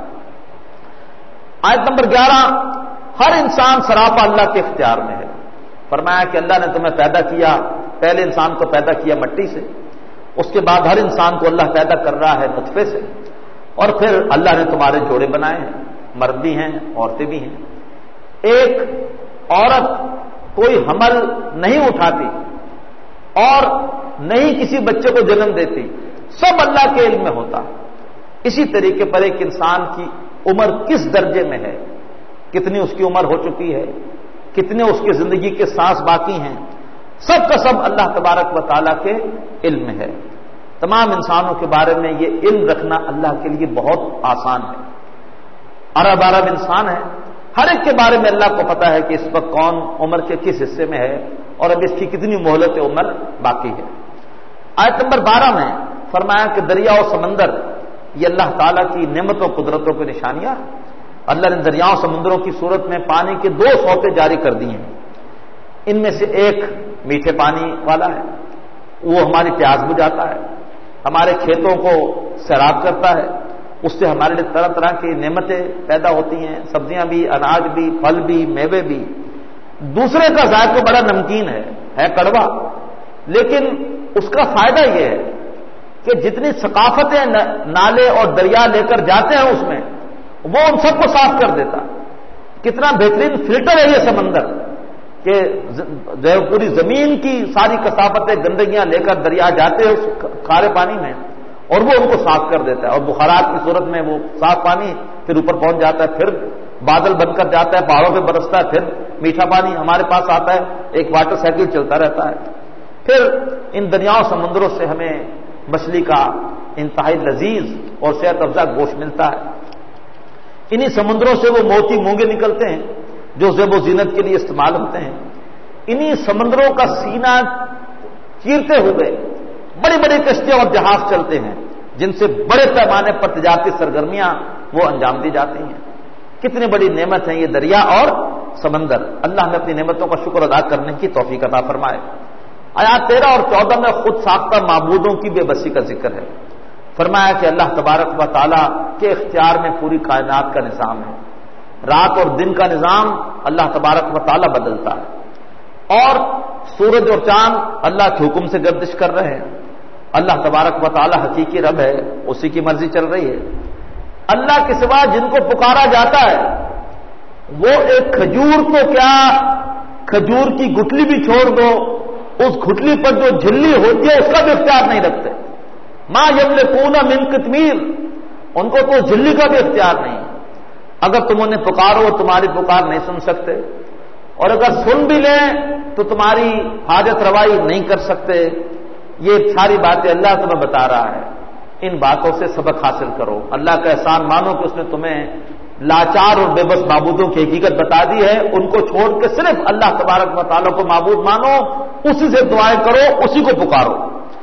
آیت نمبر گیارہ، ہر انسان سراپا اللہ کے اختیار میں ہے. فرمایا کہ اللہ نے تمہیں پیدا کیا، پہلے انسان کو پیدا کیا مٹی سے، اس کے بعد ہر انسان کو اللہ پیدا کر رہا ہے نطفے سے، اور پھر اللہ نے تمہارے جوڑے بنائے ہیں، مرد بھی ہیں عورتیں بھی ہیں. ایک عورت کوئی حمل نہیں اٹھاتی اور نہیں کسی بچے کو جنم دیتی، سب اللہ کے علم میں ہوتا ہے. اسی طریقے پر ایک انسان کی عمر کس درجے میں ہے، کتنی اس کی عمر ہو چکی ہے، کتنے اس کی زندگی کے سانس باقی ہیں، سب کا سب اللہ تبارک و تعالیٰ کے علم میں ہے. تمام انسانوں کے بارے میں یہ علم رکھنا اللہ کے لیے بہت آسان ہے. ارب ارب انسان ہے، ہر ایک کے بارے میں اللہ کو پتا ہے کہ اس وقت کون عمر کے کس حصے میں ہے اور اب اس کی کتنی مہلت عمر باقی ہے. آیت نمبر بارہ میں فرمایا کہ دریا و سمندر یہ اللہ تعالیٰ کی نعمتوں قدرتوں کی نشانیاں. اللہ نے دریاؤں سمندروں کی صورت میں پانی کے دو سوتے جاری کر دیے ہیں. ان میں سے ایک میٹھے پانی والا ہے، وہ ہماری پیاس بجھاتا ہے، ہمارے کھیتوں کو سیراب کرتا ہے، اس سے ہمارے لیے طرح طرح کی نعمتیں پیدا ہوتی ہیں، سبزیاں بھی، اناج بھی، پھل بھی، میوے بھی. دوسرے کا ذائقہ بڑا نمکین ہے ہے کڑوا، لیکن اس کا فائدہ یہ ہے کہ جتنی ثقافتیں نالے اور دریا لے کر جاتے ہیں اس میں، وہ ان سب کو صاف کر دیتا. کتنا بہترین فلٹر ہے یہ سمندر کہ پوری زمین کی ساری کثافتیں گندگیاں لے کر دریا جاتے ہیں اس کھارے پانی میں اور وہ ان کو صاف کر دیتا ہے. اور بخارات کی صورت میں وہ صاف پانی پھر اوپر پہنچ جاتا ہے، پھر بادل بن کر جاتا ہے، پہاڑوں پہ برستا ہے، پھر میٹھا پانی ہمارے پاس آتا ہے، ایک واٹر سائیکل چلتا رہتا ہے. پھر ان دریاؤں سمندروں سے ہمیں مچھلی کا انتہائی لذیذ اور صحت افزا گوشت ملتا ہے. انہی سمندروں سے وہ موتی مونگے نکلتے ہیں جو زیب و زینت کے لیے استعمال ہوتے ہیں. انہی سمندروں کا سینہ چیرتے ہوئے بڑی بڑی کشتیاں اور جہاز چلتے ہیں جن سے بڑے پیمانے پر تجارتی سرگرمیاں وہ انجام دی جاتی ہیں. کتنی بڑی نعمت ہیں یہ دریا اور سمندر. اللہ نے اپنی نعمتوں کا شکر ادا کرنے کی توفیق عطا فرمائے. آیات تیرہ اور چودہ میں خود ساختہ معبودوں کی بے بسی کا ذکر ہے. فرمایا کہ اللہ تبارک و تعالیٰ کے اختیار میں پوری کائنات کا نظام ہے. رات اور دن کا نظام اللہ تبارک و تعالیٰ بدلتا ہے اور سورج اور چاند اللہ کے حکم سے گردش کر رہے ہیں. اللہ تبارک و تعالیٰ حقیقی رب ہے, اسی کی مرضی چل رہی ہے. اللہ کے سوا جن کو پکارا جاتا ہے وہ ایک کھجور کو کیا, کھجور کی گٹلی بھی چھوڑ دو, اس گٹلی پر جو جھلی ہوتی ہے اس کا بھی اختیار نہیں رکھتے. ما یملکون من قطمیر, ان کو تو جھلی کا بھی اختیار نہیں. اگر تم انہیں پکارو تمہاری پکار نہیں سن سکتے, اور اگر سن بھی لیں تو تمہاری حاجت روائی نہیں کر سکتے. یہ ساری باتیں اللہ تمہیں بتا رہا ہے. ان باتوں سے سبق حاصل کرو, اللہ کا احسان مانو کہ اس نے تمہیں لاچار اور بے بس معبودوں کی حقیقت بتا دی ہے. ان کو چھوڑ کے صرف اللہ تبارک و تعالیٰ کو معبود مانو, اسی سے دعائیں کرو, اسی کو پکارو.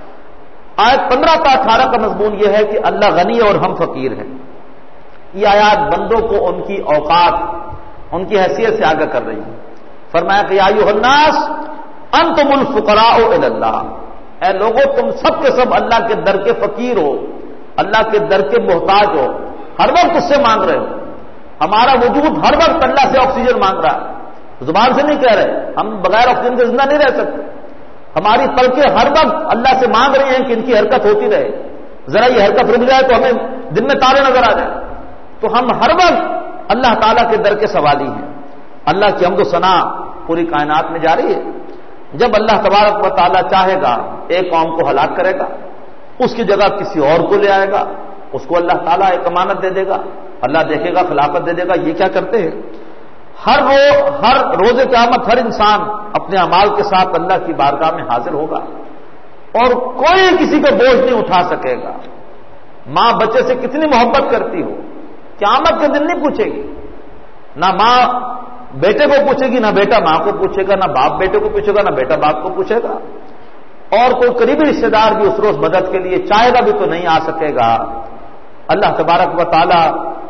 آیت پندرہ تا اٹھارہ کا مضمون یہ ہے کہ اللہ غنی ہے اور ہم فقیر ہیں. یہ آیات بندوں کو ان کی اوقات, ان کی حیثیت سے آگاہ کر رہی ہے. فرمایا کہ یا ایھا الناس انتم الفقراء الی اللہ, اے لوگوں تم سب کے سب اللہ کے در کے فقیر ہو, اللہ کے در کے محتاج ہو, ہر وقت اس سے مانگ رہے ہو. ہمارا وجود ہر وقت اللہ سے آکسیجن مانگ رہا ہے, زبان سے نہیں کہہ رہے, ہم بغیر آکسیجن کے زندہ نہیں رہ سکتے. ہماری پلکیں ہر وقت اللہ سے مانگ رہی ہیں کہ ان کی حرکت ہوتی رہے, ذرا یہ حرکت رک جائے تو ہمیں دن میں تارے نظر آ جائیں. تو ہم ہر وقت اللہ تعالیٰ کے در کے سوالی ہیں. اللہ کی حمد و ثنا پوری کائنات میں جاری ہے. جب اللہ تبارک و تعالیٰ چاہے گا ایک قوم کو ہلاک کرے گا, اس کی جگہ کسی اور کو لے آئے گا, اس کو اللہ تعالیٰ ایک امانت دے دے گا, اللہ دیکھے گا خلافت دے دے گا. یہ کیا کرتے ہیں, ہر رو ہر روز قیامت ہر انسان اپنے اعمال کے ساتھ اللہ کی بارگاہ میں حاضر ہوگا اور کوئی کسی کو بوجھ نہیں اٹھا سکے گا. ماں بچے سے کتنی محبت کرتی ہو, قیامت کے دن نہیں پوچھے گی. نہ ماں بیٹے کو پوچھے گی, نہ بیٹا ماں کو پوچھے گا, نہ باپ بیٹے کو پوچھے گا, نہ بیٹا باپ کو پوچھے گا. اور کوئی قریبی رشتے دار بھی اس روز مدد کے لیے چاہے گا بھی تو نہیں آ سکے گا. اللہ تبارک و تعالیٰ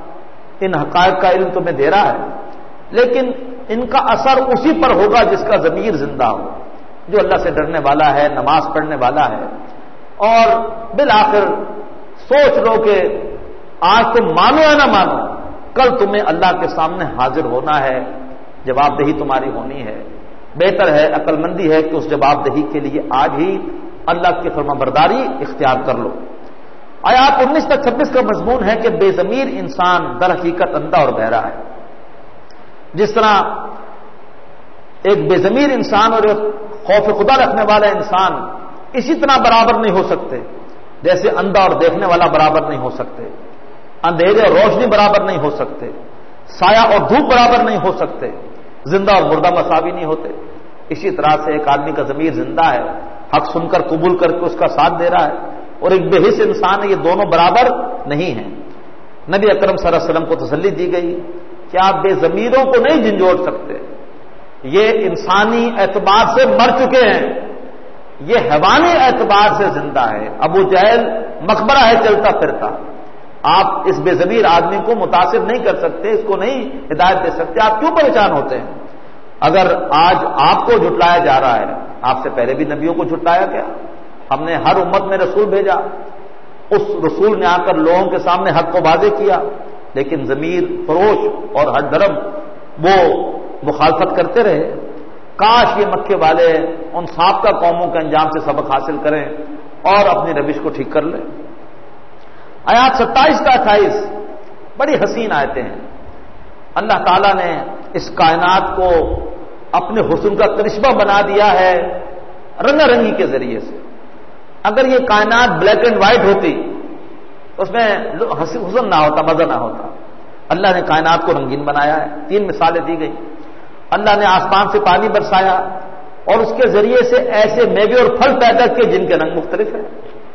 ان حقائق کا علم تمہیں دے رہا ہے, لیکن ان کا اثر اسی پر ہوگا جس کا ضمیر زندہ ہو, جو اللہ سے ڈرنے والا ہے, نماز پڑھنے والا ہے. اور بالآخر سوچ لو کہ آج تم مانو یا نہ مانو, کل تمہیں اللہ کے سامنے حاضر ہونا ہے, جواب دہی تمہاری ہونی ہے. بہتر ہے, عقل مندی ہے کہ اس جواب دہی کے لیے آج ہی اللہ کی فرما برداری اختیار کر لو. آیات انیس تک چھبیس کا مضمون ہے کہ بے ضمیر انسان در حقیقت اندھا اور بہرا ہے. جس طرح ایک بے ضمیر انسان اور ایک خوف خدا رکھنے والا انسان اسی طرح برابر نہیں ہو سکتے جیسے اندھا اور دیکھنے والا برابر نہیں ہو سکتے, اندھیرے اور روشنی برابر نہیں ہو سکتے, سایہ اور دھوپ برابر نہیں ہو سکتے, زندہ اور مردہ مساوی نہیں ہوتے. اسی طرح سے ایک آدمی کا ضمیر زندہ ہے, حق سن کر قبول کر کے اس کا ساتھ دے رہا ہے, اور ایک بے حس انسان ہے, یہ دونوں برابر نہیں ہیں. نبی اکرم صلی اللہ علیہ وسلم کو تسلی دی گئی کہ آپ بے ضمیروں کو نہیں جھنجھوڑ سکتے, یہ انسانی اعتبار سے مر چکے ہیں, یہ حیوانی اعتبار سے زندہ ہے. ابو جہل مقبرہ ہے چلتا پھرتا, آپ اس بے ضمیر آدمی کو متاثر نہیں کر سکتے, اس کو نہیں ہدایت دے سکتے. آپ کیوں پریشان ہوتے ہیں؟ اگر آج آپ کو جھٹلایا جا رہا ہے, آپ سے پہلے بھی نبیوں کو جھٹلایا کیا؟ ہم نے ہر امت میں رسول بھیجا, اس رسول نے آ کر لوگوں کے سامنے حق کو واضح کیا, لیکن ضمیر فروش اور ہر درم وہ مخالفت کرتے رہے. کاش یہ مکے والے ان سابقہ قوموں کے انجام سے سبق حاصل کریں اور اپنی روش کو ٹھیک کر لیں. آیات ستائیس کا اٹھائیس بڑی حسین آیتیں ہیں. اللہ تعالیٰ نے اس کائنات کو اپنے حسن کا کرشمہ بنا دیا ہے رنگا رنگی کے ذریعے سے. اگر یہ کائنات بلیک اینڈ وائٹ ہوتی تو اس میں حسن نہ ہوتا, مزہ نہ ہوتا. اللہ نے کائنات کو رنگین بنایا ہے. تین مثالیں دی گئی. اللہ نے آسمان سے پانی برسایا اور اس کے ذریعے سے ایسے میوے اور پھل پیدا کیے جن کے رنگ مختلف ہیں.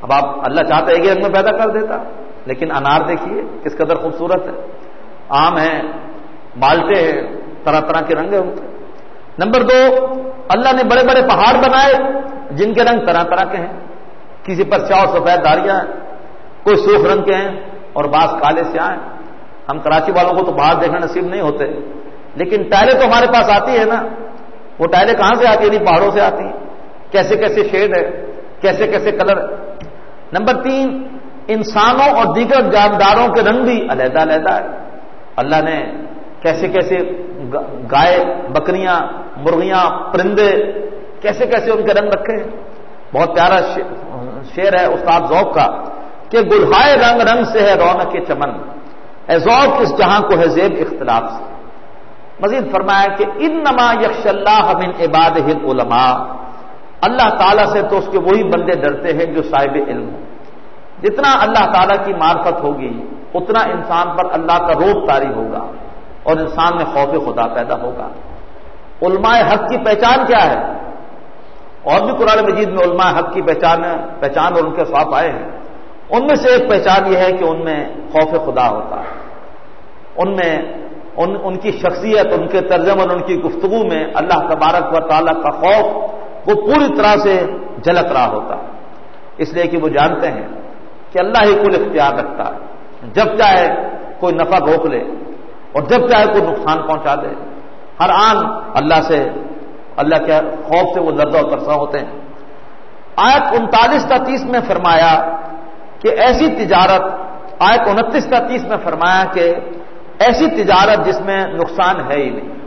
اب آپ اللہ چاہتے ایک ہی رنگ میں پیدا کر دیتا، لیکن انار دیکھیے کس قدر خوبصورت ہے، آم ہیں، مالٹے ہیں، طرح طرح کے رنگ ہیں ان کے۔ نمبر دو، اللہ نے بڑے بڑے پہاڑ بنائے جن کے رنگ طرح طرح کے ہیں، کسی پر سیاہ اور سفید داریاں ہیں، کوئی سرخ رنگ کے ہیں اور بعض کالے سیاہ ہیں۔ ہم کراچی والوں کو تو باہر دیکھنا نصیب نہیں ہوتے، لیکن ٹائلیں تو ہمارے پاس آتی ہے نا، وہ ٹائلیں کہاں سے آتی ہیں؟ پہاڑوں سے آتی ہیں، کیسے کیسے شیڈ ہے، کیسے کیسے کلر ہے۔ نمبر تین، انسانوں اور دیگر جانداروں کے رنگ بھی علیحدہ علیحدہ ہے، اللہ نے کیسے کیسے گائے، بکریاں، مرغیاں، پرندے، کیسے کیسے ان کے رنگ رکھے ہیں۔ بہت پیارا شعر ہے استاد ذوق کا کہ گلہائے رنگ رنگ سے ہے رونق چمن، اے ذوق اس جہاں کو ہے زیب اختلاف سے۔ مزید فرمایا کہ انما یخشی اللہ من عبادہ العلماء، اللہ تعالیٰ سے تو اس کے وہی بندے ڈرتے ہیں جو صاحب علم ہوں۔ جتنا اللہ تعالیٰ کی معرفت ہوگی اتنا انسان پر اللہ کا روب طاری ہوگا اور انسان میں خوف خدا پیدا ہوگا۔ علماء حق کی پہچان کیا ہے؟ اور بھی قرآن مجید میں علماء حق کی پہچان پہچان اور ان کے صاف آئے ہیں، ان میں سے ایک پہچان یہ ہے کہ ان میں خوف خدا ہوتا ہے، ان میں ان, ان کی شخصیت، ان کے ترجمہ اور ان کی گفتگو میں اللہ تبارک و تعالیٰ کا خوف وہ پوری طرح سے جھلک رہا ہوتا ہے، اس لیے کہ وہ جانتے ہیں کہ اللہ ہی کل اختیار رکھتا ہے، جب چاہے کوئی نفع روک لے اور جب چاہے کوئی نقصان پہنچا دے، ہر آن اللہ سے، اللہ کے خوف سے وہ لرزہ و ترسا ہوتے ہیں۔ آیت انتالیس تا تیس میں فرمایا کہ ایسی تجارت، آیت انتیس تا تیس میں فرمایا کہ ایسی تجارت جس میں نقصان ہے ہی نہیں۔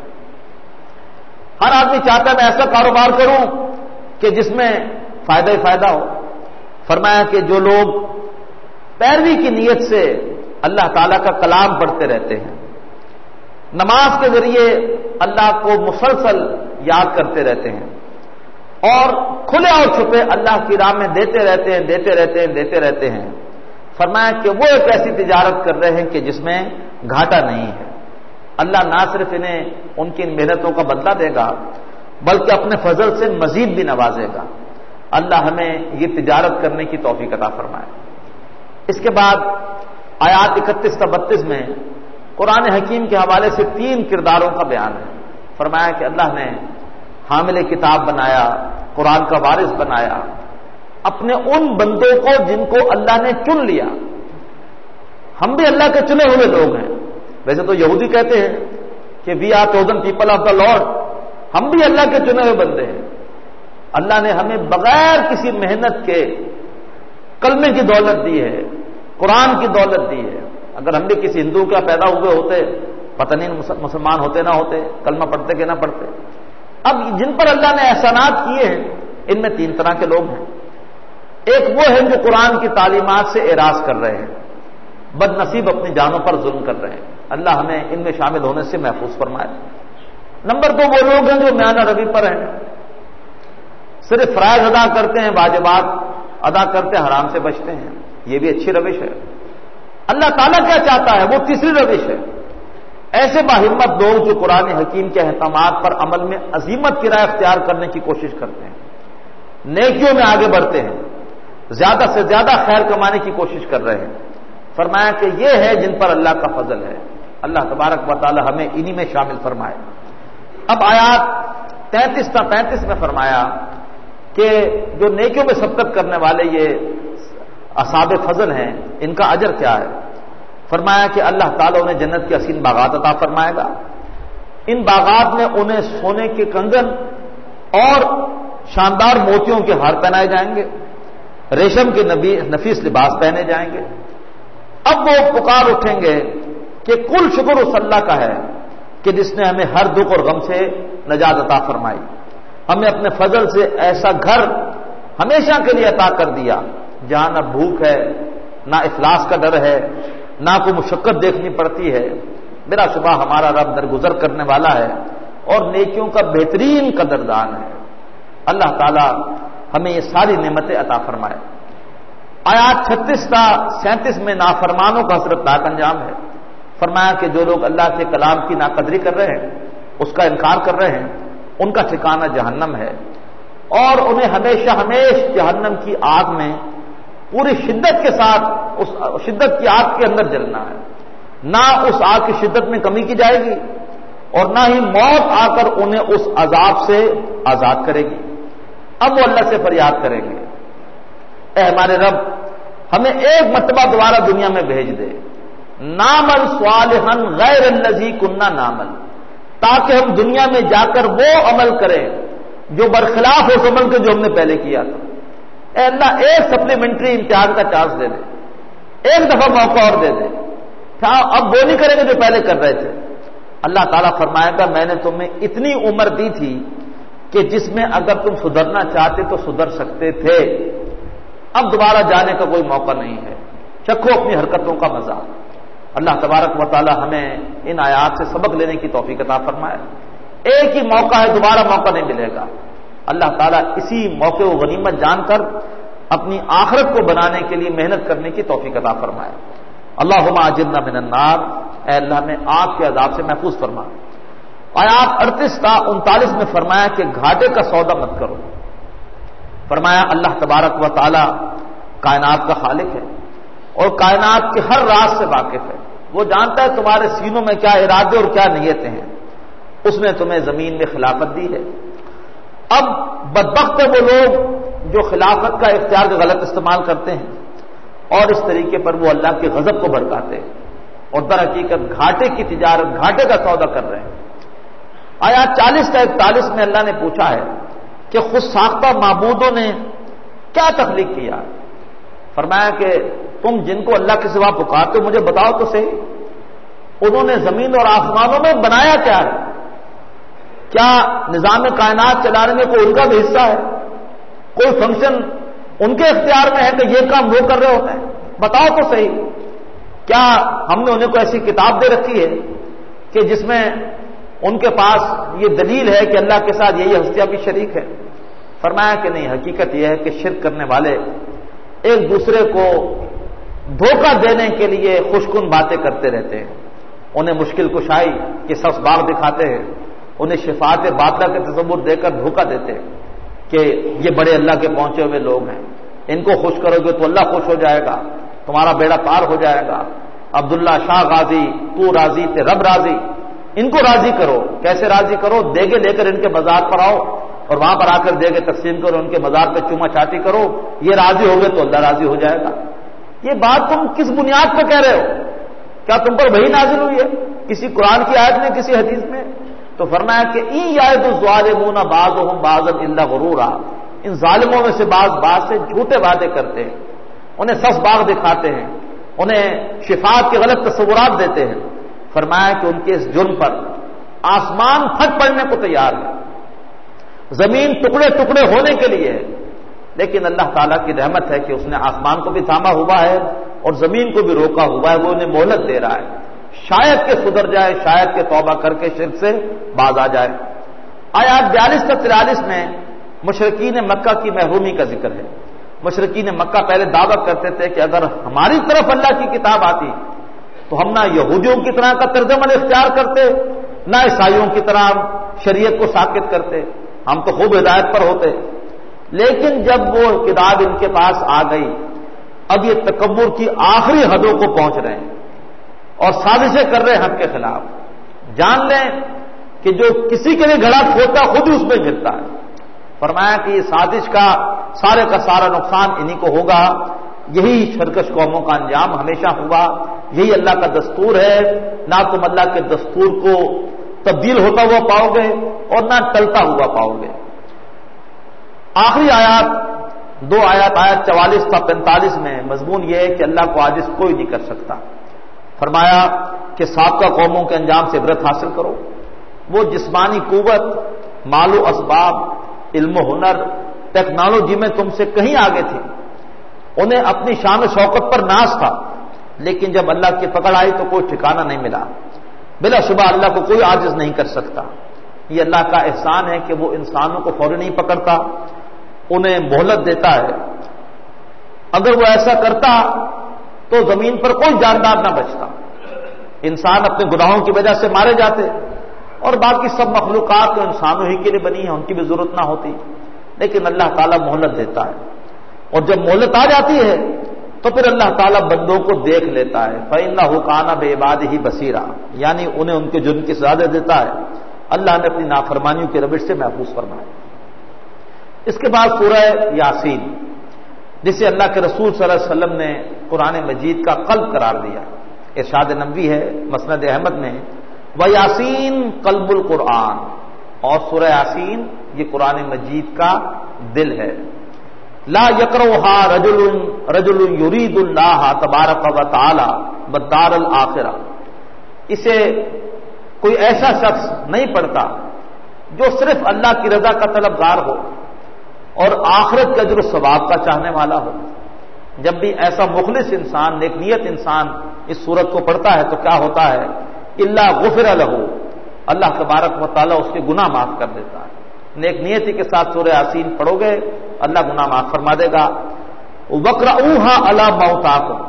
ہر آدمی چاہتا ہے میں ایسا کاروبار کروں کہ جس میں فائدہ ہی فائدہ ہو۔ فرمایا کہ جو لوگ پیروی کی نیت سے اللہ تعالیٰ کا کلام پڑھتے رہتے ہیں، نماز کے ذریعے اللہ کو مسلسل یاد کرتے رہتے ہیں اور کھلے اور چھپے اللہ کی راہ میں دیتے رہتے ہیں دیتے رہتے ہیں دیتے رہتے ہیں، فرمایا کہ وہ ایک ایسی تجارت کر رہے ہیں کہ جس میں گھاٹا نہیں ہے۔ اللہ نہ صرف انہیں ان کی محنتوں کا بدلہ دے گا بلکہ اپنے فضل سے مزید بھی نوازے گا۔ اللہ ہمیں یہ تجارت کرنے کی توفیق عطا فرمائے۔ اس کے بعد آیات اکتیس تا بتیس میں قرآن حکیم کے حوالے سے تین کرداروں کا بیان ہے۔ فرمایا کہ اللہ نے حامل کتاب بنایا، قرآن کا وارث بنایا اپنے ان بندوں کو جن کو اللہ نے چن لیا۔ ہم بھی اللہ کے چنے ہوئے لوگ ہیں، ویسے تو یہودی کہتے ہیں کہ we are chosen people of the Lord, ہم بھی اللہ کے چنے ہوئے بندے ہیں۔ اللہ نے ہمیں بغیر کسی محنت کے کلمے کی دولت دی ہے، قرآن کی دولت دی ہے۔ اگر ہم بھی کسی ہندو کا پیدا ہوئے ہوتے پتہ نہیں مسلمان ہوتے نہ ہوتے، کلمہ پڑھتے کہ نہ پڑھتے۔ اب جن پر اللہ نے احسانات کیے ہیں ان میں تین طرح کے لوگ ہیں۔ ایک وہ ہیں جو قرآن کی تعلیمات سے اعراض کر رہے ہیں، بد نصیب اپنی جانوں پر ظلم کر رہے ہیں، اللہ ہمیں ان میں شامل ہونے سے محفوظ فرمائے۔ نمبر دو وہ لوگ ہیں جو میانہ روی پر ہیں، صرف فرائض ادا کرتے ہیں، واجبات ادا کرتے ہیں، حرام سے بچتے ہیں، یہ بھی اچھی روش ہے۔ اللہ تعالیٰ کیا چاہتا ہے؟ وہ تیسری روش ہے۔ ایسے باہمت لوگ جو قرآن حکیم کے احکامات پر عمل میں عظیمت کی راہ اختیار کرنے کی کوشش کرتے ہیں، نیکیوں میں آگے بڑھتے ہیں، زیادہ سے زیادہ خیر کمانے کی کوشش کر رہے ہیں۔ فرمایا کہ یہ ہے جن پر اللہ کا فضل ہے۔ اللہ تبارک و تعالی ہمیں انہی میں شامل فرمائے۔ اب آیات تینتیس تا پینتیس میں فرمایا کہ جو نیکیوں میں سبقت کرنے والے یہ اصحاب فضل ہیں، ان کا اجر کیا ہے؟ فرمایا کہ اللہ تعالیٰ انہیں جنت کے حسین باغات عطا فرمائے گا، ان باغات میں انہیں سونے کے کنگن اور شاندار موتیوں کے ہار پہنائے جائیں گے، ریشم کے نفیس لباس پہنے جائیں گے۔ اب وہ پکار اٹھیں گے کہ کل شکر اس اللہ کا ہے کہ جس نے ہمیں ہر دکھ اور غم سے نجات عطا فرمائی، ہمیں اپنے فضل سے ایسا گھر ہمیشہ کے لیے عطا کر دیا جہاں نہ بھوک ہے، نہ افلاس کا ڈر ہے، نہ کوئی مشقت دیکھنی پڑتی ہے۔ بلا شبہ ہمارا رب درگزر کرنے والا ہے اور نیکیوں کا بہترین قدردان ہے۔ اللہ تعالی ہمیں یہ ساری نعمتیں عطا فرمائے۔ آیات چھتیس تا سینتیس میں نافرمانوں کا حسرتناک انجام ہے۔ فرمایا کہ جو لوگ اللہ کے کلام کی ناقدری کر رہے ہیں، اس کا انکار کر رہے ہیں، ان کا ٹھکانہ جہنم ہے اور انہیں ہمیشہ ہمیشہ جہنم کی آگ میں پوری شدت کے ساتھ اس شدت کی آگ کے اندر جلنا ہے، نہ اس آگ کی شدت میں کمی کی جائے گی اور نہ ہی موت آ کر انہیں اس عذاب سے آزاد کرے گی۔ اب وہ اللہ سے فریاد کریں گے، اے ہمارے رب ہمیں ایک مرتبہ دوبارہ دنیا میں بھیج دے، نعمل صالحا غیر الذی کنا نعمل، تاکہ ہم دنیا میں جا کر وہ عمل کریں جو برخلاف اس عمل کے جو ہم نے پہلے کیا تھا۔ اے اللہ ایک سپلیمنٹری امتحان کا چانس دے دے، ایک دفعہ موقع اور دے دے، اب وہ نہیں کریں گے جو پہلے کر رہے تھے۔ اللہ تعالیٰ فرمائے گا میں نے تمہیں اتنی عمر دی تھی کہ جس میں اگر تم سدھرنا چاہتے تو سدھر سکتے تھے، اب دوبارہ جانے کا کوئی موقع نہیں ہے، چکھو اپنی حرکتوں کا مزہ۔ اللہ تبارک و تعالی ہمیں ان آیات سے سبق لینے کی توفیق عطا فرمائے۔ ایک ہی موقع ہے، دوبارہ موقع نہیں ملے گا۔ اللہ تعالیٰ اسی موقع و غنیمت جان کر اپنی آخرت کو بنانے کے لیے محنت کرنے کی توفیق عطا فرمائے۔ اللہم اجرنا من النار، اے اللہ میں آگ کے عذاب سے محفوظ فرما۔ آیات اڑتیس تا انتالیس میں فرمایا کہ گھاٹے کا سودا مت کرو۔ فرمایا اللہ تبارک و تعالی کائنات کا خالق ہے اور کائنات کے ہر راز سے واقف ہے، وہ جانتا ہے تمہارے سینوں میں کیا ارادے اور کیا نیتیں ہیں، اس نے تمہیں زمین میں خلافت دی ہے۔ اب بدبخت ہے وہ لوگ جو خلافت کا اختیار کا غلط استعمال کرتے ہیں اور اس طریقے پر وہ اللہ کے غضب کو بھڑکاتے ہیں اور در حقیقت گھاٹے کی تجارت، گھاٹے کا سودا کر رہے ہیں۔ آیات چالیس تا اکتالیس میں اللہ نے پوچھا ہے کہ خود ساختہ معبودوں نے کیا تخلیق کیا؟ فرمایا کہ تم جن کو اللہ کے سوا پکارتے ہو مجھے بتاؤ تو صحیح، انہوں نے زمین اور آسمانوں میں بنایا کیا ہے؟ کیا نظام کائنات چلانے میں کوئی ان کا بھی حصہ ہے؟ کوئی فنکشن ان کے اختیار میں ہے کہ یہ کام وہ کر رہے ہوتے ہیں؟ بتاؤ تو صحیح، کیا ہم نے انہیں کو ایسی کتاب دے رکھی ہے کہ جس میں ان کے پاس یہ دلیل ہے کہ اللہ کے ساتھ یہی ہستیاں بھی شریک ہے؟ فرمایا کہ نہیں، حقیقت یہ ہے کہ شرک کرنے والے ایک دوسرے کو دھوکہ دینے کے لیے خوشکن باتیں کرتے رہتے ہیں، انہیں مشکل کشائی کے سس باغ دکھاتے ہیں، انہیں شفاعت باطلہ کے تصور دے کر دھوکہ دیتے ہیں کہ یہ بڑے اللہ کے پہنچے ہوئے لوگ ہیں، ان کو خوش کرو گے تو اللہ خوش ہو جائے گا، تمہارا بیڑا پار ہو جائے گا، عبداللہ شاہ غازی تو راضی تے رب راضی، ان کو راضی کرو۔ کیسے راضی کرو؟ دیگے لے کر ان کے مزار پر آؤ اور وہاں پر آ کر دیگے تقسیم کرو، ان کے مزار پہ چوما چاٹی کرو، یہ راضی ہو گئے تو اللہ راضی ہو جائے گا۔ یہ بات تم کس بنیاد پہ کہہ رہے ہو؟ کیا تم پر وحی نازل ہوئی ہے کسی قرآن کی آیت میں، کسی حدیث میں؟ تو فرمایا کہ این یعد الظالمون بعضهم بعضا الا غرورا، ان ظالموں میں سے بعض بعض سے جھوٹے وعدے کرتے ہیں، انہیں سس باغ دکھاتے ہیں، انہیں شفاعت کے غلط تصورات دیتے ہیں۔ فرمایا کہ ان کے اس جرم پر آسمان پھٹ پڑنے کو تیار ہے، زمین ٹکڑے ٹکڑے ہونے کے لیے ہے، لیکن اللہ تعالیٰ کی رحمت ہے کہ اس نے آسمان کو بھی تھاما ہوا ہے اور زمین کو بھی روکا ہوا ہے، وہ انہیں مہلت دے رہا ہے، شاید کہ سدھر جائے، شاید کہ توبہ کر کے شرک سے باز آ جائے۔ آیات بیالیس سے تریالیس میں مشرکین مکہ کی محرومی کا ذکر ہے۔ مشرکین مکہ پہلے دعویٰ کرتے تھے کہ اگر ہماری طرف اللہ کی کتاب آتی تو ہم نہ یہودیوں کی طرح کا طرز عمل اختیار کرتے، نہ عیسائیوں کی طرح شریعت کو ساکت کرتے، ہم تو خوب ہدایت پر ہوتے۔ لیکن جب وہ کتاب ان کے پاس آ گئی، اب یہ تکبر کی آخری حدوں کو پہنچ رہے ہیں اور سازشیں کر رہے ہیں حق کے خلاف۔ جان لیں کہ جو کسی کے لیے گھڑا کھودتا خود ہی اس میں گرتا ہے۔ فرمایا کہ یہ سازش کا سارے کا سارا نقصان انہی کو ہوگا، یہی سرکش قوموں کا انجام ہمیشہ ہوگا، یہی اللہ کا دستور ہے، نہ تم اللہ کے دستور کو تبدیل ہوتا ہوا پاؤ گے اور نہ ٹلتا ہوا پاؤ گے۔ آخری آیات دو آیات آیات چوالیس تا پینتالیس میں مضمون یہ ہے کہ اللہ کو عاجز کوئی نہیں کر سکتا۔ فرمایا کہ سابقہ قوموں کے انجام سے عبرت حاصل کرو، وہ جسمانی قوت، مال و اسباب، علم و ہنر، ٹیکنالوجی میں تم سے کہیں آگے تھی، انہیں اپنی شان و شوکت پر ناز تھا، لیکن جب اللہ کی پکڑ آئی تو کوئی ٹھکانہ نہیں ملا۔ بلا شبہ اللہ کو کوئی عاجز نہیں کر سکتا۔ یہ اللہ کا احسان ہے کہ وہ انسانوں کو فوری نہیں پکڑتا، انہیں مہلت دیتا ہے۔ اگر وہ ایسا کرتا تو زمین پر کوئی جاندار نہ بچتا، انسان اپنے گناہوں کی وجہ سے مارے جاتے اور باقی سب مخلوقات تو انسانوں ہی کے لیے بنی ہیں، ان کی بھی ضرورت نہ ہوتی، لیکن اللہ تعالیٰ مہلت دیتا ہے، اور جب مہلت آ جاتی ہے تو پھر اللہ تعالیٰ بندوں کو دیکھ لیتا ہے. فَإِنَّهُ كَانَ بِعِبَادِهِ بَصِيرًا، یعنی انہیں ان کے جرم کی سزا دے دیتا ہے. اللہ نے اپنی نافرمانیوں کی روش سے محفوظ فرمایا. اس کے بعد سورہ یاسین، جسے اللہ کے رسول صلی اللہ علیہ وسلم نے قرآن مجید کا قلب قرار دیا. ارشاد نبوی ہے مسند احمد میں، وَيَاسِين قلب القرآن، اور سورہ یاسین یہ قرآن مجید کا دل ہے. لا یقرؤھا رجل رجل یرید اللہ تبارک و تعالی والدار الآخرہ، اسے کوئی ایسا شخص نہیں پڑھتا جو صرف اللہ کی رضا کا طلبگار ہو اور آخرت کے اجر و ثواب کا چاہنے والا ہو. جب بھی ایسا مخلص انسان، نیک نیت انسان اس سورت کو پڑھتا ہے تو کیا ہوتا ہے؟ الا غفر لہ، اللہ تبارک و تعالیٰ اس کے گناہ معاف کر دیتا ہے. نیک نیتی کے ساتھ سورہ یاسین پڑھو گے اللہ گناہ معاف فرما دے گا. وَقْرَؤُوهَا عَلَى مَوْتَاكُمْ،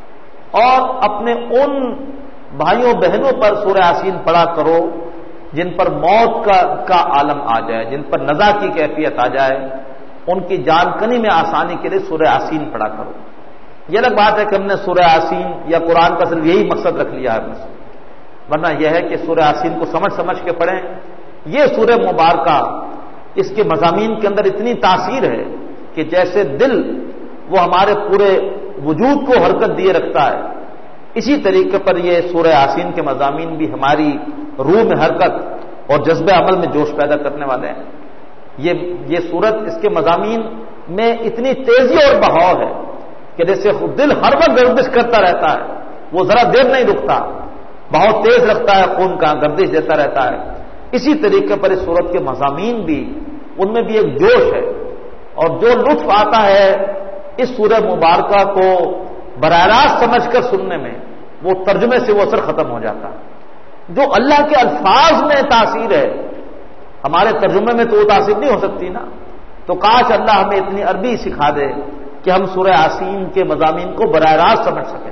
اور اپنے ان بھائیوں بہنوں پر سورہ یاسین پڑھا کرو جن پر موت کا کا عالم آ جائے، جن پر نزا کی کیفیت آ جائے، ان کی جان کنی میں آسانی کے لیے سورہ یاسین پڑھا کرو. یہ الگ بات ہے کہ ہم نے سورہ یاسین یا قرآن کا صرف یہی مقصد رکھ لیا ہے بس، ورنہ یہ ہے کہ سورہ یاسین کو سمجھ سمجھ کے پڑھیں. یہ سورہ مبارکہ، اس کے مضامین کے اندر اتنی تاثیر ہے کہ جیسے دل وہ ہمارے پورے وجود کو حرکت دیے رکھتا ہے، اسی طریقے پر یہ سورہ یاسین کے مضامین بھی ہماری روح میں حرکت اور جذبہ عمل میں جوش پیدا کرنے والے ہیں. یہ یہ سورت، اس کے مضامین میں اتنی تیزی اور بہاؤ ہے کہ جیسے دل ہر وقت گردش کرتا رہتا ہے، وہ ذرا دیر نہیں رکتا، بہت تیز رکھتا ہے، خون کا گردش دیتا رہتا ہے. اسی طریقے پر اس سورت کے مضامین بھی، ان میں بھی ایک جوش ہے، اور جو لطف آتا ہے اس سورہ مبارکہ کو براہ راست سمجھ کر سننے میں، وہ ترجمے سے وہ اثر ختم ہو جاتا ہے. جو اللہ کے الفاظ میں تاثیر ہے، ہمارے ترجمے میں تو وہ تاثیر نہیں ہو سکتی نا. تو کاش اللہ ہمیں اتنی عربی سکھا دے کہ ہم سورہ یاسین کے مضامین کو براہ راست سمجھ سکیں.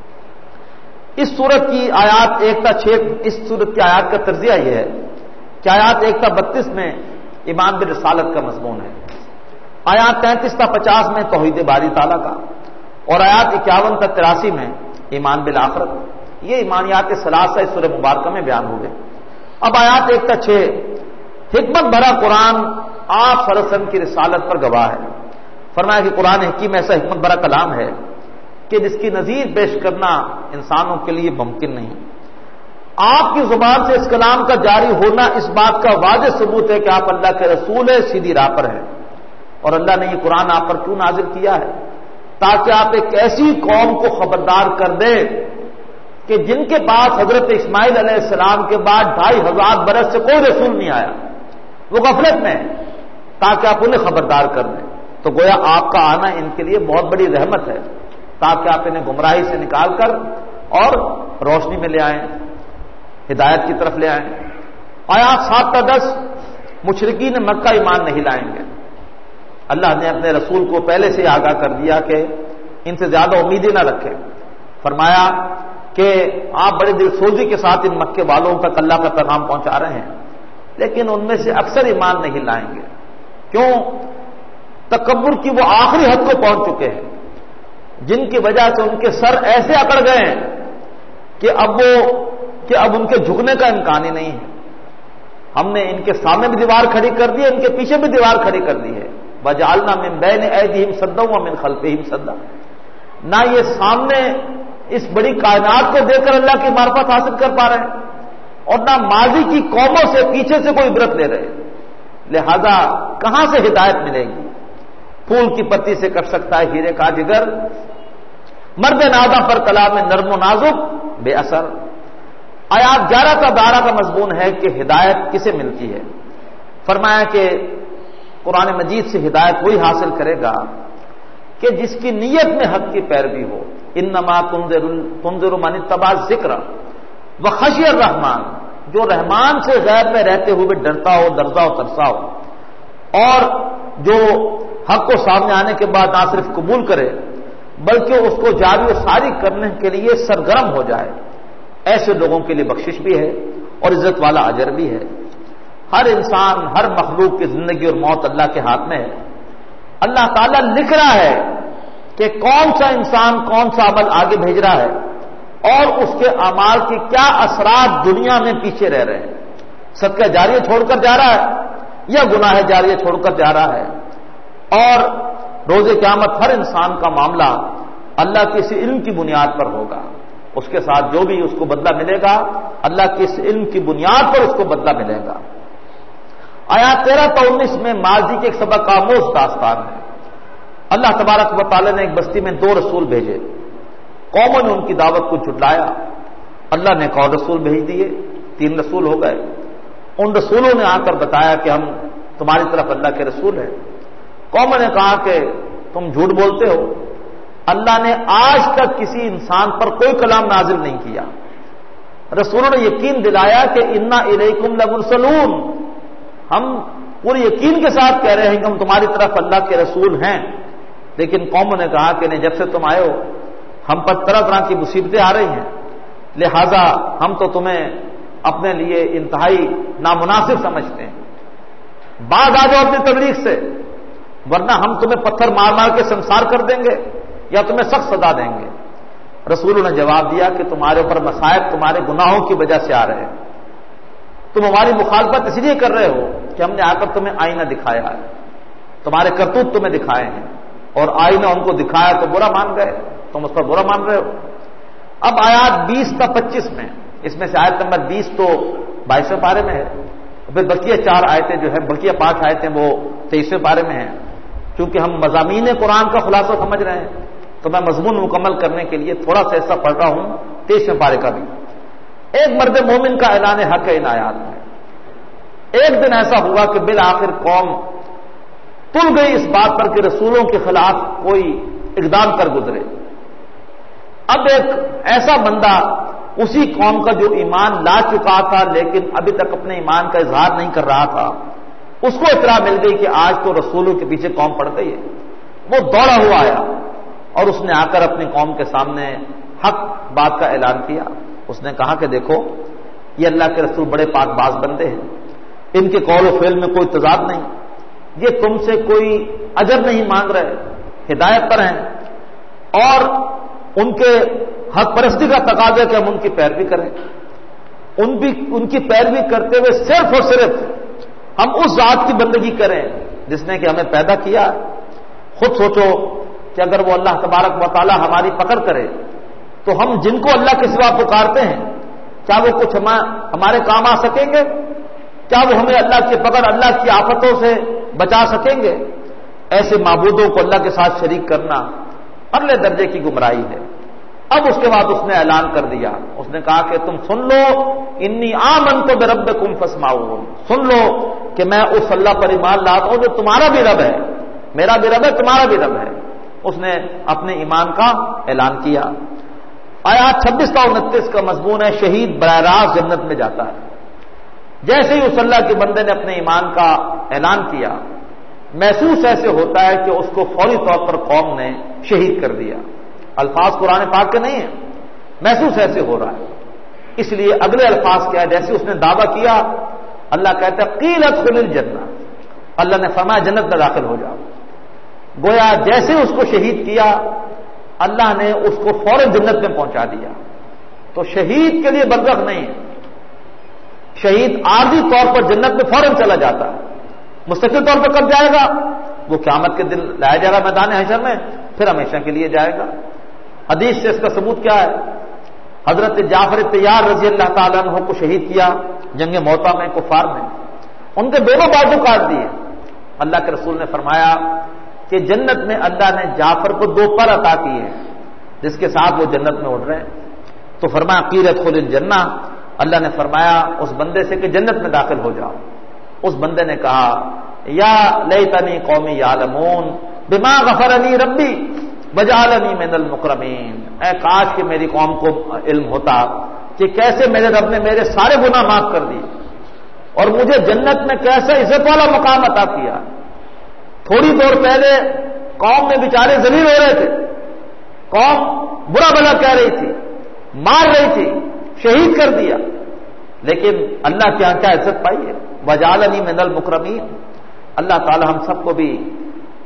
اس سورت کی آیات ایک تا چھ، اس سورت کی آیات کا تجزیہ یہ ہے کہ آیات ایک تا بتیس میں ایمان بالرسالت کا مضمون ہے، آیات تینتیس تا پچاس میں توحید باری تعالیٰ کا، اور آیات اکیاون تا تراسی میں ایمان بالآخرت. یہ ایمانیات ثلاثہ اس سورہ مبارکہ میں بیان ہو گئے. اب آیات ایک تا چھ، حکمت بھرا قرآن آپ صلی اللہ علیہ وسلم کی رسالت پر گواہ ہے. فرمایا کہ قرآن حکیم ایسا حکمت بھرا کلام ہے کہ جس کی نظیر پیش کرنا انسانوں کے لیے ممکن نہیں. آپ کی زبان سے اس کلام کا جاری ہونا اس بات کا واضح ثبوت ہے کہ آپ اللہ کے رسول ہیں، سیدھی راہ پر ہیں. اور اللہ نے یہ قرآن آپ پر کیوں نازل کیا ہے؟ تاکہ آپ ایک ایسی قوم کو خبردار کر دیں کہ جن کے پاس حضرت اسماعیل علیہ السلام کے بعد ڈھائی ہزار برس سے کوئی رسول نہیں آیا، وہ غفلت میں، تاکہ آپ انہیں خبردار کر دیں. تو گویا آپ کا آنا ان کے لیے بہت بڑی رحمت ہے، تاکہ آپ انہیں گمراہی سے نکال کر اور روشنی میں لے آئیں، ہدایت کی طرف لے آئیں. آیات سات تا دس، مشرکین مکہ ایمان نہیں لائیں گے. اللہ نے اپنے رسول کو پہلے سے آگاہ کر دیا کہ ان سے زیادہ امیدیں نہ رکھیں. فرمایا کہ آپ بڑے دل سوزی کے ساتھ ان مکے والوں تک اللہ کا پیغام پہنچا رہے ہیں، لیکن ان میں سے اکثر ایمان نہیں لائیں گے. کیوں؟ تکبر کی وہ آخری حد کو پہنچ چکے ہیں، جن کی وجہ سے ان کے سر ایسے اکڑ گئے ہیں کہ اب وہ کہ اب ان کے جھکنے کا امکان ہی نہیں ہے. ہم نے ان کے سامنے بھی دیوار کھڑی کر دی ہے، ان کے پیچھے بھی دیوار کھڑی کر دی ہے. وَجَعَلْنَا مِن بَيْنِ أَيْدِيهِمْ سَدًّا وَمِنْ خَلْفِهِمْ سَدًّا. نہ یہ سامنے اس بڑی کائنات کو دیکھ کر اللہ کی معرفت حاصل کر پا رہے ہیں، اور نہ ماضی کی قوموں سے پیچھے سے کوئی عبرت لے رہے. لہذا کہاں سے ہدایت ملے گی؟ پھول کی پتی سے کٹ سکتا ہے ہیرے کا جگر، مرد ناداں پر کلام نرم و نازک بے اثر. آیات گیارہ کا بارہ کا مضمون ہے کہ ہدایت کسے ملتی ہے. فرمایا کہ قرآن مجید سے ہدایت وہی حاصل کرے گا کہ جس کی نیت میں حق کی پیروی ہو. انما تنذر من اتبع الذکر وخشی الرحمن، جو رحمان سے غیب میں رہتے ہوئے ڈرتا ہو، درزا ہو، ترسا ہو، اور جو حق کو سامنے آنے کے بعد نہ صرف قبول کرے بلکہ اس کو جاری و ساری کرنے کے لیے سرگرم ہو جائے. ایسے لوگوں کے لیے بخشش بھی ہے اور عزت والا اجر بھی ہے. ہر انسان، ہر مخلوق کی زندگی اور موت اللہ کے ہاتھ میں ہے. اللہ تعالیٰ لکھ رہا ہے کہ کون سا انسان کون سا عمل آگے بھیج رہا ہے اور اس کے اعمال کے کیا اثرات دنیا میں پیچھے رہ رہے ہیں. صدقہ جاریہ چھوڑ کر جا رہا ہے یا گناہ جاریہ چھوڑ کر جا رہا ہے. اور روز قیامت ہر انسان کا معاملہ اللہ کے اس علم کی بنیاد پر ہوگا. اس کے ساتھ جو بھی اس کو بدلہ ملے گا اللہ کے اس علم کی بنیاد پر اس کو بدلہ ملے گا. آیات تیرہ تا انیس میں ماضی کے ایک سبق آموز داستان ہے. اللہ تبارک و تعالی نے ایک بستی میں دو رسول بھیجے. قوموں نے ان کی دعوت کو جھٹلایا. اللہ نے ایک اور رسول بھیج دیے. تین رسول ہو گئے. ان رسولوں نے آ کر بتایا کہ ہم تمہاری طرف اللہ کے رسول ہیں. قوموں نے کہا کہ تم جھوٹ بولتے ہو. اللہ نے آج تک کسی انسان پر کوئی کلام نازل نہیں کیا. رسولوں نے یقین دلایا کہ انا الیکم لمرسلون، ہم پورے یقین کے ساتھ کہہ رہے ہیں کہ ہم تمہاری طرف اللہ کے رسول ہیں. لیکن قوموں نے کہا کہ نہیں، جب سے تم آئے ہو ہم پر طرح طرح کی مصیبتیں آ رہی ہیں، لہذا ہم تو تمہیں اپنے لیے انتہائی نامناسب سمجھتے ہیں. بعد آ جاؤ اپنی تبلیغ سے، ورنہ ہم تمہیں پتھر مار مار کے سنسار کر دیں گے یا تمہیں سخت سزا دیں گے. رسولوں نے جواب دیا کہ تمہارے اوپر مصائب تمہارے گناہوں کی وجہ سے آ رہے ہیں. تم ہماری مخالفت اس لیے کر رہے ہو کہ ہم نے آ کر تمہیں آئینہ دکھایا ہے، تمہارے کرتوت تمہیں دکھائے ہیں، اور آئینہ ان کو دکھایا تو برا مان گئے، تم اس پر برا مان رہے ہو. اب آیات بیس تا پچیس میں، اس میں سے آیت نمبر بیس تو بائیسویں پارے میں ہے، پھر بقیہ چار آیتیں جو ہے بقیہ پانچ آیتیں وہ تیئیسویں پارے میں ہیں. چونکہ ہم مضامین قرآن کا خلاصہ سمجھ رہے ہیں تو میں مضمون مکمل کرنے کے لیے تھوڑا سا ایسا پڑھ رہا ہوں تیئیسویں پارے کا بھی. ایک مرد مومن کا اعلان حق ہے ان آیات میں. ایک دن ایسا ہوا کہ بالآخر قوم تل گئی اس بات پر کہ رسولوں کے خلاف کوئی اقدام کر گزرے. اب ایک ایسا بندہ اسی قوم کا جو ایمان لا چکا تھا لیکن ابھی تک اپنے ایمان کا اظہار نہیں کر رہا تھا، اس کو اطلاع مل گئی کہ آج تو رسولوں کے پیچھے قوم پڑ گئی ہے. وہ دوڑا ہوا آیا اور اس نے آ کر اپنی قوم کے سامنے حق بات کا اعلان کیا. اس نے کہا کہ دیکھو، یہ اللہ کے رسول بڑے پاک باز بندے ہیں، ان کے قول و فعل میں کوئی تضاد نہیں، یہ تم سے کوئی اجر نہیں مانگ رہے، ہدایت پر ہیں، اور ان کے حق پرستی کا تقاضا ہے کہ ہم ان کی پیروی کریں. ان بھی ان کی پیروی کرتے ہوئے صرف اور صرف ہم اس ذات کی بندگی کریں جس نے کہ ہمیں پیدا کیا. خود سوچو کہ اگر وہ اللہ تبارک و تعالی ہماری پکڑ کرے تو ہم جن کو اللہ کے سوا پکارتے ہیں کیا وہ کچھ ہمارے کام آ سکیں گے؟ کیا وہ ہمیں اللہ کی پکڑ، اللہ کی آفتوں سے بچا سکیں گے؟ ایسے معبودوں کو اللہ کے ساتھ شریک کرنا اگلے درجے کی گمراہی ہے. اب اس کے بعد اس نے اعلان کر دیا، اس نے کہا کہ تم سن لو، انی آمنت بربکم فاسمعون، سن لو کہ میں اس اللہ پر ایمان لاتا ہوں جو تمہارا بھی رب ہے، میرا بھی رب ہے، تمہارا بھی رب ہے. اس نے اپنے ایمان کا اعلان کیا. آیات چھبیس تا انتیس کا مضمون ہے شہید براہ راست جنت میں جاتا ہے. جیسے ہی اس اللہ کے بندے نے اپنے ایمان کا اعلان کیا، محسوس ایسے ہوتا ہے کہ اس کو فوری طور پر قوم نے شہید کر دیا. الفاظ قرآن پاک کے نہیں ہیں، محسوس ایسے ہو رہا ہے. اس لیے اگلے الفاظ کیا ہے، جیسے اس نے دعویٰ کیا، اللہ کہتا ہے قیل ادخل الجنہ، اللہ نے فرمایا جنت میں داخل ہو جاؤ. گویا جیسے اس کو شہید کیا اللہ نے اس کو فوراً جنت میں پہنچا دیا. تو شہید کے لیے برزخ نہیں ہے، شہید عارضی طور پر جنت میں فوراً چلا جاتا ہے. مستقل طور پر کب جائے گا؟ وہ قیامت کے دن لایا جائے گا میدان حشر میں، پھر ہمیشہ کے لیے جائے گا. حدیث سے اس کا ثبوت کیا ہے؟ حضرت جعفر طیار رضی اللہ تعالیٰ عنہ کو شہید کیا جنگ موتا میں، کفار میں، ان کے دونوں بازو کاٹ دیے. اللہ کے رسول نے فرمایا کہ جنت میں اللہ نے جعفر کو دو پر عطا کیے ہیں جس کے ساتھ وہ جنت میں اڑ رہے ہیں. تو فرمایا قیل ادخل الجنہ، اللہ نے فرمایا اس بندے سے کہ جنت میں داخل ہو جاؤ. اس بندے نے کہا یا لیتنی قومی یعلمون بما غفر لی ربی وجعلنی من المکرمین، اے کاش کہ میری قوم کو علم ہوتا کہ کیسے میرے رب نے میرے سارے گناہ معاف کر دیے اور مجھے جنت میں کیسے عزت والا مقام عطا کیا. تھوڑی دور پہلے قوم میں بیچارے ذلیل ہو رہے تھے، قوم برا بھلا کہہ رہی تھی، مار رہی تھی، شہید کر دیا، لیکن اللہ کے یہاں کیا عزت پائی ہے. وجعلنی من المکرمین. اللہ تعالی ہم سب کو بھی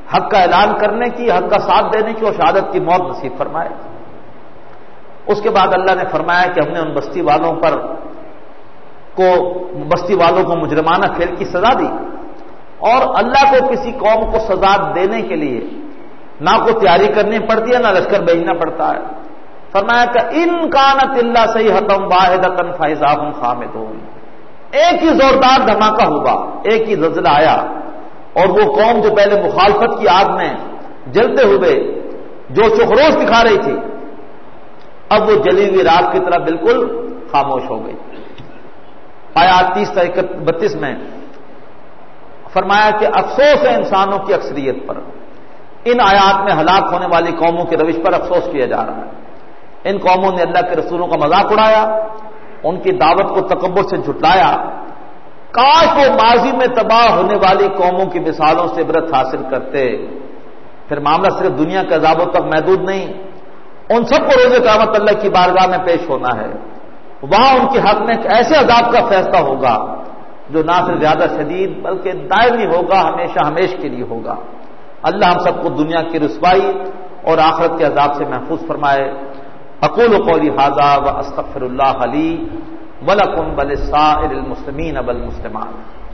حق کا اعلان کرنے کی، حق کا ساتھ دینے کی اور شہادت کی موت نصیب فرمائے۔ اس کے بعد اللہ نے فرمایا کہ ہم نے ان بستی والوں پر کو بستی والوں کو مجرمانہ کھیل کی سزا دی، اور اللہ کو کسی قوم کو سزا دینے کے لیے نہ کو تیاری کرنی پڑتی ہے، نہ لشکر بھیجنا پڑتا ہے۔ فرمایا کہ ان کانت اللہ صیحۃ واحدۃ فاذا ھم خامدون، ایک ہی زوردار دھماکہ ہوا، ایک ہی زلزلہ آیا، اور وہ قوم جو پہلے مخالفت کی آگ میں جلتے ہوئے جو چخروش دکھا رہی تھی، اب وہ جلی ہوئی راک کی طرح بالکل خاموش ہو گئی۔ آیات تیس تا بتیس میں فرمایا کہ افسوس ہے انسانوں کی اکثریت پر، ان آیات میں ہلاک ہونے والی قوموں کی روش پر افسوس کیا جا رہا ہے۔ ان قوموں نے اللہ کے رسولوں کا مذاق اڑایا، ان کی دعوت کو تکبر سے جھٹلایا۔ کاش وہ ماضی میں تباہ ہونے والی قوموں کی مثالوں سے عبرت حاصل کرتے، پھر معاملہ صرف دنیا کے عذابوں تک محدود نہیں، ان سب کو روز قیامت اللہ کی بارگاہ میں پیش ہونا ہے، وہاں ان کے حق میں ایک ایسے عذاب کا فیصلہ ہوگا جو نہ صرف زیادہ شدید بلکہ دائمی ہوگا، ہمیشہ ہمیش کے لیے ہوگا۔ اللہ ہم سب کو دنیا کی رسوائی اور آخرت کے عذاب سے محفوظ فرمائے۔ اقول قولی ھذا واستغفر اللہ لی ولکم ولسائر المسلمین والمسلمات۔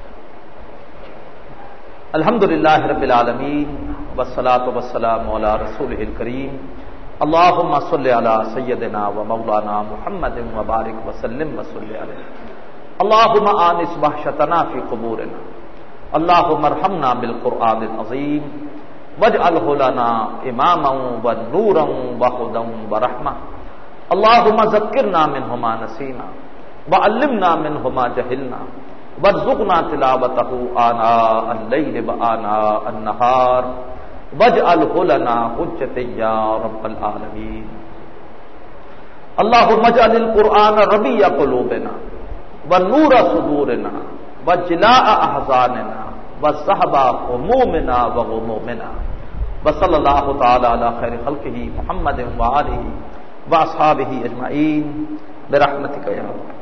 الحمد للہ رب العالمین والصلاۃ والسلام علی رسولہ الکریم، اللہم صل علی سیدنا و مولانا محمد وبارک وسلم وصل علیہ۔ اللہم آنس وحشتنا فی قبورنا، اللہم ارحمنا بالقرآن العظیم واجعلہ لنا اماما ونورا وہدی ورحمہ، اللہم ذکرنا منہ ما نسینا وعلمنا منہ ما جہلنا وارزقنا تلاوتہ آناء اللیل وآناء النہار واجعلہ لنا حجۃ یا رب العالمین۔ اللہم اجعل القرآن ربیع قلوبنا ونور صدورنا وجلاء احزاننا وذهب همومنا وغمومنا، وصلی اللہ تعالی علی خیر خلقہ محمد وآلہ واصحابہ اجمعین برحمتک یا رب۔